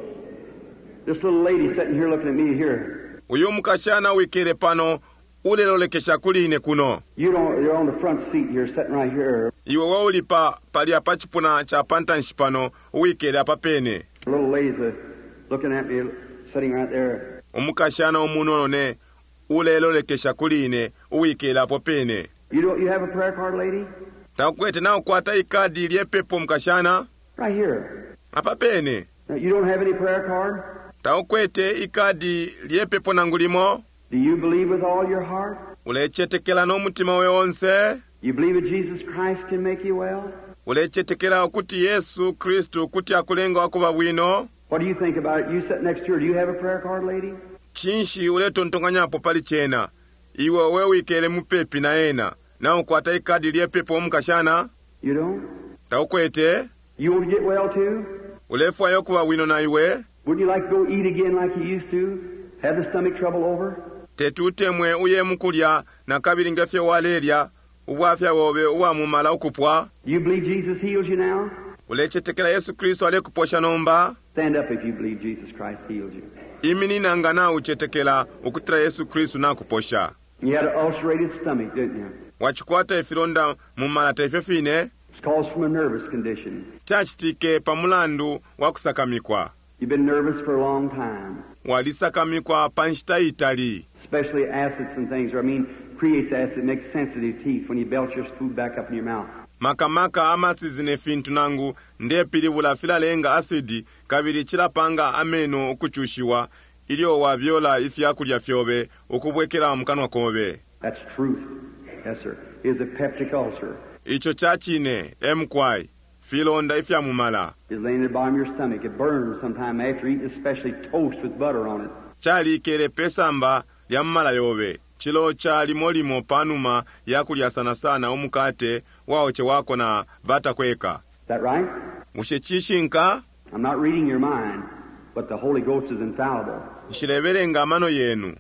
This little lady sitting here looking at me here. Uyu mukashana wikere pano ulelolekesha kuline kuno. You don't, you're on the front seat here, sitting right here. Iwe waulipa pali apachipuna cha pantanshi pano uwikere apapene. The little lady's uh, looking at me, sitting right there. Omukashana omunono ne ulelolekesha kuline uwikere apopene. You don't, you have a prayer card, lady? Takwete na ukwata ikadi lyepepo mukashana. Right here. Apapene. Now, you don't have any prayer card? Takwete ikadi lyepepo nangulimo. Do you believe with all your heart? Ulechetekela no mutima we wonse. You believe that Jesus Christ can make you well? Ulechetekela okuti Yesu Kristo kuti akulenga wakuba bwino. What do you think about it? You sit next to her. Do you have a prayer card, lady? Chinshi uletontonganya apo pali chena. Iwe wewe ikele mupepi na ena. Na ukwata ikadi lyepepo omukashana. You don't? Takwete. You want to get well too? Ulefwa yokuba bwino na iwe. Wouldn't you like to go eat again like you used to? Have the stomach trouble over? Tetutemwe uye mukulya na kabiri ngafye waleria ubwafya wobe uwa mumala ukupwa. You believe Jesus heals you now? Ulechetekela Yesu Kristo alekuposha nomba. Stand up if you believe Jesus Christ heals you. Imini nangana uchetekela ukutira Yesu Kristo na kuposha. You had an ulcerated stomach, didn't you? Wachikwata efironda mumala taifefine. It's caused from a nervous condition. Chachitike pamulandu wakusakamikwa. You've been nervous for a long time. Walisakamikwa panshita itali. Especially acids and things, or I mean, creates acid, makes sensitive teeth when you belch your food back up in your mouth. Makamaka amasi zine fintu nangu ndepili wulafila lenga asidi kabiri chilapanga ameno ukuchushiwa ilio wavyola ifya kulya fyobe ukubwekela mkanwa kobe. That's truth. Yes, sir. Is a peptic ulcer. Icho chachine, emkwai, filonda ifya mumala. Is laying at the bottom of your stomach. It burns sometime after eating, especially toast with butter on it. Chali kere pesamba ya mmala yobe. Chilo chali molimo panuma ya kulya sana sana omukate waoche wako na bata kweka. Is that right? Mushechishinka. I'm not reading your mind, but the Holy Ghost is infallible. Nshilebele mano yenu.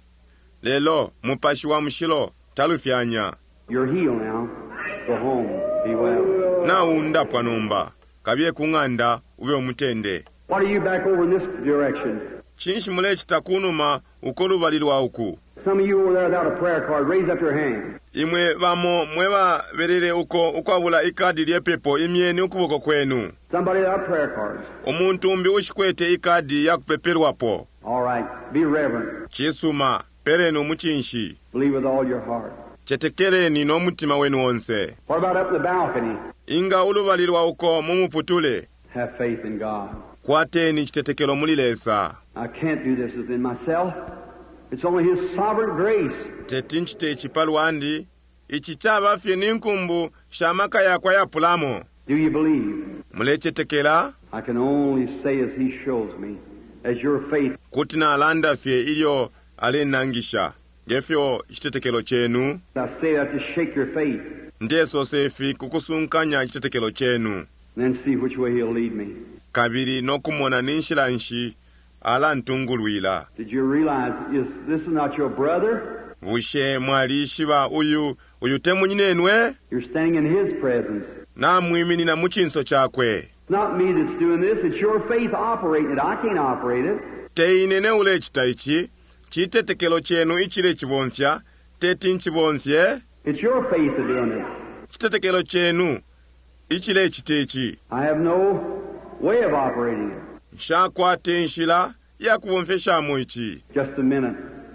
Lelo, mupashi wa mshilo, talufyanya. You're healed now. Go home. Be well. Na unda panomba. Kabye kunganda, uwe umutende. What are you back over in this direction? Chinshi mulechi takunuma, ukolu balilwa uku. Some of you over there without a prayer card, raise up your hand. Imwe vamo mweba verere uko ukwabula ikadi lyepepo imieni ukuboko kwenu. Somebody without prayer cards. Omuntu umbi ushikwete ikadi ya kupeperwapo. All right. Be reverent. Chisuma, perenu muchinshi. Believe with all your heart. Chetekereni no mutima wenu wonse. What about up in the balcony? Inga ulubalilwa uko mumuputule. Have faith in God. Kwateni chitetekelo mulilesa. I can't do this within myself. It's only His sovereign grace. Tetinchite chipalwandi. Ichichaba fye ninkumbu shamaka yakwa ya pulamo. Do you believe? Mulechetekela. I can only say as He shows me. As your faith. Kutina alanda fye ilio alenangisha. Gefyo chitetekelo chenu. I say that to shake your faith. Ndeso sefi kukusunkanya chitetekelo chenu. Then see which way He'll lead me. Kabiri nokumona ninshilanshi ala ntungulwila. Did you realize is this is not your brother? Bushe mwalishiba uyu uyu temunyinenwe. You're standing in His presence. namwiminina mu chinso chakwe. It's not me that's doing this, it's your faith operating it. I can't operate it. Teine ule chita ichi, chitetekelo chenu ichile chibonfya, teti nchibonfye. It's your faith that's doing it. Chitetekelo chenu ichile chitechi. I have no way of operating it. Shakwa tenshila ya kubonfesha mu ichi. Just a minute.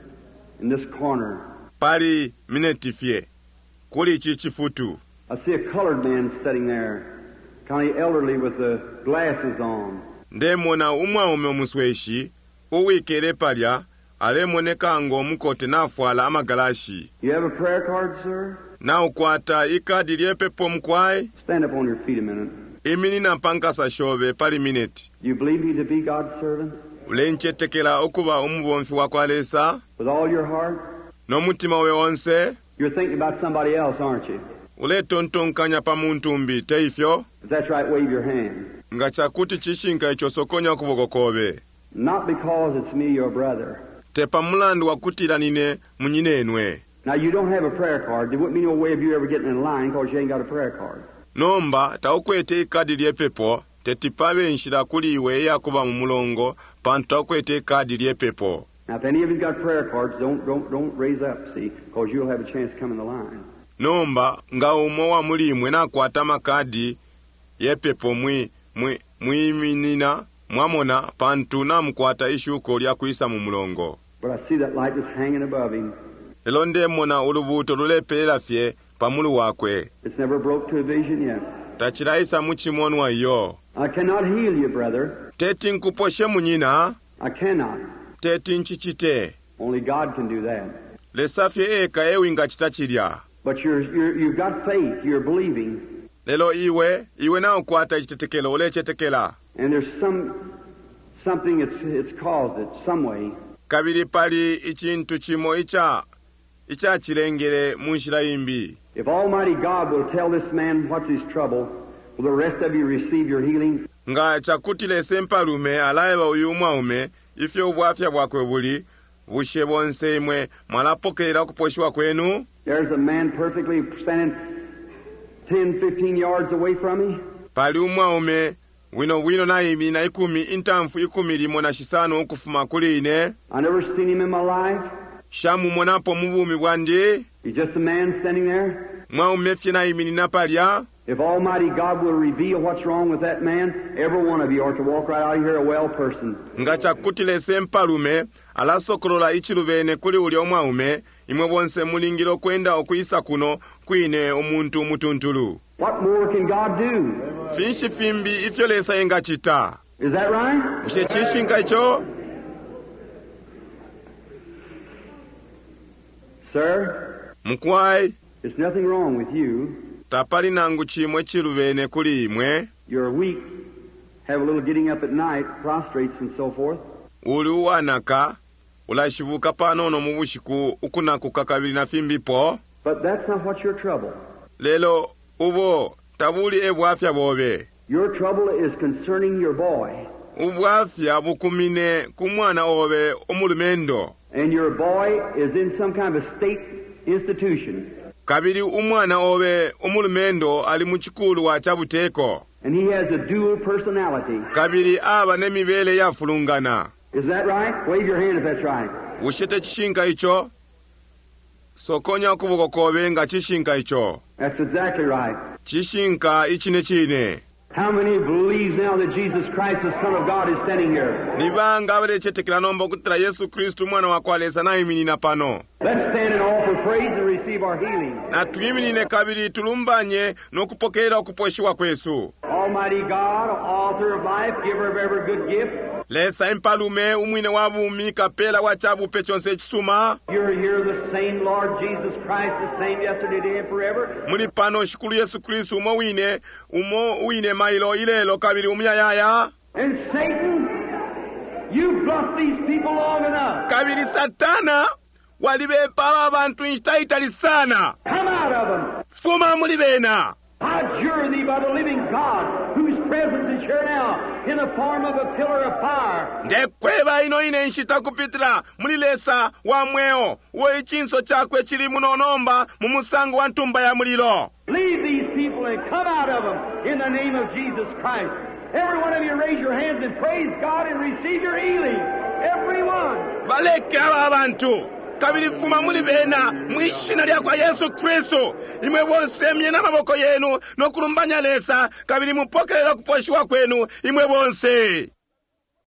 In this corner. Pali minute fye. Kuli ichi chifutu. I see a colored man sitting there. Kind of elderly with the glasses on. Ndemona umwaume omusweshi, uwikele palya, alemoneka ngo mukote nafwala amagalashi. You have a prayer card, sir? Na ukwata ikadi lyepepo mkwai. Stand up on your feet a minute. Iminina pankasa shove pali minute. You believe me to be God's servant? Ulenchetekela okuba umubonfi wakwalesa. With all your heart? No mutima we onse. You're thinking about somebody else, aren't you? Ule tontonkanya pa muntumbi, teifyo? If that's right, wave your hand. Nga chakuti chishinka icho sokonya kubogokobe. Not because it's me, your brother. Tepa mulandu wakutila nine munyinenwe. Now, you don't have a prayer card. There wouldn't be no way of you ever getting in line because you ain't got a prayer card. Nomba, taukwete ikadi lyepepo, tetipabe nshila kuliwe ya kuba mumulongo, pantu taukwete ikadi lyepepo. Now, if any of you got prayer cards, don't, don't, don't raise up, see, because you'll have a chance to come in the line. Nomba, nga umo wa mulimwe na kwata makadi yepepo mwi, mwi, mwiminina, mwamona, pantu na mkwata ishuko lya kuisa mumulongo. But I see that light that's hanging above him. Elonde mona ulubuto lulepela fye, pamulu wakwe. It's never broke to a vision yet. Tachiraisa muchimonu wa yo. I cannot heal you, brother. Teti nkuposhe munyina. I cannot. Teti nchichite. Only God can do that. Lesafye eka ewe inga chitachirya. But you're, you're, you've got faith. You're believing. Lelo iwe, iwe na ukwata ichitetekelo, ule chetekela. And there's some, something it's, it's caused it, some way. Kabiri pali ichintu chimo icha, icha chilengele munshila imbi. If Almighty God will tell this man what's his trouble, will the rest of you receive your healing? Nga chakutile sempalume, alaiwa uyumwa ume, ifyo uwafya wakwe buli, bushe bonse imwe, malapokelela kuposhwa kwenu. There's a man perfectly standing ten, fifteen yards away from me. Pali umwa ume, wino wino na imi na ikumi, intamfu ikumi limo na shisano ukufuma kuli ine. I never seen him in my life. Shamu monapo muvumi wandi. He's just a man standing there. Mwa umefye na imi ninapalya. If Almighty God will reveal what's wrong with that man, every one of you are to walk right out of here a well person. Nga chakutile sempalume, ala sokolola ichilubene kuli uli omwa ume, imwe bonse mulingilo kwenda okuisa kuno, kuine omuntu mutuntulu. What more can God do? Finshi fimbi ifyo lesa enga chita. Is that right? Ushe chishinka icho? Sir, Mkwai, there's nothing wrong with you. tapali nangu chimwe chilubene kuli imwe. You're weak, have a little getting up at night, prostrates and so forth. Uli uwanaka, ulashivuka panono mubushiku, ukunakuka kabili na fimbi po. But that's not what's your trouble. Lelo, ubo, tabuli ebuafya bobe. Your trouble is concerning your boy. Ubuafya bukumine kumwana obe omulumendo. And your boy is in some kind of a state institution. Kabiri umwana obe omulumendo ali muchikulu wa chabuteko. And he has a dual personality. Kabiri aba nemibele ya fulungana. Is that right? Wave your hand if that's right. Ushete chishinka icho. Sokonya kubuko kobe nga chishinka icho. That's exactly right. Chishinka ichine chine. How many believes now that Jesus Christ, the Son of God, is standing here? Nibanga wale chetekela nombo kutira Yesu Kristu mwana wa kwalesa na imini na pano. Let's stand and offer praise and receive our healing. Na tuimini kabiri tulumbanye no kupokera okuposhiwa kwesu. Almighty God, author of life, giver of every good gift. Lesa impalume umwine wabumi kapela wachabu pechonse chisuma. You're here the same Lord Jesus Christ, the same yesterday, today, and forever. Muli pano shikulu Yesu Kristu umo wine, umo wine mailo ilelo kabiri umyayaya. And Satan, you bluffed these people long enough. Kabiri satana, walibepa abantu inshtaitali sana. Come out of them. Fuma mulibena. I adjure thee by the living God, whose presence presence here now in the form of a pillar of fire. ndekweva ino ine nshita kupitira mulilesa wa mweo wo ichinso chakwe chili munonomba mu musango wa ntumba ya mulilo. Leave these people and come out of them in the name of Jesus Christ. Every one of you raise your hands and praise God and receive your healing. Every one. baleke aba abantu kabiri fuma muli bena mwishina lya kwa Yesu Kristo imwe bonse mye n'amaboko yenu no kulumbanya lesa kabiri mupokelera kuposhiwa kwenu imwe bonse.